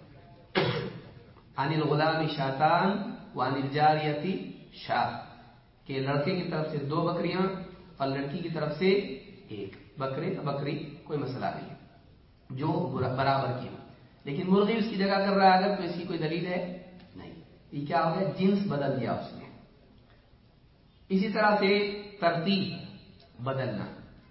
عن الغلام شاتان وعن الجاریتی شاہ، کہ لڑکے کی طرف سے 2 بکریاں اور لڑکی کی طرف سے 1 بکری کوئی مسئلہ نہیں جو برابر کی ہو. لیکن مرغی اس کی جگہ کر رہا ہے اگر، تو اس کی کوئی دلیل ہے نہیں. یہ کیا ہو گیا؟ جنس بدل دیا اس نے. اسی طرح سے ترتیب بدلنا،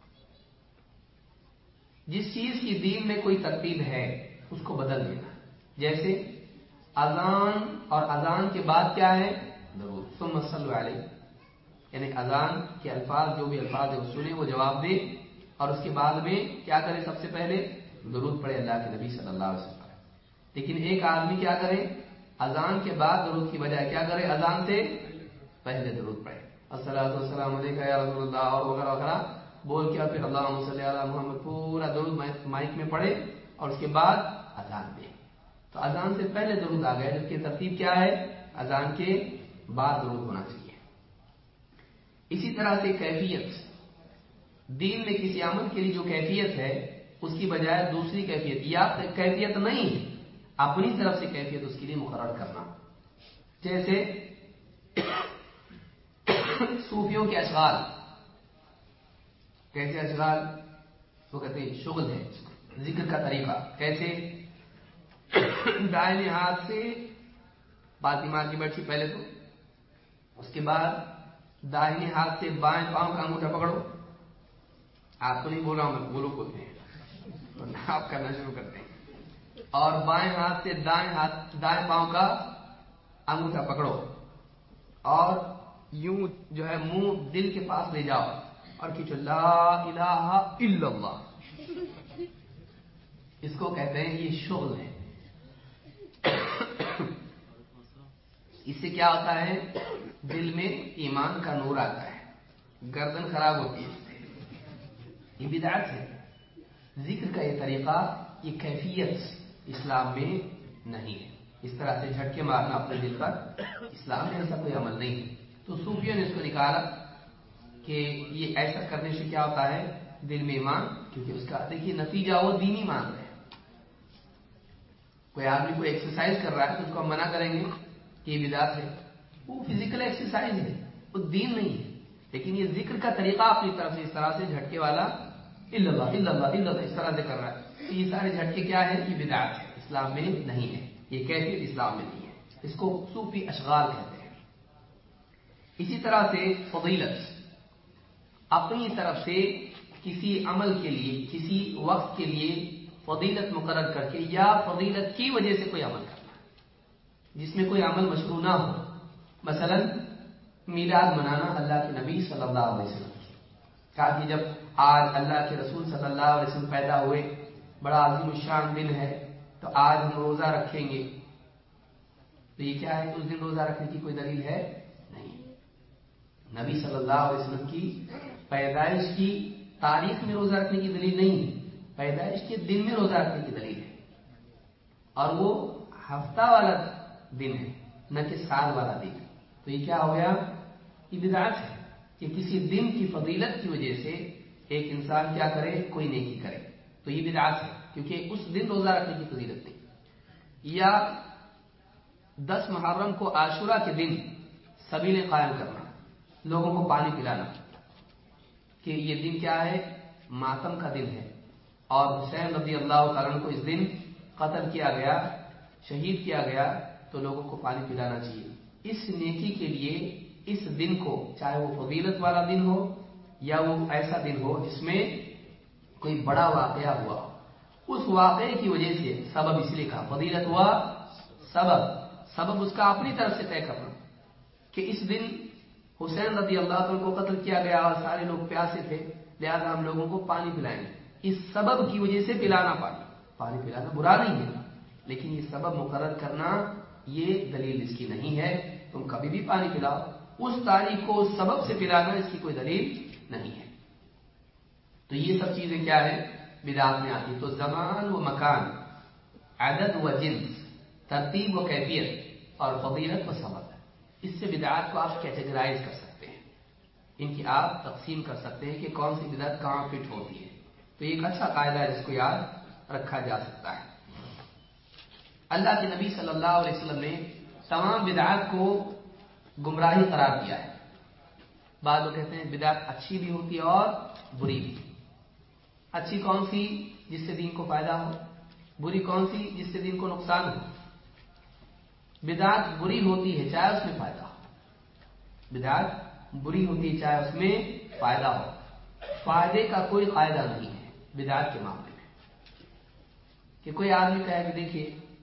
جس چیز کی دین میں کوئی ترتیب ہے اس کو بدل دینا. جیسے اذان، اور اذان کے بعد کیا ہے؟ درود. ثم صلوا علیہ، یعنی اذان کے الفاظ جو بھی الفاظ ہے وہ سنے، وہ جواب دے، اور اس کے بعد میں کیا کرے؟ سب سے پہلے درود پڑھے اللہ کے نبی صلی اللہ علیہ وسلم. لیکن ایک آدمی کیا کرے؟ اذان کے بعد درود کی بجائے کیا کرے؟ اذان سے پہلے درود پڑھے، الصلاۃ والسلام علیک یا رسول اللہ، اور وغیرہ وغیرہ بول کے، اور پھر اللہم صلی علی محمد پورا درود مائک میں پڑھے، اور اس کے بعد اذان دے. تو اذان سے پہلے درود آ گیا، جبکہ ترتیب کیا ہے؟ اذان کے بعد درود ہونا چاہیے. اسی طرح سے کیفیت، دین میں کسی عمل کے لیے جو کیفیت ہے اس کی بجائے دوسری کیفیت، یا کیفیت نہیں ہے، اپنی طرف سے کیفیت اس کے لیے مقرر کرنا. جیسے صوفیوں کے اشغال، کیسے اشغال؟ وہ کہتے ہیں شغل ہے، ذکر کا طریقہ. کیسے؟ دائیں ہاتھ سے باطی مار کی بیٹھی پہلے تو، اس کے بعد دائیں ہاتھ سے بائیں پاؤں کا انگوٹھا پکڑو. آپ تو نہیں بول رہا ہوں میں، بولو بولتے ہیں، آپ کرنا شروع کرتے ہیں. اور بائیں ہاتھ سے دائیں پاؤں کا انگوٹھا پکڑو، اور یوں جو ہے منہ دل کے پاس لے جاؤ اور کھینچو لا الہ الا اللہ. اس کو کہتے ہیں یہ شغل ہے. اس سے کیا ہوتا ہے؟ دل میں ایمان کا نور آتا ہے، گردن خراب ہوتی ہے. یہ بدعت ہے. ذکر کا یہ طریقہ، یہ کیفیت اسلام میں نہیں ہے. اس طرح سے جھٹکے مارنا اپنے دل پر اسلام میں ایسا کوئی عمل نہیں ہے۔ تو صوفیوں نے اس کو نکالا کہ یہ ایسا کرنے سے کیا ہوتا ہے، دل میں ایمان، کیونکہ اس کا دیکھیے نتیجہ وہ دینی مان رہے ہیں۔ کوئی آدمی کوئی ایکسرسائز کر رہا ہے تو اس کو ہم منع کریں گے کہ یہ بدعت ہے، وہ فزیکل ایکسرسائز ہے، وہ دین نہیں ہے۔ لیکن یہ ذکر کا طریقہ اپنی طرف سے اس طرح سے جھٹکے والا الا اللہ الا اللہ الا اللہ اس طرح سے کر رہا ہے، تو یہ سارے جھٹکے کیا ہے، یہ بدعت ہے، اسلام میں نہیں ہے، یہ کیفیت اسلام میں نہیں ہے، اس کو صوفی اشغال کہتے ہیں۔ اسی طرح سے فضیلت، اپنی طرف سے کسی عمل کے لیے، کسی وقت کے لیے فضیلت مقرر کر کے یا فضیلت کی وجہ سے کوئی عمل کرنا جس میں کوئی عمل مشروع نہ ہو۔ مثلا میلاد منانا اللہ کے نبی صلی اللہ علیہ وسلم کی، کہا کہ جب آج اللہ کے رسول صلی اللہ علیہ وسلم پیدا ہوئے، بڑا عظیم الشان دن ہے، تو آج ہم روزہ رکھیں گے، تو یہ کیا ہے، اس دن روزہ رکھنے کی کوئی دلیل ہے نہیں۔ نبی صلی اللہ علیہ وسلم کی پیدائش کی تاریخ میں روزہ رکھنے کی دلیل نہیں ہے، پیدائش کے دن میں روزہ رکھنے کی دلیل ہے، اور وہ ہفتہ والا دن ہے نہ کہ سال والا دن۔ تو یہ کیا ہو گیا، یہ بدعت ہے کہ کسی دن کی فضیلت کی وجہ سے ایک انسان کیا کرے، کوئی نیکی کرے، تو یہ بدعت ہے، کیونکہ اس دن روزہ رکھنے کی فضیلت نہیں۔ یا 10 محرم کو عاشورہ کے دن سبیل قائم کرنا، لوگوں کو پانی پلانا، کہ یہ دن کیا ہے، ماتم کا دن ہے، اور حسین رضی اللہ تعالیٰ عنہ کو اس دن قتل کیا گیا، شہید کیا گیا، تو لوگوں کو پانی پلانا چاہیے۔ اس نیکی کے لیے اس دن کو، چاہے وہ فضیلت والا دن ہو یا وہ ایسا دن ہو جس میں کوئی بڑا واقعہ ہوا ہو، اس واقعے کی وجہ سے سبب اس لیے کہا فضیلت ہوا، سبب اس کا اپنی طرف سے طے کرنا، کہ اس دن حسین رضی اللہ عنہ کو قتل کیا گیا اور سارے لوگ پیاسے تھے، لہذا ہم لوگوں کو پانی پلائیں گے، اس سبب کی وجہ سے پلانا، پانی پلانا برا نہیں ہے، لیکن یہ سبب مقرر کرنا یہ دلیل اس کی نہیں ہے۔ تم کبھی بھی پانی پلاؤ، اس تاریخ کو اس سبب سے پلانا اس کی کوئی دلیل نہیں ہے۔ تو یہ سب چیزیں کیا ہے، بدعت میں آتی۔ تو زمان و مکان، عدد و جنس، ترتیب و کیفیت، اور فضیلت و سبب، اس سے بدعات کو آپ کیٹیگرائز کر سکتے ہیں، ان کی آپ تقسیم کر سکتے ہیں کہ کون سی بدعت کہاں فٹ ہوتی ہے۔ تو یہ ایک اچھا قاعدہ ہے جس کو یاد رکھا جا سکتا ہے۔ اللہ کے نبی صلی اللہ علیہ وسلم نے تمام بدعات کو گمراہی قرار دیا ہے۔ بعض لوگ کہتے ہیں بدعت اچھی بھی ہوتی ہے اور بری بھی۔ اچھی کون سی، جس سے دین کو فائدہ ہو، بری کون سی، جس سے دین کو نقصان ہو۔ بدعت بری ہوتی ہے چاہے اس میں فائدہ ہو، بدعت بری ہوتی ہے چاہے اس میں فائدہ ہو، فائدے کا کوئی قاعدہ نہیں ہے بدعت کے معاملے میں، کہ کوئی آدمی کہے کہ دیکھیے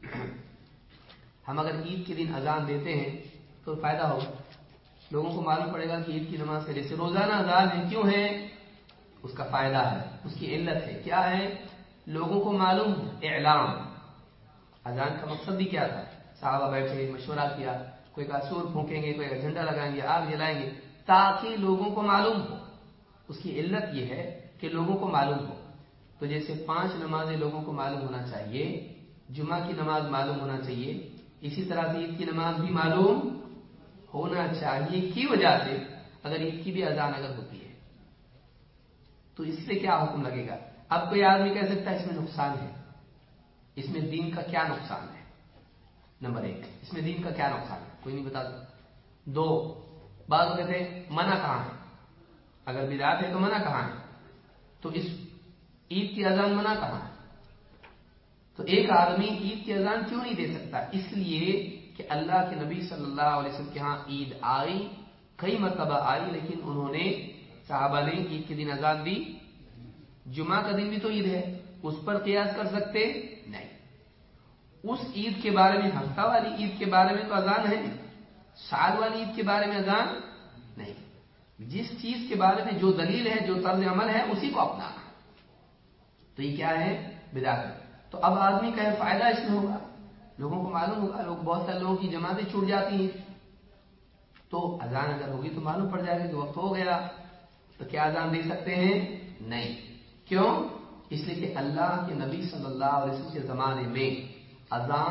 ہم اگر عید کے دن اذان دیتے ہیں تو فائدہ ہوگا، لوگوں کو معلوم پڑے گا کہ عید کی نماز سے جیسے روزانہ اذان ہے، کیوں ہے، اس کا فائدہ ہے، اس کی علت ہے، کیا ہے، لوگوں کو معلوم ہو، اعلام۔ اذان کا مقصد بھی کیا تھا، صحابہ بیٹھے مشورہ کیا، کوئی کہا سور پھونکیں گے، کوئی جھنڈا لگائیں گے، آگ جلائیں گے، تاکہ لوگوں کو معلوم ہو۔ اس کی علت یہ ہے کہ لوگوں کو معلوم ہو۔ تو جیسے 5 نمازیں لوگوں کو معلوم ہونا چاہیے، جمعہ کی نماز معلوم ہونا چاہیے، اسی طرح سے عید کی نماز بھی معلوم ہونا چاہیے، کی وجہ سے اگر عید کی بھی اذان اگر ہوتی ہے تو اس سے کیا حکم لگے گا۔ اب کوئی آدمی کہہ سکتا ہے اس میں نقصان ہے، اس میں دین کا کیا نقصان ہے، نمبر 1 اس میں دین کا کیا نقصان ہے، کوئی نہیں بتا سکتا۔ 2 بعض لوگ کہتے ہیں منع کہاں ہے، اگر بدعت ہے تو منع کہاں ہے، تو اس عید کی اذان منع کہاں ہے۔ تو ایک آدمی عید کی اذان کیوں نہیں دے سکتا، اس لیے کہ اللہ کے نبی صلی اللہ علیہ وسلم کے ہاں عید آئی، کئی مرتبہ آئی، لیکن انہوں نے، صحابہ نے عید کے دن اذان دی، جمعہ کا دن بھی تو عید ہے، اس پر قیاس کر سکتے نہیں۔ اس عید کے بارے میں، ہفتہ والی عید کے بارے میں تو اذان ہے، سال والی عید کے بارے میں اذان نہیں۔ جس چیز کے بارے میں جو دلیل ہے، جو طرز عمل ہے، اسی کو اپنانا، تو یہ کیا ہے، بدعت ہے۔ تو اب آدمی کا فائدہ اس میں ہوگا، لوگوں کو معلوم ہوگا، بہت سارے لوگوں کی جماعتیں چھوٹ جاتی ہیں، تو اذان اگر ہوگی تو معلوم پڑ جائے گا کہ وقت ہو گیا، تو کیا اذان دے سکتے ہیں، نہیں۔ کیوں، اس لیے کہ اللہ کے نبی صلی اللہ علیہ وسلم کے زمانے میں اذان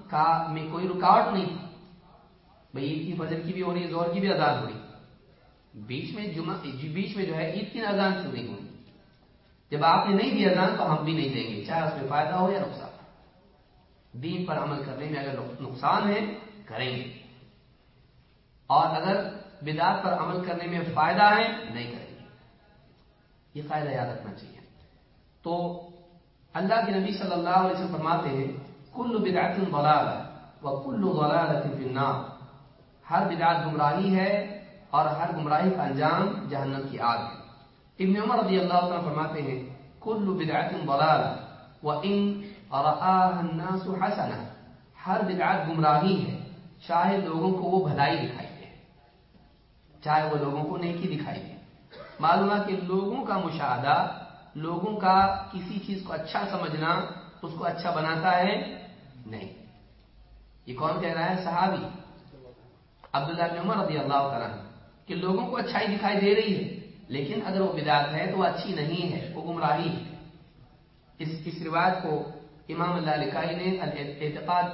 میں کوئی رکاوٹ نہیں تھی. بھئی عید کی فجر کی بھی ہو رہی، ظہر کی بھی اذان ہو رہی، بیچ میں جو ہے عید کی اذان کیوں نہیں ہوئی؟ جب آپ نے نہیں دی اذان تو ہم بھی نہیں دیں گے، چاہے اس میں فائدہ ہو یا نقصان. دین پر عمل کرنے میں اگر نقصان ہے کریں گے، اور اگر بدعت پر عمل کرنے میں فائدہ ہے نہیں کریں گے. یہ قاعدہ یاد رکھنا چاہیے. تو اللہ کے نبی صلی اللہ علیہ وسلم فرماتے ہیں کل بدعت ضلالہ وکل ضلالۃ فی النار. ہر بدعت گمراہی ہے اور ہر گمراہی کا انجام جہنم کی آگ ہے. ابن عمر رضی اللہ عنہ فرماتے ہیں کل بدعت ضلالہ وان رآها الناس حسنہ. ہر بدعت گمراہی ہے چاہے لوگوں کو وہ بھلائی دکھائی دے، چاہے وہ لوگوں کو نیکی دکھائی دے. معلوم ہے کہ لوگوں کا مشاہدہ، لوگوں کا کسی چیز کو اچھا سمجھنا اس کو اچھا بناتا ہے نہیں. یہ کون کہہ رہا ہے؟ صحابی عبداللہ بن عمر رضی اللہ تعالیٰ عنہ، کہ لوگوں کو اچھائی دکھائی دے رہی ہے لیکن اگر وہ بدعت ہے تو وہ اچھی نہیں ہے، وہ گمراہی ہے. اس روایت کو امام اللالکائی نے الاعتقاد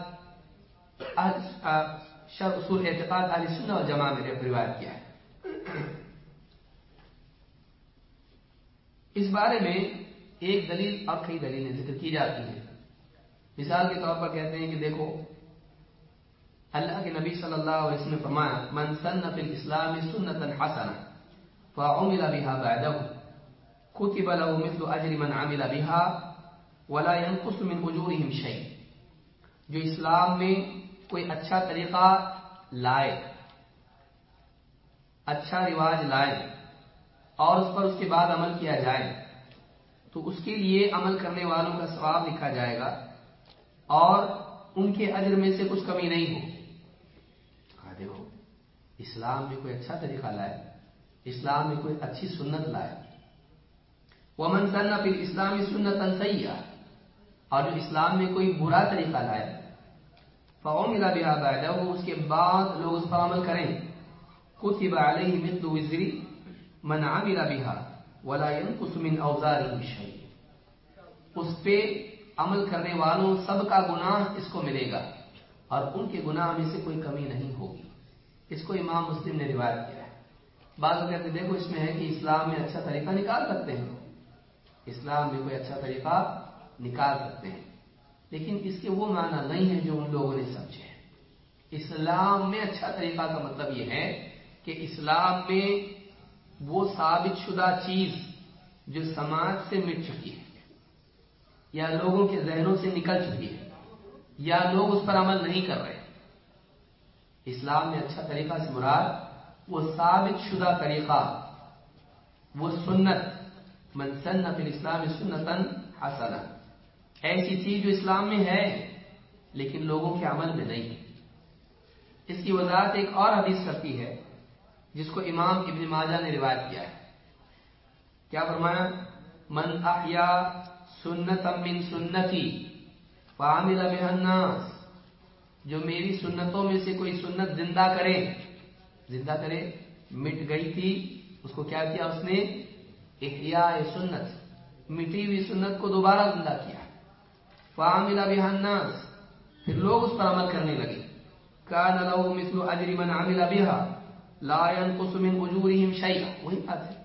شرح اصول اعتقاد اہل سنہ والجماعہ میں روایت کیا ہے. اس بارے میں ایک دلیل اور کئی دلیلیں ذکر کی جاتی ہیں. مثال کے طور پر کہتے ہیں کہ دیکھو اللہ کے نبی صلی اللہ علیہ وسلم نے فرمایا من سن فی الاسلام سنتا حسنہ فعمل بها بعده كتب له مثل اجر من عمل بها ولا ينقص من اجورهم شيء. جو اسلام میں کوئی اچھا طریقہ لائے، اچھا رواج لائے اور اس پر اس کے بعد عمل کیا جائے تو اس کے لیے عمل کرنے والوں کا ثواب لکھا جائے گا اور ان کے اجر میں سے کچھ کمی نہیں ہو. دیکھو اسلام میں کوئی اچھا طریقہ لائے، اسلام میں کوئی اچھی سنت لائے. ومن سن فی الاسلام سنتا سیئۃ، اور جو اسلام میں کوئی برا طریقہ لائے فعمل بها بعده، اس کے بعد لوگ اس پر عمل کریں، کتب علیہ مثل وزر من عمل بها ولا ينقص من اوزارهم شیء. اس پہ عمل کرنے والوں سب کا گناہ اس کو ملے گا اور ان کے گناہ میں سے کوئی کمی نہیں ہوگی. اس کو امام مسلم نے روایت کیا ہے. بعض لوگ کہتے ہیں دیکھو اس میں ہے کہ اسلام میں اچھا طریقہ نکال سکتے ہیں، اسلام میں کوئی اچھا طریقہ نکال سکتے ہیں، لیکن اس کے وہ معنی نہیں ہے جو ان لوگوں نے سمجھے. اسلام میں اچھا طریقہ کا مطلب یہ ہے کہ اسلام میں وہ ثابت شدہ چیز جو سماج سے مٹ چکی ہے یا لوگوں کے ذہنوں سے نکل چکی ہے یا لوگ اس پر عمل نہیں کر رہے. اسلام میں اچھا طریقہ سے مراد وہ ثابت شدہ طریقہ، وہ سنت، من سن فی الاسلام سنتا حسنہ، ایسی چیز جو اسلام میں ہے لیکن لوگوں کے عمل میں نہیں ہے. اس کی وضاحت ایک اور حدیث کرتی ہے جس کو امام ابن ماجہ نے روایت کیا ہے. کیا فرمایا؟ من احیا سنتا من سنتی فعمل بها الناس. جو میری سنتوں میں سے کوئی سنت زندہ کرے مٹ گئی تھی اس کو کیا کیا اس نے؟ احیاء سنت، مٹی ہوئی سنت کو دوبارہ زندہ کیا. فعمل بها الناس، پھر لوگ اس پر عمل کرنے لگے. کان له مثل اجر من عمل بها لا ينقص من اجورهم شيئا. وہی بات ہے،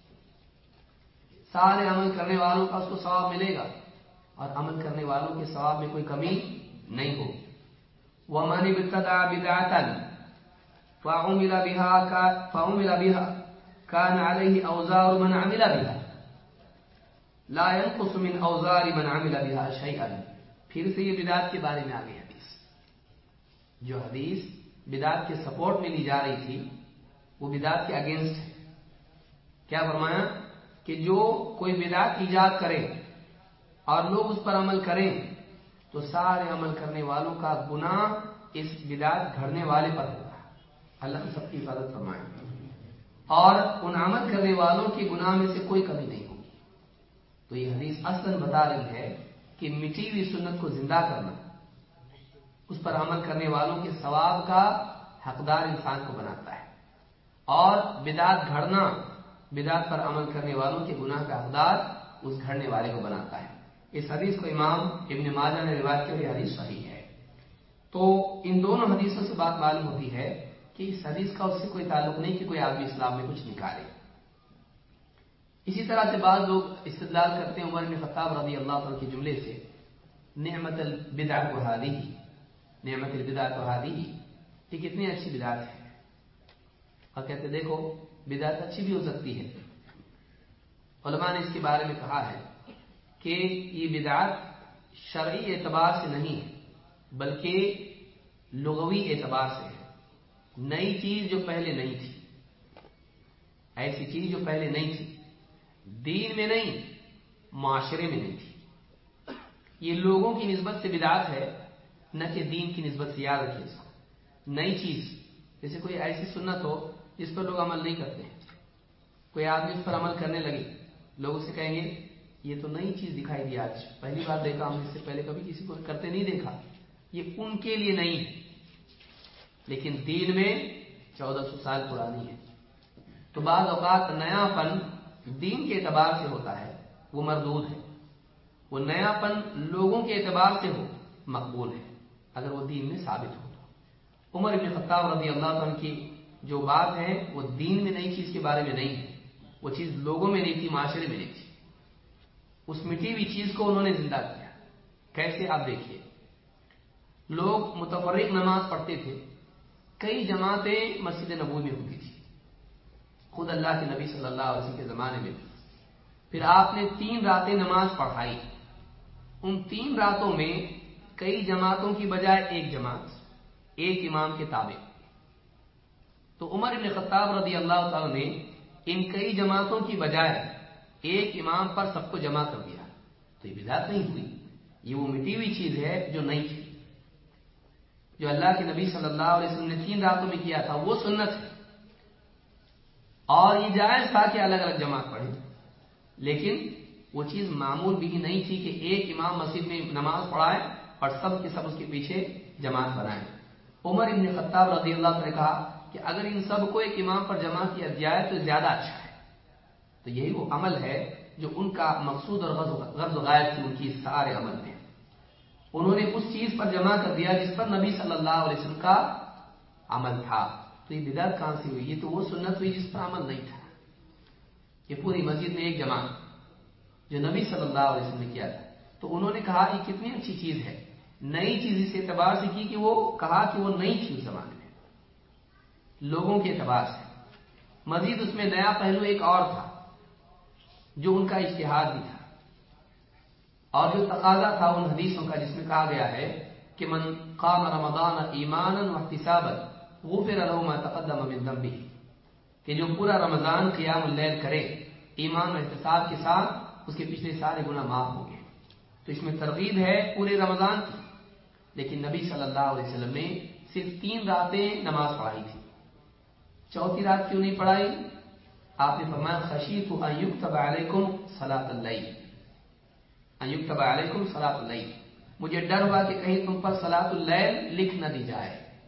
سارے عمل کرنے والوں کا اس کو ثواب ملے گا اور عمل کرنے والوں کے ثواب میں کوئی کمی نہیں ہوگی. ومن ابتدع بدعة فعمل بها كان عليه اوزار من عمل بها لا ينقص من اوزار من عمل بها شيئا. پھر سے یہ بدعت کے بارے میں آگے حدیث، جو حدیث بدعت کے سپورٹ میں لی جا رہی تھی وہ بدعت کے اگینسٹ ہے. کیا فرمایا کہ جو کوئی بدعت ایجاد کرے اور لوگ اس پر عمل کریں تو سارے عمل کرنے والوں کا گناہ اس بدعت گھڑنے والے پر ہوگا. اللہ سب کی حفاظت فرمائے. اور ان عمل کرنے والوں کے گناہ میں سے کوئی کمی نہیں ہوگی. تو یہ حدیث اصلاً بتا رہی ہے کہ مٹی ہوئی سنت کو زندہ کرنا اس پر عمل کرنے والوں کے ثواب کا حقدار انسان کو بناتا ہے، اور بدعت گھڑنا بدعت پر عمل کرنے والوں کے گناہ کا حقدار اس گھڑنے والے کو بناتا ہے. اس حدیث کو امام ابن ماجہ نے روایت کی اور یہ حدیث صحیح ہے. تو ان دونوں حدیثوں سے بات معلوم ہوتی ہے کہ اس حدیث کا اس سے کوئی تعلق نہیں کہ کوئی آدمی اسلام میں کچھ نکالے۔ اسی طرح سے بعض لوگ استدلال کرتے ہیں عمر بن خطاب رضی اللہ عنہ کے جملے سے، نعمت البدعۃ هذه، نعمت البدعۃ هذه، یہ کتنی اچھی بدعت ہے، اور کہتے دیکھو بدعت اچھی بھی ہو سکتی ہے۔ علماء نے اس کے بارے میں کہا ہے کہ یہ بدعت شرعی اعتبار سے نہیں ہے بلکہ لغوی اعتبار سے ہے، نئی چیز جو پہلے نہیں تھی، ایسی چیز جو پہلے نہیں تھی، دین میں نہیں، معاشرے میں نہیں تھی۔ یہ لوگوں کی نسبت سے بدعت ہے، نہ کہ دین کی نسبت سے۔ یاد رکھیے اس کو، نئی چیز جیسے کوئی ایسی سنت ہو جس پر لوگ عمل نہیں کرتے ہیں، کوئی آدمی اس پر عمل کرنے لگے، لوگ اسے کہیں گے یہ تو نئی چیز دکھائی دی، آج پہلی بار دیکھا ہم نے، اس سے پہلے کبھی کسی کو کرتے نہیں دیکھا، یہ ان کے لیے نہیں ہے، لیکن دین میں 1400 سال پرانی ہے۔ تو بعض اوقات نیا پن دین کے اعتبار سے ہوتا ہے وہ مردود ہے، وہ نیا پن لوگوں کے اعتبار سے ہو مقبول ہے، اگر وہ دین میں ثابت ہو تو۔ عمر بن خطاب رضی اللہ عنہ کی جو بات ہے وہ دین میں نئی چیز کے بارے میں نہیں ہے، وہ چیز لوگوں میں نہیں تھی، معاشرے میں نہیں تھی، اس مٹی ہوئی چیز کو انہوں نے زندہ کیا۔ کیسے؟ آپ دیکھیے، لوگ متفرق نماز پڑھتے تھے، کئی جماعتیں مسجد نبوی میں ہوتی تھی، خود اللہ کے نبی صلی اللہ علیہ وسلم کے زمانے میں بھی۔ پھر آپ نے 3 راتیں نماز پڑھائی، ان 3 راتوں میں کئی جماعتوں کی بجائے ایک جماعت، ایک امام کے تابع۔ تو عمر بن خطاب رضی اللہ تعالی نے ان کئی جماعتوں کی بجائے ایک امام پر سب کو جمع کر دیا، تو یہ بدعت نہیں ہوئی، یہ وہ مٹی ہوئی چیز ہے جو نہیں تھی، جو اللہ کے نبی صلی اللہ علیہ وسلم نے 3 راتوں میں کیا تھا، وہ سنت ہے، اور یہ جائز تھا کہ الگ الگ جماعت پڑھیں، لیکن وہ چیز معمول بھی نہیں تھی کہ ایک امام مسجد میں نماز پڑھائے اور سب کے سب اس کے پیچھے جماعت بنائے۔ عمر بن خطاب رضی اللہ عنہ نے کہا کہ اگر ان سب کو ایک امام پر جمع کیا جائے تو زیادہ اچھا ہے۔ تو یہی وہ عمل ہے جو ان کا مقصود اور غرض و غایت تھی، ان کی سارے عمل میں انہوں نے اس چیز پر جمع کر دیا جس پر نبی صلی اللہ علیہ وسلم کا عمل تھا۔ تو یہ بدعت کہاں سے ہوئی؟ یہ تو وہ سنت ہوئی جس پر عمل نہیں تھا۔ یہ پوری مسجد میں ایک جماعت جو نبی صلی اللہ علیہ وسلم نے کیا تھا، تو انہوں نے کہا یہ کتنی اچھی چیز ہے، نئی چیز اس اعتبار سے کی کہ وہ کہا کہ وہ نئی تھی اس زمانے میں لوگوں کے اعتبار سے، مزید اس میں نیا پہلو ایک اور تھا جو ان کا اجتہاد بھی تھا، اور جو تقاضا تھا ان حدیثوں کا جس میں کہا گیا ہے کہ من قام رمضان ایمانا واحتسابا غفر له ما تقدم من ذنبه، کہ جو پورا رمضان قیام اللیل کرے ایمان و احتساب کے ساتھ، اس کے پچھلے سارے گناہ معاف ہوں گے۔ تو اس میں ترغیب ہے پورے رمضان کی، لیکن نبی صلی اللہ علیہ وسلم نے صرف 3 راتیں نماز پڑھائی تھی، چوتھی رات کیوں نہیں پڑھائی؟ آپ نے فرمایا خشیت ان یکتب علیکم صلاۃ اللیل، ان یکتب علیکم صلاۃ اللیل، مجھے ڈر ہوا کہ کہیں تم پر صلاۃ اللیل لکھ نہ دی جائے،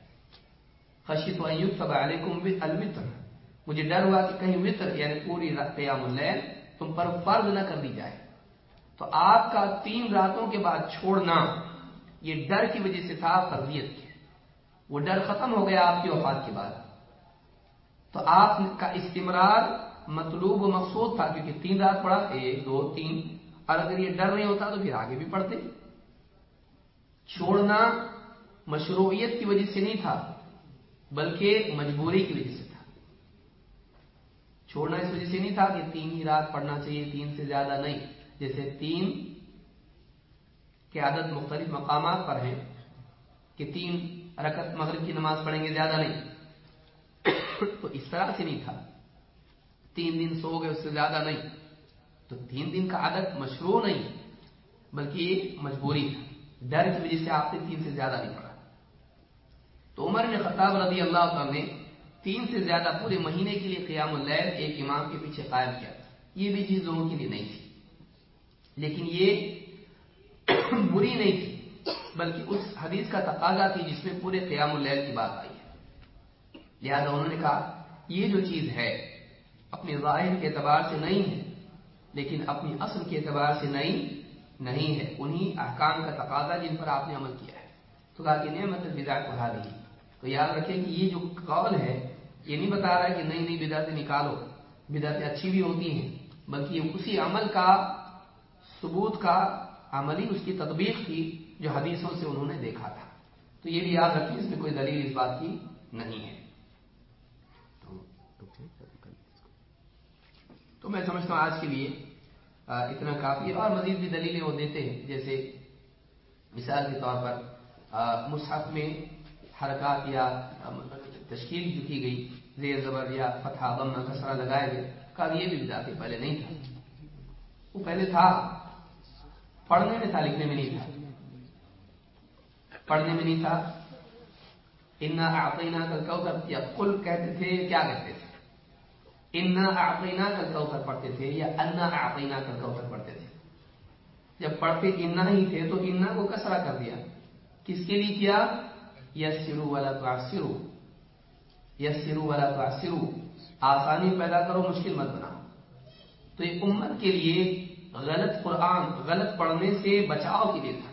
خشیت ان یکتب علیکم الوتر، مجھے ڈر ہوا کہ کہیں وتر یعنی پوری قیام اللیل تم پر فرض نہ کر دی جائے۔ تو آپ کا 3 راتوں کے بعد چھوڑنا یہ ڈر کی وجہ سے تھا، فرضیت کی، وہ ڈر ختم ہو گیا آپ کی وفات کے بعد، تو آپ کا استمرار مطلوب و مقصود تھا، کیونکہ 3 رات پڑھا، 1 2 3، اور اگر یہ ڈر نہیں ہوتا تو پھر آگے بھی پڑھتے۔ چھوڑنا مشروعیت کی وجہ سے نہیں تھا بلکہ مجبوری کی وجہ سے تھا، چھوڑنا اس وجہ سے نہیں تھا کہ 3 ہی رات پڑھنا چاہیے، 3 سے زیادہ نہیں، جیسے 3 کے عدد مختلف مقامات پر ہیں کہ 3 رکعت مغرب کی نماز پڑھیں گے، زیادہ نہیں، تو اس طرح سے نہیں تھا، 3 دن سو گئے اس سے زیادہ نہیں، تو 3 دن کا عدد مشروع نہیں بلکہ یہ مجبوری تھا، ڈر کی وجہ سے آپ نے 3 سے زیادہ نہیں پڑھا۔ تو عمر بن خطاب رضی اللہ عنہ نے 3 سے زیادہ پورے مہینے کے لیے قیام اللیل ایک امام کے پیچھے قائم کیا، یہ بھی چیز لوگوں کے لیے نہیں تھی، لیکن یہ بری نہیں تھی بلکہ اس حدیث کا تقاضا تھی جس میں پورے قیام اللیل کی بات آئی ہے، لہذا انہوں نے کہا یہ جو چیز ہے اپنے ظاہر کے اعتبار سے نہیں ہے لیکن اپنی اصل کے اعتبار سے نہیں ہے، انہی احکام کا تقاضا جن پر آپ نے عمل کیا ہے۔ تو کہا کہ نعمت البدعۃ هذه. تو یاد رکھیں کہ یہ جو قول ہے یہ نہیں بتا رہا ہے کہ نئی نئی بدعتیں نکالو، بدعتیں اچھی بھی ہوتی ہیں، بلکہ یہ اسی عمل کا ثبوت کا عملی اس کی تطبیق تھی جو حدیثوں سے انہوں نے دیکھا تھا. تو یہ بھی یاد رکھیں، اس میں کوئی دلیل اس بات کی نہیں ہے. تو میں سمجھتا ہوں آج کے لیے اتنا کافی ہے، اور مزید بھی دلیلیں وہ دیتے ہیں. جیسے مثال کے طور پر مصحف میں حرکات یا تشکیل جو کی گئی، زیر زبر یا فتحہ ضمہ کسرہ لگائے گئے، کہا یہ بھی بدعت ہے، پہلے نہیں تھا. وہ پہلے تھا، پڑھنے میں تھا، لکھنے میں نہیں تھا. پڑھنے میں نہیں تھا. انا اعطیناک الکوثر یا قل کہتے تھے، کیا کہتے تھے؟ انا اعطیناک الکوثر پڑھتے تھے یا انا اعطیناک الکوثر پڑھتے تھے. جب پڑھتے انا ہی تھے تو انا کو کسرہ کر دیا. کس کے لیے کیا؟ یسروا ولا تعسروا، یسروا ولا تعسروا، آسانی پیدا کرو، مشکل مت بناؤ. تو یہ امت کے لیے غلط قرآن، غلط پڑھنے سے بچاؤ کے لیے تھا،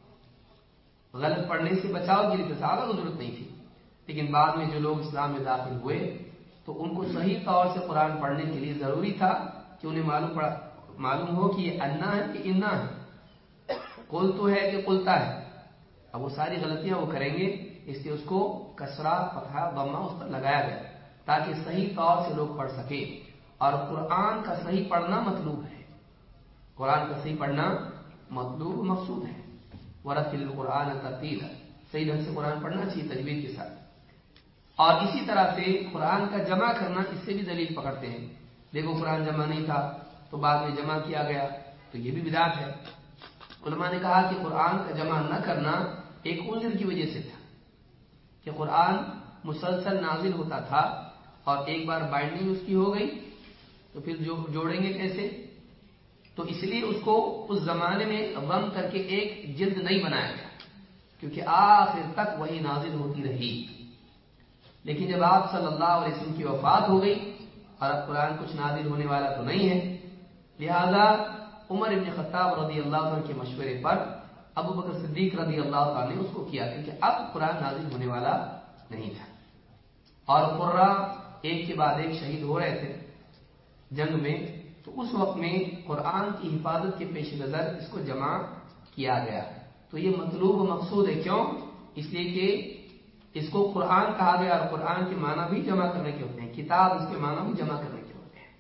غلط پڑھنے سے بچاؤ کے لیے تھا، زیادہ ضرورت نہیں تھی. لیکن بعد میں جو لوگ اسلام میں داخل ہوئے تو ان کو صحیح طور سے قرآن پڑھنے کے لیے ضروری تھا کہ انہیں معلوم ہو کہ یہ انا ہے کہ انا ہے، قل تو ہے کہ قلتا ہے. اب وہ ساری غلطیاں وہ کریں گے، اس لیے اس کو کسرہ فتحہ ضمہ اس پر لگایا گیا تاکہ صحیح طور سے لوگ پڑھ سکیں. اور قرآن کا صحیح پڑھنا مطلوب ہے، قرآن کا صحیح پڑھنا مطلوب مقصود ہے. ورتل القرآن ترتیلا، صحیح ڈھنگ سے قرآن پڑھنا چاہیے تجوید کے ساتھ. اور اسی طرح سے قرآن کا جمع کرنا، اس سے بھی دلیل پکڑتے ہیں. دیکھو قرآن جمع نہیں تھا تو بعد میں جمع کیا گیا، تو یہ بھی بدعت ہے. علماء نے کہا کہ قرآن کا جمع نہ کرنا ایک عذر کی وجہ سے تھا کہ قرآن مسلسل نازل ہوتا تھا اور ایک بار بائنڈنگ اس کی ہو گئی تو پھر جوڑیں گے کیسے؟ تو اس لیے اس کو اس زمانے میں ضم کر کے ایک جلد نہیں بنایا گیا، کیونکہ آخر تک وہی نازل ہوتی رہی. لیکن جب آپ صلی اللہ علیہ وسلم کی وفات ہو گئی اور اب قرآن کچھ نازل ہونے والا تو نہیں ہے، لہذا عمر ابن خطاب رضی اللہ عنہ کے مشورے پر ابو بکر صدیق رضی اللہ عنہ نے اس کو کیا، کیونکہ اب قرآن نازل ہونے والا نہیں تھا. اور قرہ ایک کے بعد ایک شہید ہو رہے تھے جنگ میں، تو اس وقت میں قرآن کی حفاظت کے پیش نظر اس کو جمع کیا گیا. تو یہ مطلوب و مقصود ہے. کیوں؟ اس لیے کہ اس کو قرآن کہا گیا، اور قرآن کے معنی بھی جمع کرنے کے ہوتے ہیں. کتاب، اس کے معنی بھی جمع کرنے کے ہوتے ہیں.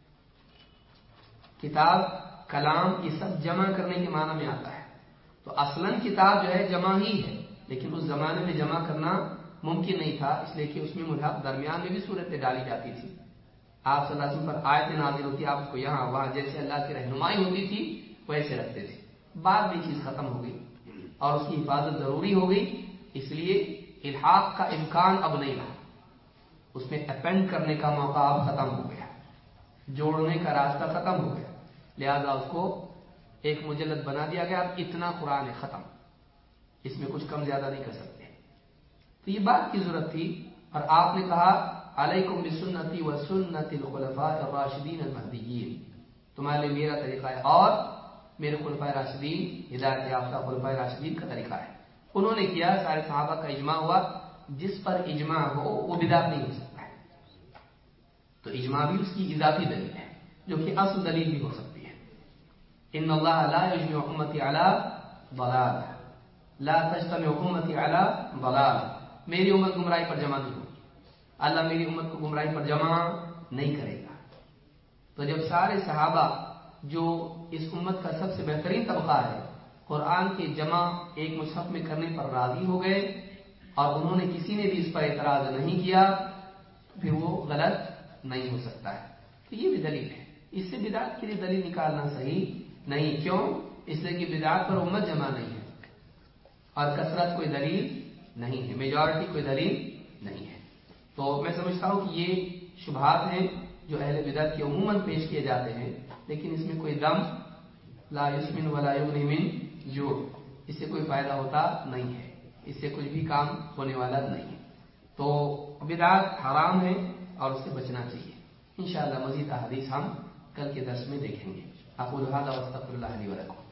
کتاب، کلام، یہ سب جمع کرنے کے معنی میں آتا ہے. تو اصلاً کتاب جو ہے جمع ہی ہے، لیکن اس زمانے میں جمع کرنا ممکن نہیں تھا، اس لیے کہ اس میں درمیان میں بھی صورتیں ڈالی جاتی تھی. آپ صلی اللہ علیہ وسلم پر آیتیں نازل ہوتی، آپ اس کو یہاں وہاں جیسے اللہ کی رہنمائی ہوتی تھی ویسے رکھتے تھے. بعد میں چیز ختم ہو گئی اور اس کی حفاظت ضروری ہو گئی، اس لیے الحاق کا امکان اب نہیں رہا. اس میں اپینڈ کرنے کا موقع اب ختم ہو گیا، جوڑنے کا راستہ ختم ہو گیا. لہذا اس کو ایک مجلد بنا دیا گیا. اب اتنا قرآن ہے، ختم، اس میں کچھ کم زیادہ نہیں کر سکتے. تو یہ بات کی ضرورت تھی. اور آپ نے کہا علیکم بسنتی و سنت الخلفاء الراشدین المہدیین، تمہارے لیے میرا طریقہ ہے اور میرے خلفائے راشدین، ہدایت یافتہ خلفائے راشدین کا طریقہ ہے. انہوں نے کیا، سارے صحابہ کا اجماع ہوا. جس پر اجماع ہو وہ بدعت نہیں ہو سکتا ہے. تو اجماع بھی اس کی اضافی دلیل ہے جو کہ اصل دلیل بھی ہو سکتی ہے. ان اللہ لا یجمع امتی علی ضلالہ، لا تجتمع امتی علی ضلالہ، میری امت گمراہی پر جمع نہیں ہوگی، اللہ میری امت کو گمراہی پر جمع نہیں کرے گا. تو جب سارے صحابہ جو اس امت کا سب سے بہترین طبقہ ہے قرآن کے جمع ایک مصحف میں کرنے پر راضی ہو گئے اور انہوں نے کسی نے بھی اس پر اعتراض نہیں کیا، تو پھر وہ غلط نہیں ہو سکتا ہے. تو یہ بھی دلیل ہے. اس سے بدعت کے لیے دلیل نکالنا صحیح نہیں. کیوں؟ اس لیے کہ بدعت پر امت جمع نہیں ہے اور کثرت کوئی دلیل نہیں ہے، میجورٹی کوئی دلیل نہیں ہے. تو میں سمجھتا ہوں کہ یہ شبہات ہیں جو اہل بدعت کے عموماً پیش کیے جاتے ہیں، لیکن اس میں کوئی دم لا یسمن ولا یغنی من جوع، اس سے کوئی فائدہ ہوتا نہیں ہے، اس سے کچھ بھی کام ہونے والا نہیں ہے. تو بدعت حرام ہے اور اس سے بچنا چاہیے. انشاءاللہ مزید احادیث ہم کل کے درس میں دیکھیں گے. اقول ھذا واستغفر اللہ لی ولکم.